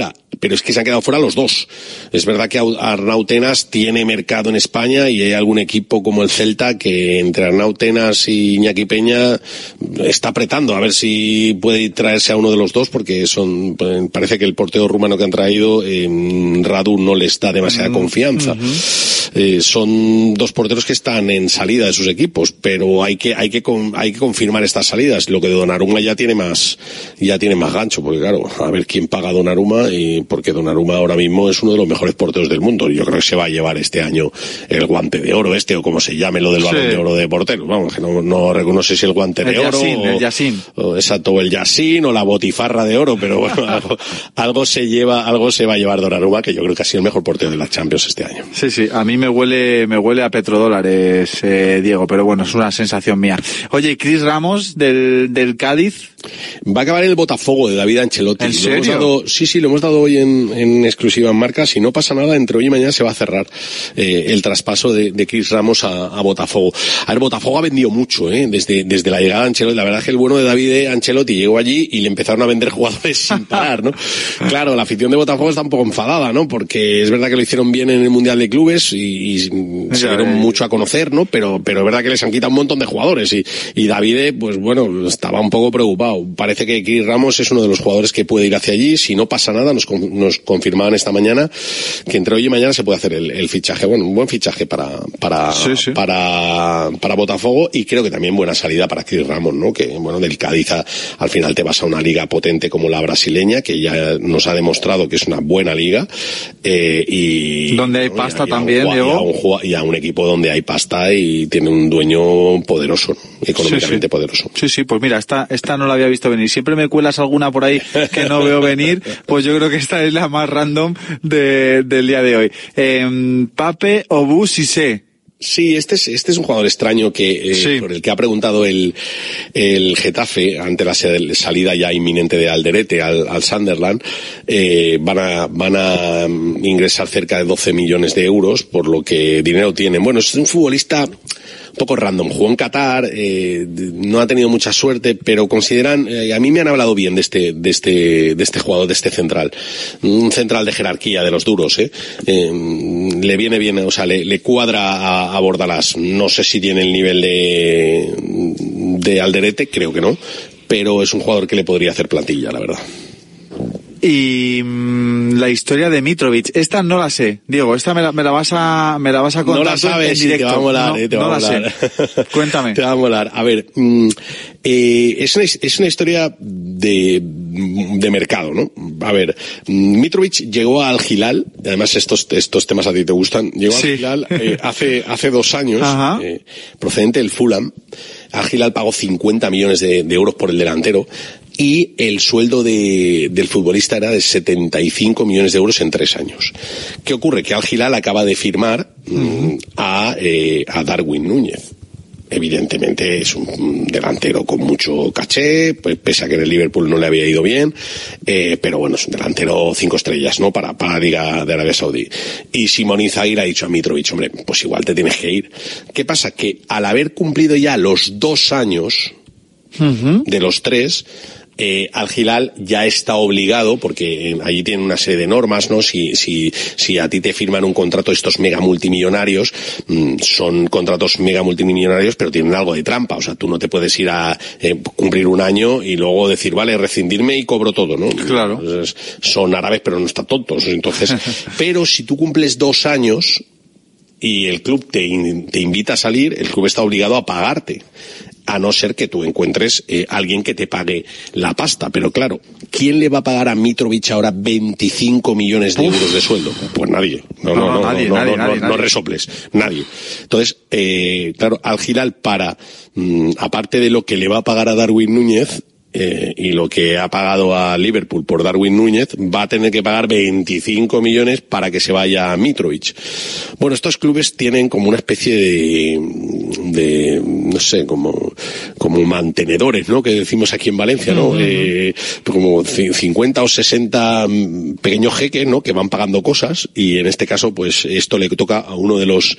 pero es que se han quedado fuera los dos. Es verdad que Arnau Tenas tiene mercado en España y hay algún equipo como el Celta que entre Arnau Tenas y Iñaki Peña está apretando a ver si puede traerse a uno de los dos, porque parece que el portero rumano que han traído, Radu, no les da demasiada confianza. Son dos porteros que están en salida de sus equipos, pero hay que confirmar estas salidas. Lo que de Donnarumma ya tiene más gancho, porque claro, a ver quién paga a Donnarumma, y porque Donnarumma ahora mismo es uno de los mejores porteros del mundo. Yo creo que se va a llevar este año el guante de oro o como se llame lo del balón de oro de portero. Vamos, que no sé si el guante de oro el Yassin. O el Yassin o la botifarra de oro, pero bueno, algo se va a llevar Donnarumma, que yo creo que ha sido el mejor portero de la Champions este año. Sí, a mí me huele a petrodólares, Diego, pero bueno, es una sensación mía. Oye, Chris Ramos del Cádiz va a acabar en el Botafogo de David Ancelotti. ¿En serio? Lo hemos dado hoy en exclusiva en Marca. Si no pasa nada, entre hoy y mañana se va a cerrar el traspaso de Chris Ramos a Botafogo. A ver, Botafogo ha vendido mucho, desde la llegada de Ancelotti. La verdad es que el bueno de David Ancelotti llegó allí y le empezaron a vender jugadores sin parar, ¿no? Claro, la afición de Botafogo está un poco enfadada, ¿no? Porque es verdad que lo hicieron bien en el Mundial de Clubes y se dieron mucho a conocer, ¿no? Pero es verdad que les han quitado un montón de jugadores y David, pues bueno, estaba un poco preocupado. Parece que Chris Ramos es uno de los jugadores que puede ir hacia allí. Si no pasa nada, nos confirmaban esta mañana que entre hoy y mañana se puede hacer el fichaje. Bueno, un buen fichaje para Botafogo, y creo que también buena salida para Chris Ramos, ¿no? Que bueno, del Cádiz al final te vas a una liga potente como la brasileña, que ya nos ha demostrado que es una buena liga, y donde hay pasta también, Diego. Y a un equipo donde hay pasta y tiene un dueño poderoso, ¿no? Económicamente poderoso. Sí, pues mira, esta no la había visto venir. Siempre me cuelas alguna por ahí que no veo venir, pues yo creo que esta es la más random del día de hoy. Pape Obu Cissé. Sí, este es un jugador extraño por el que ha preguntado el Getafe ante la salida ya inminente de Alderete al Sunderland. Van a ingresar cerca de 12 millones de euros, por lo que dinero tienen. Bueno, es un futbolista un poco random. Jugó en Qatar, no ha tenido mucha suerte, pero consideran, a mí me han hablado bien de este jugador, de este central. Un central de jerarquía, de los duros, le viene bien, o sea, le cuadra a Bordalás. No sé si tiene el nivel de Alderete, creo que no, pero es un jugador que le podría hacer plantilla, la verdad. Y la historia de Mitrovic, esta no la sé, Diego, esta me la vas a contar. No la sabes, en directo. Te va a molar, te va a molar. Sé. Cuéntame. Te va a molar. A ver, es una historia de mercado, ¿no? A ver, Mitrovic llegó al Hilal, además estos temas a ti te gustan, llegó al Hilal hace 2 años, procedente del Fulham. Al Hilal pagó 50 millones de euros por el delantero, y el sueldo del futbolista era de 75 millones de euros en 3 años. ¿Qué ocurre? Que Al Hilal acaba de firmar a Darwin Núñez. Evidentemente es un delantero con mucho caché, pues pese a que en el Liverpool no le había ido bien, pero bueno, es un delantero 5 estrellas, ¿no? Para la Liga de Arabia Saudí. Y Simón Inzaghi le ha dicho a Mitrovic, hombre, pues igual te tienes que ir. ¿Qué pasa? Que al haber cumplido ya los 2 años de los 3, Al Hilal ya está obligado, porque allí tienen una serie de normas, ¿no? Si a ti te firman un contrato estos mega multimillonarios, son contratos mega multimillonarios, pero tienen algo de trampa. O sea, tú no te puedes ir a cumplir 1 año y luego decir, vale, rescindirme y cobro todo, ¿no? Claro. Entonces, son árabes, pero no están tontos. Entonces, pero si tú cumples 2 años y el club te invita a salir, el club está obligado a pagarte, a no ser que tú encuentres alguien que te pague la pasta. Pero claro, ¿quién le va a pagar a Mitrovic ahora 25 millones de euros de sueldo? Pues nadie. No resoples. Nadie. Entonces, claro, Al Hilal aparte de lo que le va a pagar a Darwin Núñez, y lo que ha pagado a Liverpool por Darwin Núñez, va a tener que pagar 25 millones para que se vaya a Mitrovic. Bueno, estos clubes tienen como una especie de no sé, como mantenedores, ¿no? Que decimos aquí en Valencia, ¿no? Como 50 o 60 pequeños jeques, ¿no? Que van pagando cosas, y en este caso, pues esto le toca a uno de los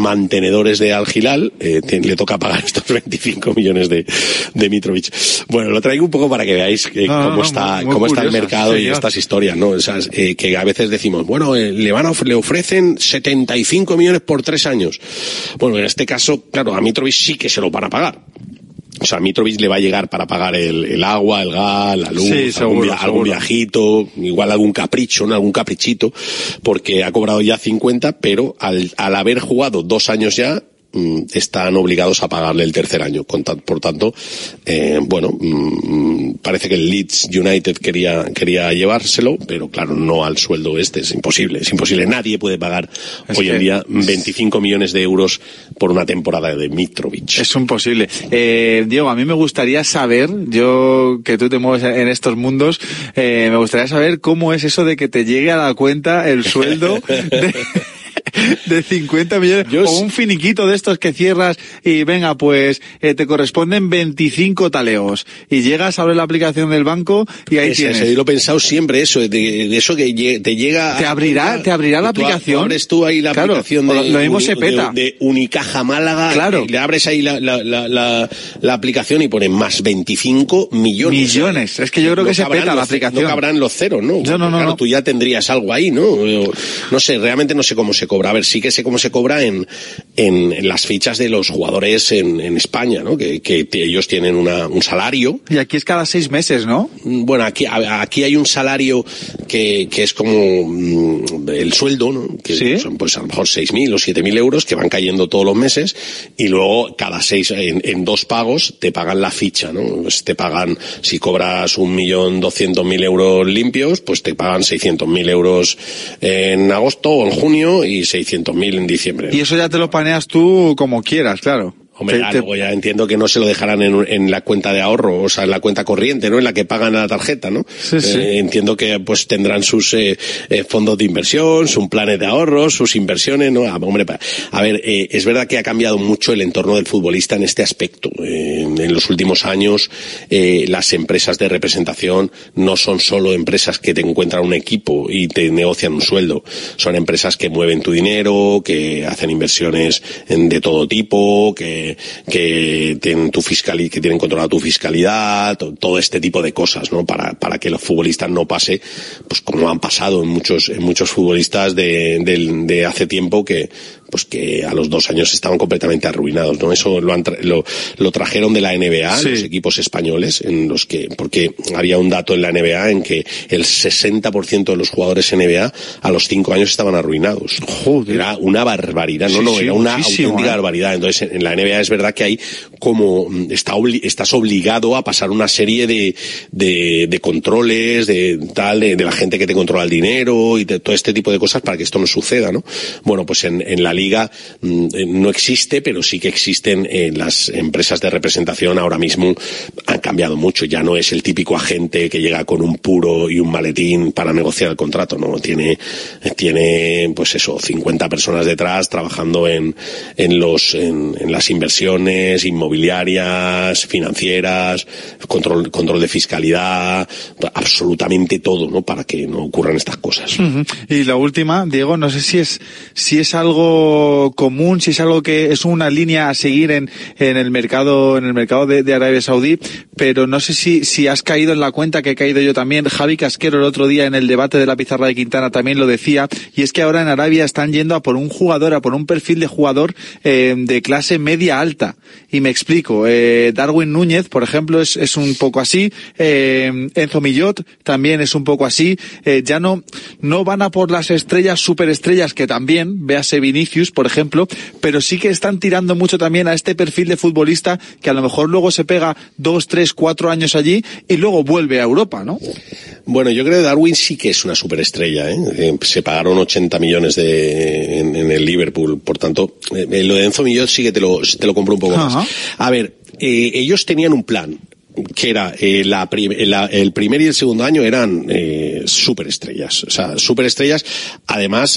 mantenedores de Al Hilal, le toca pagar estos 25 millones de Mitrovic. Bueno, lo traigo un poco para que veáis cómo está el mercado y estas historias, ¿no? O sea, que a veces decimos, bueno, le ofrecen 75 millones por 3 años. Bueno, en este caso, claro, a Mitrovic sí que se lo van a pagar. O sea, a Mitrovic le va a llegar para pagar el agua, el gas, la luz, algún viajito, igual algún capricho, ¿no? Algún caprichito, porque ha cobrado ya 50, pero al haber jugado 2 años ya, están obligados a pagarle el tercer año. Por tanto, parece que el Leeds United quería llevárselo, pero claro, no al sueldo es imposible. Nadie puede pagar hoy en día 25 millones de euros por una temporada de Mitrovic. Es imposible. Diego, a mí me gustaría saber, yo que tú te mueves en estos mundos, me gustaría saber cómo es eso de que te llegue a la cuenta el sueldo de 50 millones, o un finiquito de estos que cierras y venga, pues te corresponden 25 taleos y llegas a abrir la aplicación del banco y ahí tienes. Yo lo he pensado siempre, de eso que te llega. Te abrirá la aplicación. Abres tú ahí la aplicación lo mismo se peta. De Unicaja Málaga. Claro. Le abres ahí la aplicación y ponen más 25 millones. Es que yo creo que se peta la aplicación. No cabrán los ceros, ¿no? No. Tú ya tendrías algo ahí, ¿no? No sé, realmente no sé cómo se cobra. A ver, sí que sé cómo se cobra en las fichas de los jugadores en España, ¿no? Que ellos tienen un salario. Y aquí es cada 6 meses, ¿no? Bueno, aquí hay un salario que es como el sueldo, ¿no? Que ¿sí? Son pues a lo mejor 6.000 o 7.000 euros que van cayendo todos los meses y luego cada 6, en 2 pagos te pagan la ficha, ¿no? Pues te pagan, si cobras 1.200.000 euros limpios, pues te pagan 600.000 euros en agosto o en junio y 600.000 en diciembre, ¿no? Y eso ya te lo planeas tú como quieras, claro. Hombre, luego ya entiendo que no se lo dejarán en la cuenta de ahorro, o sea, en la cuenta corriente, ¿no? En la que pagan a la tarjeta, ¿no? Sí. Entiendo que pues tendrán sus fondos de inversión, sus planes de ahorro, sus inversiones, ¿no? Hombre, a ver, es verdad que ha cambiado mucho el entorno del futbolista en este aspecto. En los últimos años, las empresas de representación no son solo empresas que te encuentran un equipo y te negocian un sueldo. Son empresas que mueven tu dinero, que hacen inversiones de todo tipo, que tienen que tienen controlada tu fiscalidad, todo este tipo de cosas, ¿no? Para que los futbolistas no pase, pues como han pasado en muchos futbolistas de hace tiempo que a los 2 años estaban completamente arruinados, ¿no? Eso lo trajeron de la NBA, sí. Los equipos españoles, porque había un dato en la NBA en que el 60% de los jugadores NBA a los 5 años estaban arruinados. Joder. Era una barbaridad, era una auténtica barbaridad. Entonces, en la NBA es verdad que hay como estás obligado a pasar una serie de controles, de la gente que te controla el dinero y de todo este tipo de cosas para que esto no suceda, ¿no? Bueno, pues en la liga no existe, pero sí que existen las empresas de representación. Ahora mismo han cambiado mucho, ya no es el típico agente que llega con un puro y un maletín para negociar el contrato, no, tiene pues eso, 50 personas detrás trabajando en las inversiones inmobiliarias, financieras, control de fiscalidad, absolutamente todo, ¿no? Para que no ocurran estas cosas. Uh-huh. Y la última, Diego, no sé si es algo común, si es algo que es una línea a seguir en el mercado de Arabia Saudí, pero no sé si has caído en la cuenta que he caído yo también. Javi Casquero el otro día en el debate de la pizarra de Quintana también lo decía, y es que ahora en Arabia están yendo a por un perfil de jugador de clase media alta. Y me explico, Darwin Núñez, por ejemplo, es un poco así, Enzo Millot también es un poco así, ya no van a por las estrellas, superestrellas, que también, véase Vinicius, por ejemplo, pero sí que están tirando mucho también a este perfil de futbolista que a lo mejor luego se pega 2, 3, 4 años allí y luego vuelve a Europa, ¿no? Bueno, yo creo que Darwin sí que es una superestrella, ¿eh? Se pagaron 80 millones en el Liverpool, por tanto, lo de Enzo Millot sí que te lo compro un poco más. A ver, ellos tenían un plan que era el primer y el segundo año eran superestrellas. O sea, superestrellas, además,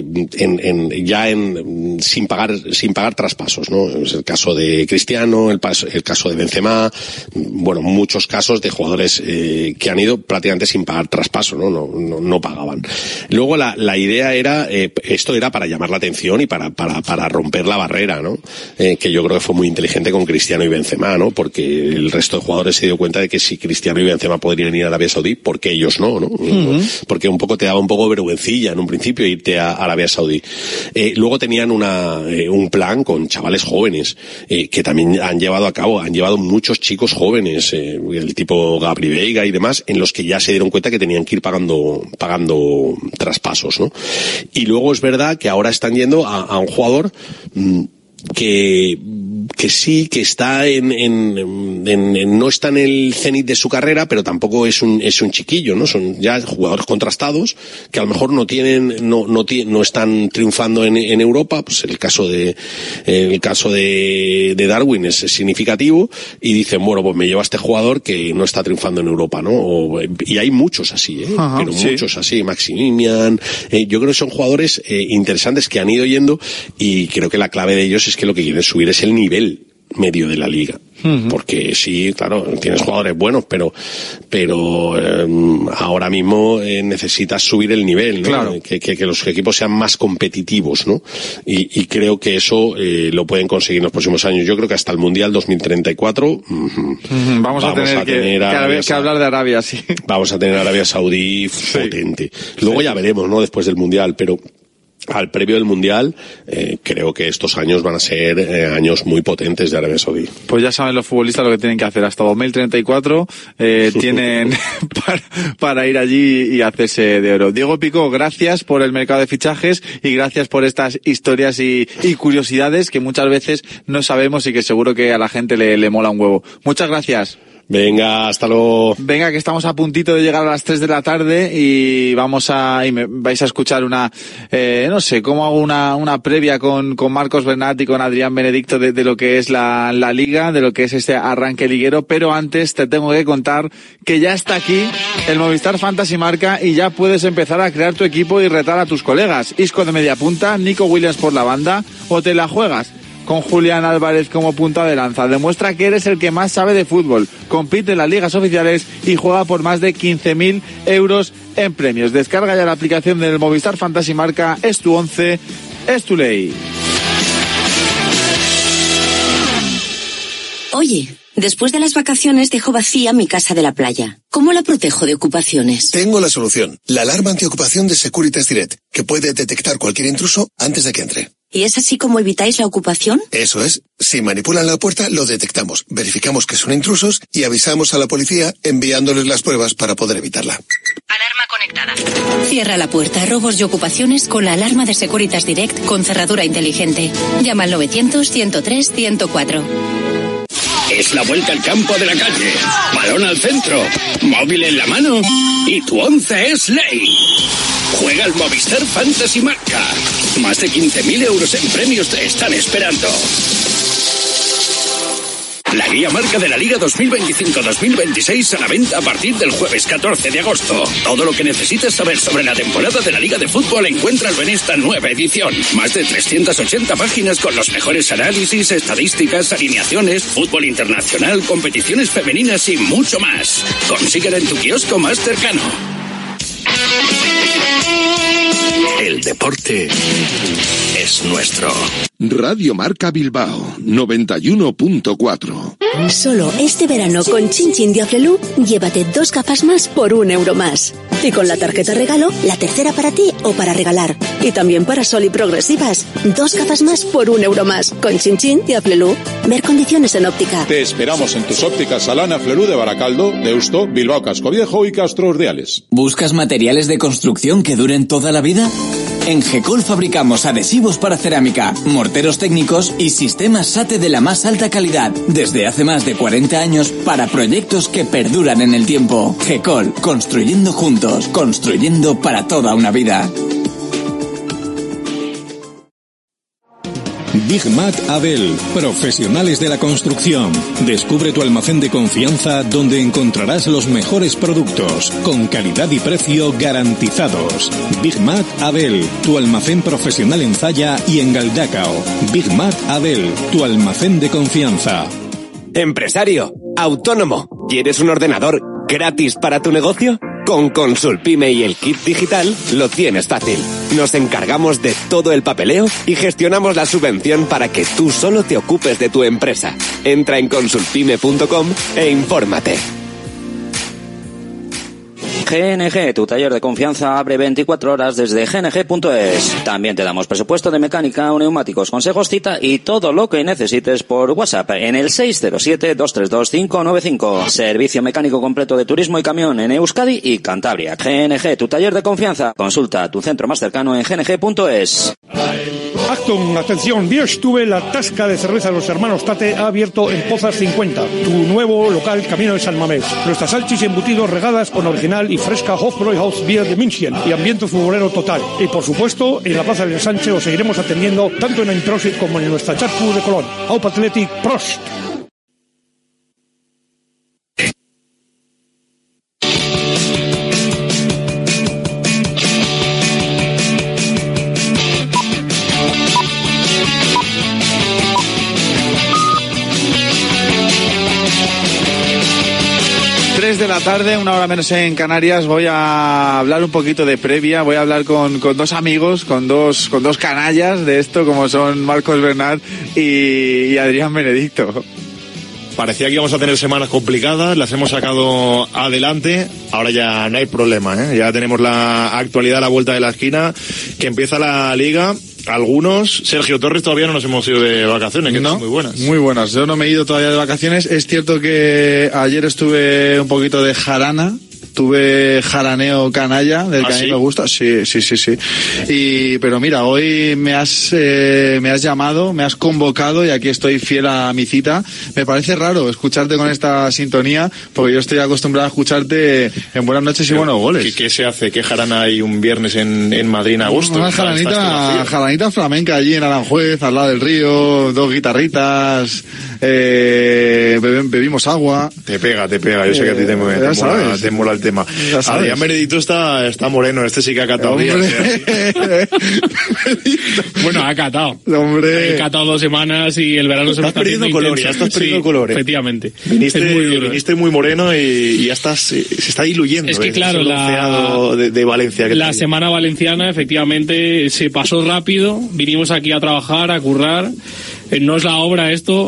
sin pagar traspasos, ¿no? Es el caso de Cristiano, el caso de Benzema, bueno, muchos casos de jugadores que han ido prácticamente sin pagar traspaso, no pagaban. Luego la idea era, esto era para llamar la atención y para romper la barrera, ¿no? Que yo creo que fue muy inteligente con Cristiano y Benzema, ¿no? Porque el resto de jugadores se dio cuenta de que si Cristiano y Benzema podrían ir a Arabia Saudí, ¿por qué ellos no? Porque un poco te daba un poco vergüencilla en un principio irte a Arabia Saudí. Luego tenían un plan con chavales jóvenes, que también han llevado muchos chicos jóvenes, el tipo Gabri Veiga y demás, en los que ya se dieron cuenta que tenían que ir pagando traspasos, ¿no? Y luego es verdad que ahora están yendo a un jugador que sí, que está no está en el cenit de su carrera, pero tampoco es un chiquillo, ¿no? Son ya jugadores contrastados que a lo mejor no están triunfando en Europa. Pues el caso de Darwin es significativo, y dicen, bueno, pues me llevo a este jugador que no está triunfando en Europa, ¿no? Y hay muchos así, pero sí. Muchos así, Maximian, yo creo que son jugadores interesantes que han ido yendo, y creo que la clave de ellos es que lo que quieren subir es el nivel medio de la liga. Porque sí, claro, tienes jugadores buenos, pero ahora mismo necesitas subir el nivel, ¿no? Claro. Que los equipos sean más competitivos, ¿no? Y creo que eso lo pueden conseguir en los próximos años. Yo creo que hasta el Mundial 2034 vamos a tener que hablar de Arabia, sí. Vamos a tener Arabia Saudí potente. Luego ya veremos, ¿no? Después del Mundial, pero al previo del Mundial, creo que estos años van a ser años muy potentes de Arabia Saudí. Pues ya saben los futbolistas lo que tienen que hacer. Hasta 2034 tienen para ir allí y hacerse de oro. Diego Pico, gracias por el mercado de fichajes y gracias por estas historias y curiosidades que muchas veces no sabemos y que seguro que a la gente le mola un huevo. Muchas gracias. Venga, hasta luego. Venga, que estamos a puntito de llegar a las 3 de la tarde y vais a escuchar no sé, cómo hago una previa con Marcos Bernat y con Adrián Benedicto de lo que es la liga, de lo que es este arranque liguero, pero antes te tengo que contar que ya está aquí el Movistar Fantasy Marca y ya puedes empezar a crear tu equipo y retar a tus colegas. Isco de media punta, Nico Williams por la banda, o te la juegas con Julián Álvarez como punta de lanza. Demuestra que eres el que más sabe de fútbol. Compite en las ligas oficiales y juega por más de 15.000 euros en premios. Descarga ya la aplicación del Movistar Fantasy Marca. Es tu 11, es tu ley. Oye, después de las vacaciones dejo vacía mi casa de la playa. ¿Cómo la protejo de ocupaciones? Tengo la solución. La alarma antiocupación de Securitas Direct, que puede detectar cualquier intruso antes de que entre. ¿Y es así como evitáis la ocupación? Eso es. Si manipulan la puerta, lo detectamos, verificamos que son intrusos y avisamos a la policía enviándoles las pruebas para poder evitarla. Alarma conectada. Cierra la puerta a robos y ocupaciones con la alarma de Securitas Direct con cerradura inteligente. Llama al 900-103-104. Es la vuelta al campo de la calle. Balón al centro. Móvil en la mano. Y tu 11 es ley. Juega al Movistar Fantasy Marca. Más de 15.000 euros en premios te están esperando. La guía marca de la Liga 2025-2026 a la venta a partir del jueves 14 de agosto. Todo lo que necesites saber sobre la temporada de la Liga de Fútbol encuéntralo en esta nueva edición. Más de 380 páginas con los mejores análisis, estadísticas, alineaciones, fútbol internacional, competiciones femeninas y mucho más. Consíguelo en tu kiosco más cercano. El deporte es nuestro. Radio Marca Bilbao 91.4. Solo este verano con Chin Chin de Aflelu, llévate 2 gafas más por €1 más. Y con la tarjeta regalo, la tercera para ti o para regalar. Y también para Sol y Progresivas, 2 gafas más por €1 más. Con Chin Chin de Aflelu. Ver condiciones en óptica. Te esperamos en tus ópticas Alana Aflelu de Baracaldo, Deusto, Bilbao Casco Viejo y Castro Urdiales. ¿Buscas materiales de construcción que duren toda la vida? En GECOL fabricamos adhesivos para cerámica, morteros técnicos y sistemas SATE de la más alta calidad, desde hace más de 40 años para proyectos que perduran en el tiempo. GECOL, construyendo juntos, construyendo para toda una vida. Big Mac Abel, profesionales de la construcción. Descubre tu almacén de confianza donde encontrarás los mejores productos, con calidad y precio garantizados. Big Mac Abel, tu almacén profesional en Zalla y en Galdacao. Big Mac Abel, tu almacén de confianza. Empresario, autónomo, ¿quieres un ordenador gratis para tu negocio? Con Consulpime y el kit digital lo tienes fácil. Nos encargamos de todo el papeleo y gestionamos la subvención para que tú solo te ocupes de tu empresa. Entra en consulpime.com e infórmate. GNG, tu taller de confianza, abre 24 horas desde gng.es. También te damos presupuesto de mecánica, neumáticos, consejos, cita y todo lo que necesites por WhatsApp en el 607-232-595. Servicio mecánico completo de turismo y camión en Euskadi y Cantabria. GNG, tu taller de confianza. Consulta tu centro más cercano en gng.es. Acton, atención, Bierstube, la tasca de cerveza de los hermanos Tate ha abierto en Pozas 50, tu nuevo local camino de San Mamés. Nuestras salchis y embutidos regadas con original y fresca Hofbräuhaus Bier de München y ambiente futbolero total. Y por supuesto, en la Plaza del Ensanche os seguiremos atendiendo tanto en Einprosit como en nuestra Chatcu de Colón. Aup Athletic, Prost. De la tarde, una hora menos en Canarias. Voy a hablar un poquito de previa. Voy a hablar con dos amigos, con dos canallas de esto, como son Marcos Bernat y Adrián Benedicto. Parecía que íbamos a tener semanas complicadas, las hemos sacado adelante, ahora ya no hay problema, ¿eh? Ya tenemos la actualidad a la vuelta de la esquina, que empieza la Liga. Algunos, Sergio Torres, todavía no nos hemos ido de vacaciones, que son muy buenas. Muy buenas, yo no me he ido todavía de vacaciones. Es cierto que ayer estuve un poquito de jarana. Tuve jaraneo canalla, del que a mí me gusta. Sí. Pero mira, hoy me has llamado, me has convocado y aquí estoy fiel a mi cita. Me parece raro escucharte con esta sintonía, porque yo estoy acostumbrado a escucharte en Buenas noches y buenos goles. ¿Qué se hace? ¿Qué jarana hay un viernes en Madrid en agosto? Una jaranita flamenca allí en Aranjuez, al lado del río, dos guitarritas, bebimos agua. Te pega. Yo sé que a ti te mola el tema. Adrián Benedicto está moreno, este sí que ha catado días. Bueno, ha catado. Hombre. He catado 2 semanas y el verano se me está perdiendo color. Ya estás perdiendo color. Efectivamente. Viniste muy moreno y ya estás, se está diluyendo. Es que claro, de Valencia. La semana valenciana efectivamente se pasó rápido. Vinimos aquí a trabajar, a currar. No es la obra esto,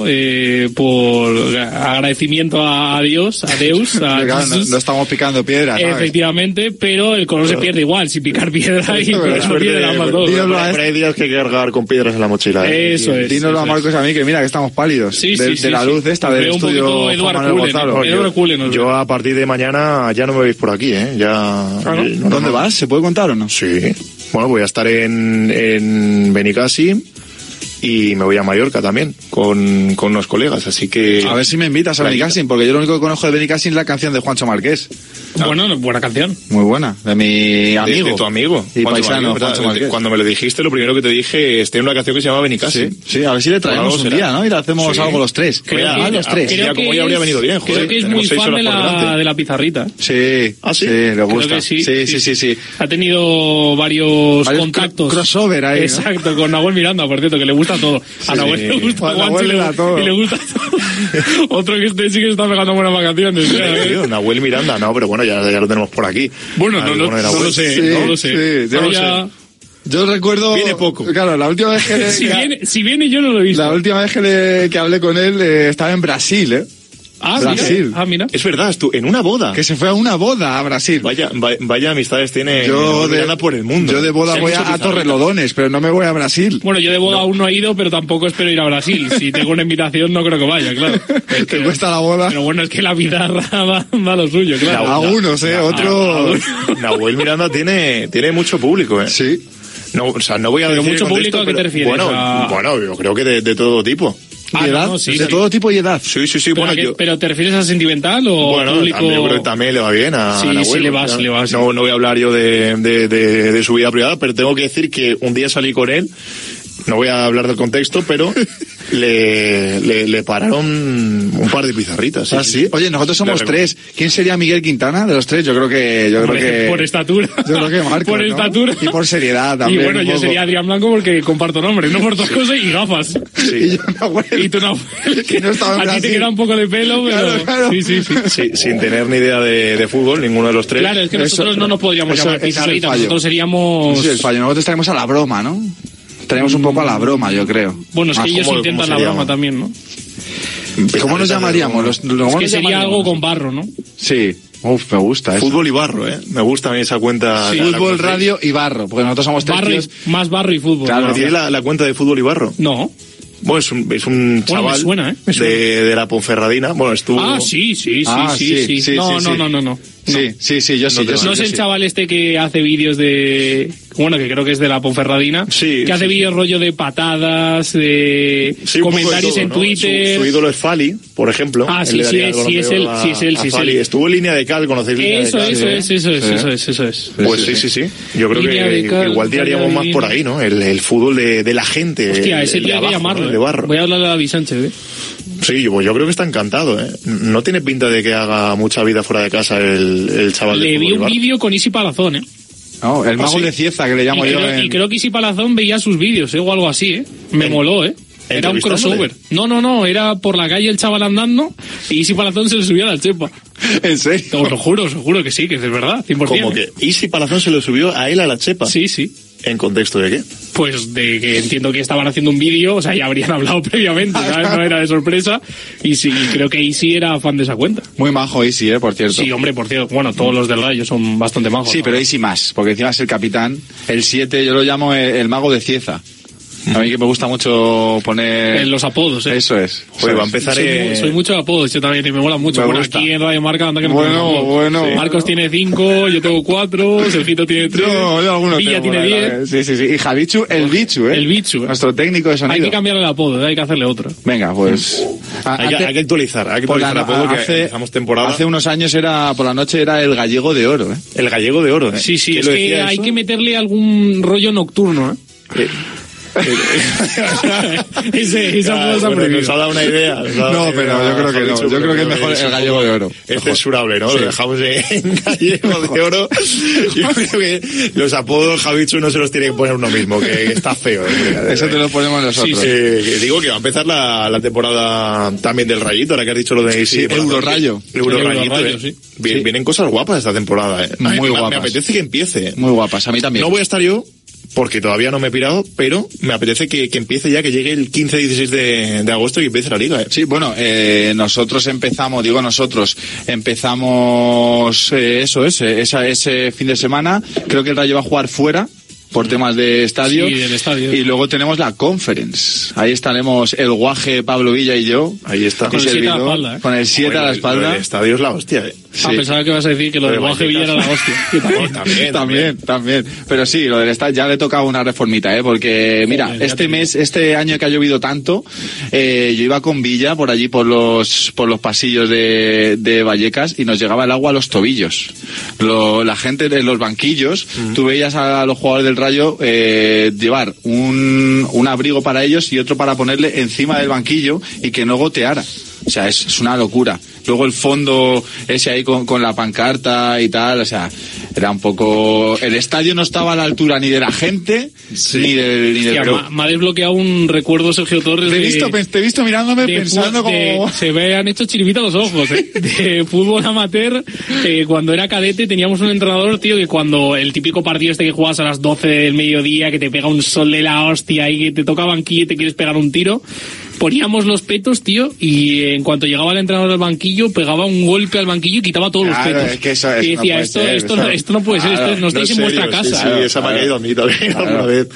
por agradecimiento a Dios, a Deus. No estamos picando piedra, ¿sabes? Efectivamente, pero el color se pierde igual, sin picar piedra y picar piedra ambas dos. Pero hay días que hay que cargar con piedras en la mochila. Eso es. Dínoslo a Marcos a mí, que mira que estamos pálidos. De la luz esta del estudio Eduard Cullen. Yo a partir de mañana ya no me veis por aquí, ¿eh? ¿Dónde vas? ¿Se puede contar o no? Sí. Bueno, voy a estar en Benicassim. Y me voy a Mallorca también, con unos colegas, así que... A ver si me invitas a Benicassim, porque yo lo único que conozco de Benicassim es la canción de Juancho Marqués. Bueno, buena canción. Muy buena, de mi amigo. De tu amigo. Y paisano, Juancho Marqués. Cuando me lo dijiste, lo primero que te dije es, tiene una canción que se llama Benicassim. Sí, a ver si le traemos un día, ¿no? Y le hacemos algo los tres. Los tres. Como ya habría venido bien, joder. Creo que es muy fan de la pizarrita. Sí. ¿Ah, sí? Sí, le gusta. Creo que Sí. Ha tenido varios contactos. Crossover ahí, ¿no? Exacto, con Nahuel Miranda, por cierto, que le gusta todo. A Nahuel le gusta todo. Y le gusta todo. Otro que sí que se está pegando buenas vacaciones. Nahuel Miranda, no, pero bueno, ya lo tenemos por aquí. Bueno, no lo sé. Yo recuerdo... Viene poco. Claro, la última vez que... si viene yo no lo he visto. La última vez que hablé con él estaba en Brasil, ¿eh? Brasil. Mira. Es verdad, en una boda. Que se fue a una boda a Brasil. Vaya amistades tiene por el mundo. Yo de boda voy a Torrelodones, pero no me voy a Brasil. Bueno, yo de boda aún no he ido, pero tampoco espero ir a Brasil. Si tengo una invitación no creo que vaya, claro. Te cuesta la boda. Pero bueno, es que la vida va lo suyo, claro. Algunos, otros... Nahuel Miranda tiene mucho público, ¿eh? Sí. No, no voy a decir mucho público, ¿a qué te refieres? Bueno, yo creo que de todo tipo. ¿Y edad? De todo tipo y edad. Sí. ¿Pero te refieres a sentimental o público? Yo creo que también le va bien a Nahuel. Sí, le va. No voy a hablar yo de su vida privada, pero tengo que decir que un día salí con él No voy a hablar del contexto, pero le pararon un par de pizarritas. Sí. Oye, nosotros somos 3. ¿Quién sería Miguel Quintana de los 3? Yo creo que por estatura. Yo creo que Marco, por estatura. Y por seriedad también. Y bueno, yo sería Adrián Blanco porque comparto nombre, no por dos cosas y gafas. Sí. Y yo y tú no. Que no estaba en a ti te queda un poco de pelo, pero... Claro. Sí. Sin tener ni idea de fútbol, ninguno de los 3. Claro, es que nosotros no nos podríamos llamar pizarritas, nosotros seríamos... Sí, el fallo. Nosotros estaremos a la broma, ¿no? Tenemos un poco a la broma, yo creo. Bueno, es que ellos intentan la broma también, ¿no? ¿Cómo nos llamaríamos? Es que sería algo con barro, ¿no? Sí. Uf, me gusta eso. Fútbol y barro, Me gusta a mí esa cuenta. Sí. Fútbol, radio y barro, porque nosotros somos barro más barro y fútbol. Claro, ¿tiene la cuenta de fútbol y barro? No. Bueno, es un chaval me suena, de la Ponferradina. Bueno, estuvo... Ah, sí. No. Sí, yo sí. No es el chaval este que hace vídeos de... Bueno, que creo que es de la Ponferradina. Sí. Que hace vídeos rollo de patadas, de comentarios de todo, en Twitter. Su ídolo es Fali, por ejemplo. Ah, sí es él. Estuvo en Línea de Cal, ¿conocéis Línea de Cal? Eso es. Pues sí. Yo creo que igual tiraríamos más por ahí, ¿no? El fútbol de la gente. Hostia, ese día hay que llamarlo. De barro. Voy a hablarle a David Sánchez, Sí, pues yo creo que está encantado, No tiene pinta de que haga mucha vida fuera de casa el chaval. Le vi un vídeo con Isi Palazón, No, el mago de Cieza, que le llamo yo. Y creo que Isi Palazón veía sus vídeos, o algo así, Me moló, Era un crossover. No, era por la calle el chaval andando y Isi Palazón se le subía a la chepa. ¿En serio? Os lo juro que sí, que es verdad, 100%. ¿Cómo que Isi Palazón se le subió a él a la chepa? Sí. ¿En contexto de qué? Pues de que entiendo que estaban haciendo un vídeo, o sea, ya habrían hablado previamente, ¿sabes? No era de sorpresa. Y sí, creo que Isi era fan de esa cuenta. Muy majo Isi, por cierto. Sí, hombre, por cierto. Bueno, todos los del Rayo son bastante majos. Sí, pero Isi más, porque encima es el capitán. El 7, yo lo llamo el mago de Cieza. A mí que me gusta mucho poner... En los apodos, Eso es. Pues va a empezar... Soy mucho de apodos, yo también, y me mola mucho. Bueno, aquí en Radio Marca anda que no Bueno. Sí. Marcos tiene 5, yo tengo 4, Sergito tiene 3, Villa tiene 10. Sí. Y Javichu, el Bichu, El Bichu, Nuestro técnico de sonido. Hay que cambiarle el apodo, hay que hacerle otro. Venga, pues... Hay que actualizar el apodo que empezamos temporada. Hace unos años por la noche era el gallego de oro, El gallego de oro, Sí, es que hay que meterle algún rollo nocturno, nos ha dado una idea. No, pero yo creo que no. Yo creo que es mejor el gallego de oro. Es censurable, ¿no? Sí. Lo dejamos en gallego de oro. Yo creo que los apodos Javichu no se los tiene que poner uno mismo, que está feo. Eso te lo ponemos nosotros. Digo que va a empezar la temporada también del Rayito, ahora que has dicho lo de Eurorrayo. Eurorayito, sí. Vienen cosas guapas esta temporada, Muy guapas. Me apetece que empiece. Muy guapas, a mí también. No voy a estar yo, porque todavía no me he pirado, pero me apetece que empiece ya, que llegue el 15-16 de agosto y que empiece la liga. Sí, bueno, nosotros empezamos ese fin de semana. Creo que el Rayo va a jugar fuera por temas de estadio. Sí, del estadio. Y luego tenemos la Conference. Ahí estaremos el Guaje, Pablo Villa y yo. Ahí está. Con el 7 a la espalda, Con el 7 a la espalda. El estadio es la hostia, Sí. Pensaba que ibas a decir que lo del Guaje Villa era la hostia. También. Pero sí, lo del estadio ya le tocaba una reformita, porque mira, este año que ha llovido tanto, yo iba con Villa por allí por los pasillos de Vallecas y nos llegaba el agua a los tobillos. La gente de los banquillos, tú veías a los jugadores del Rayo llevar un abrigo para ellos y otro para ponerle encima del banquillo y que no goteara. O sea, es una locura. Luego el fondo ese ahí con la pancarta y tal, o sea, era un poco... El estadio no estaba a la altura ni de la gente, ni del... Me ha desbloqueado un recuerdo, Sergio Torres. Te he visto mirándome pensando como... Se me han hecho chiribitas los ojos, de fútbol amateur. Cuando era cadete teníamos un entrenador, tío, que cuando el típico partido que jugabas a las 12 del mediodía, que te pega un sol de la hostia y que te toca banquillo y te quieres pegar un tiro... Poníamos los petos, tío, y en cuanto llegaba el entrenador del banquillo, pegaba un golpe al banquillo y quitaba todos los petos. Es que eso y decía, esto no puede ser, no estáis en vuestra casa. Sí, esa me ha caído a mí también alguna vez.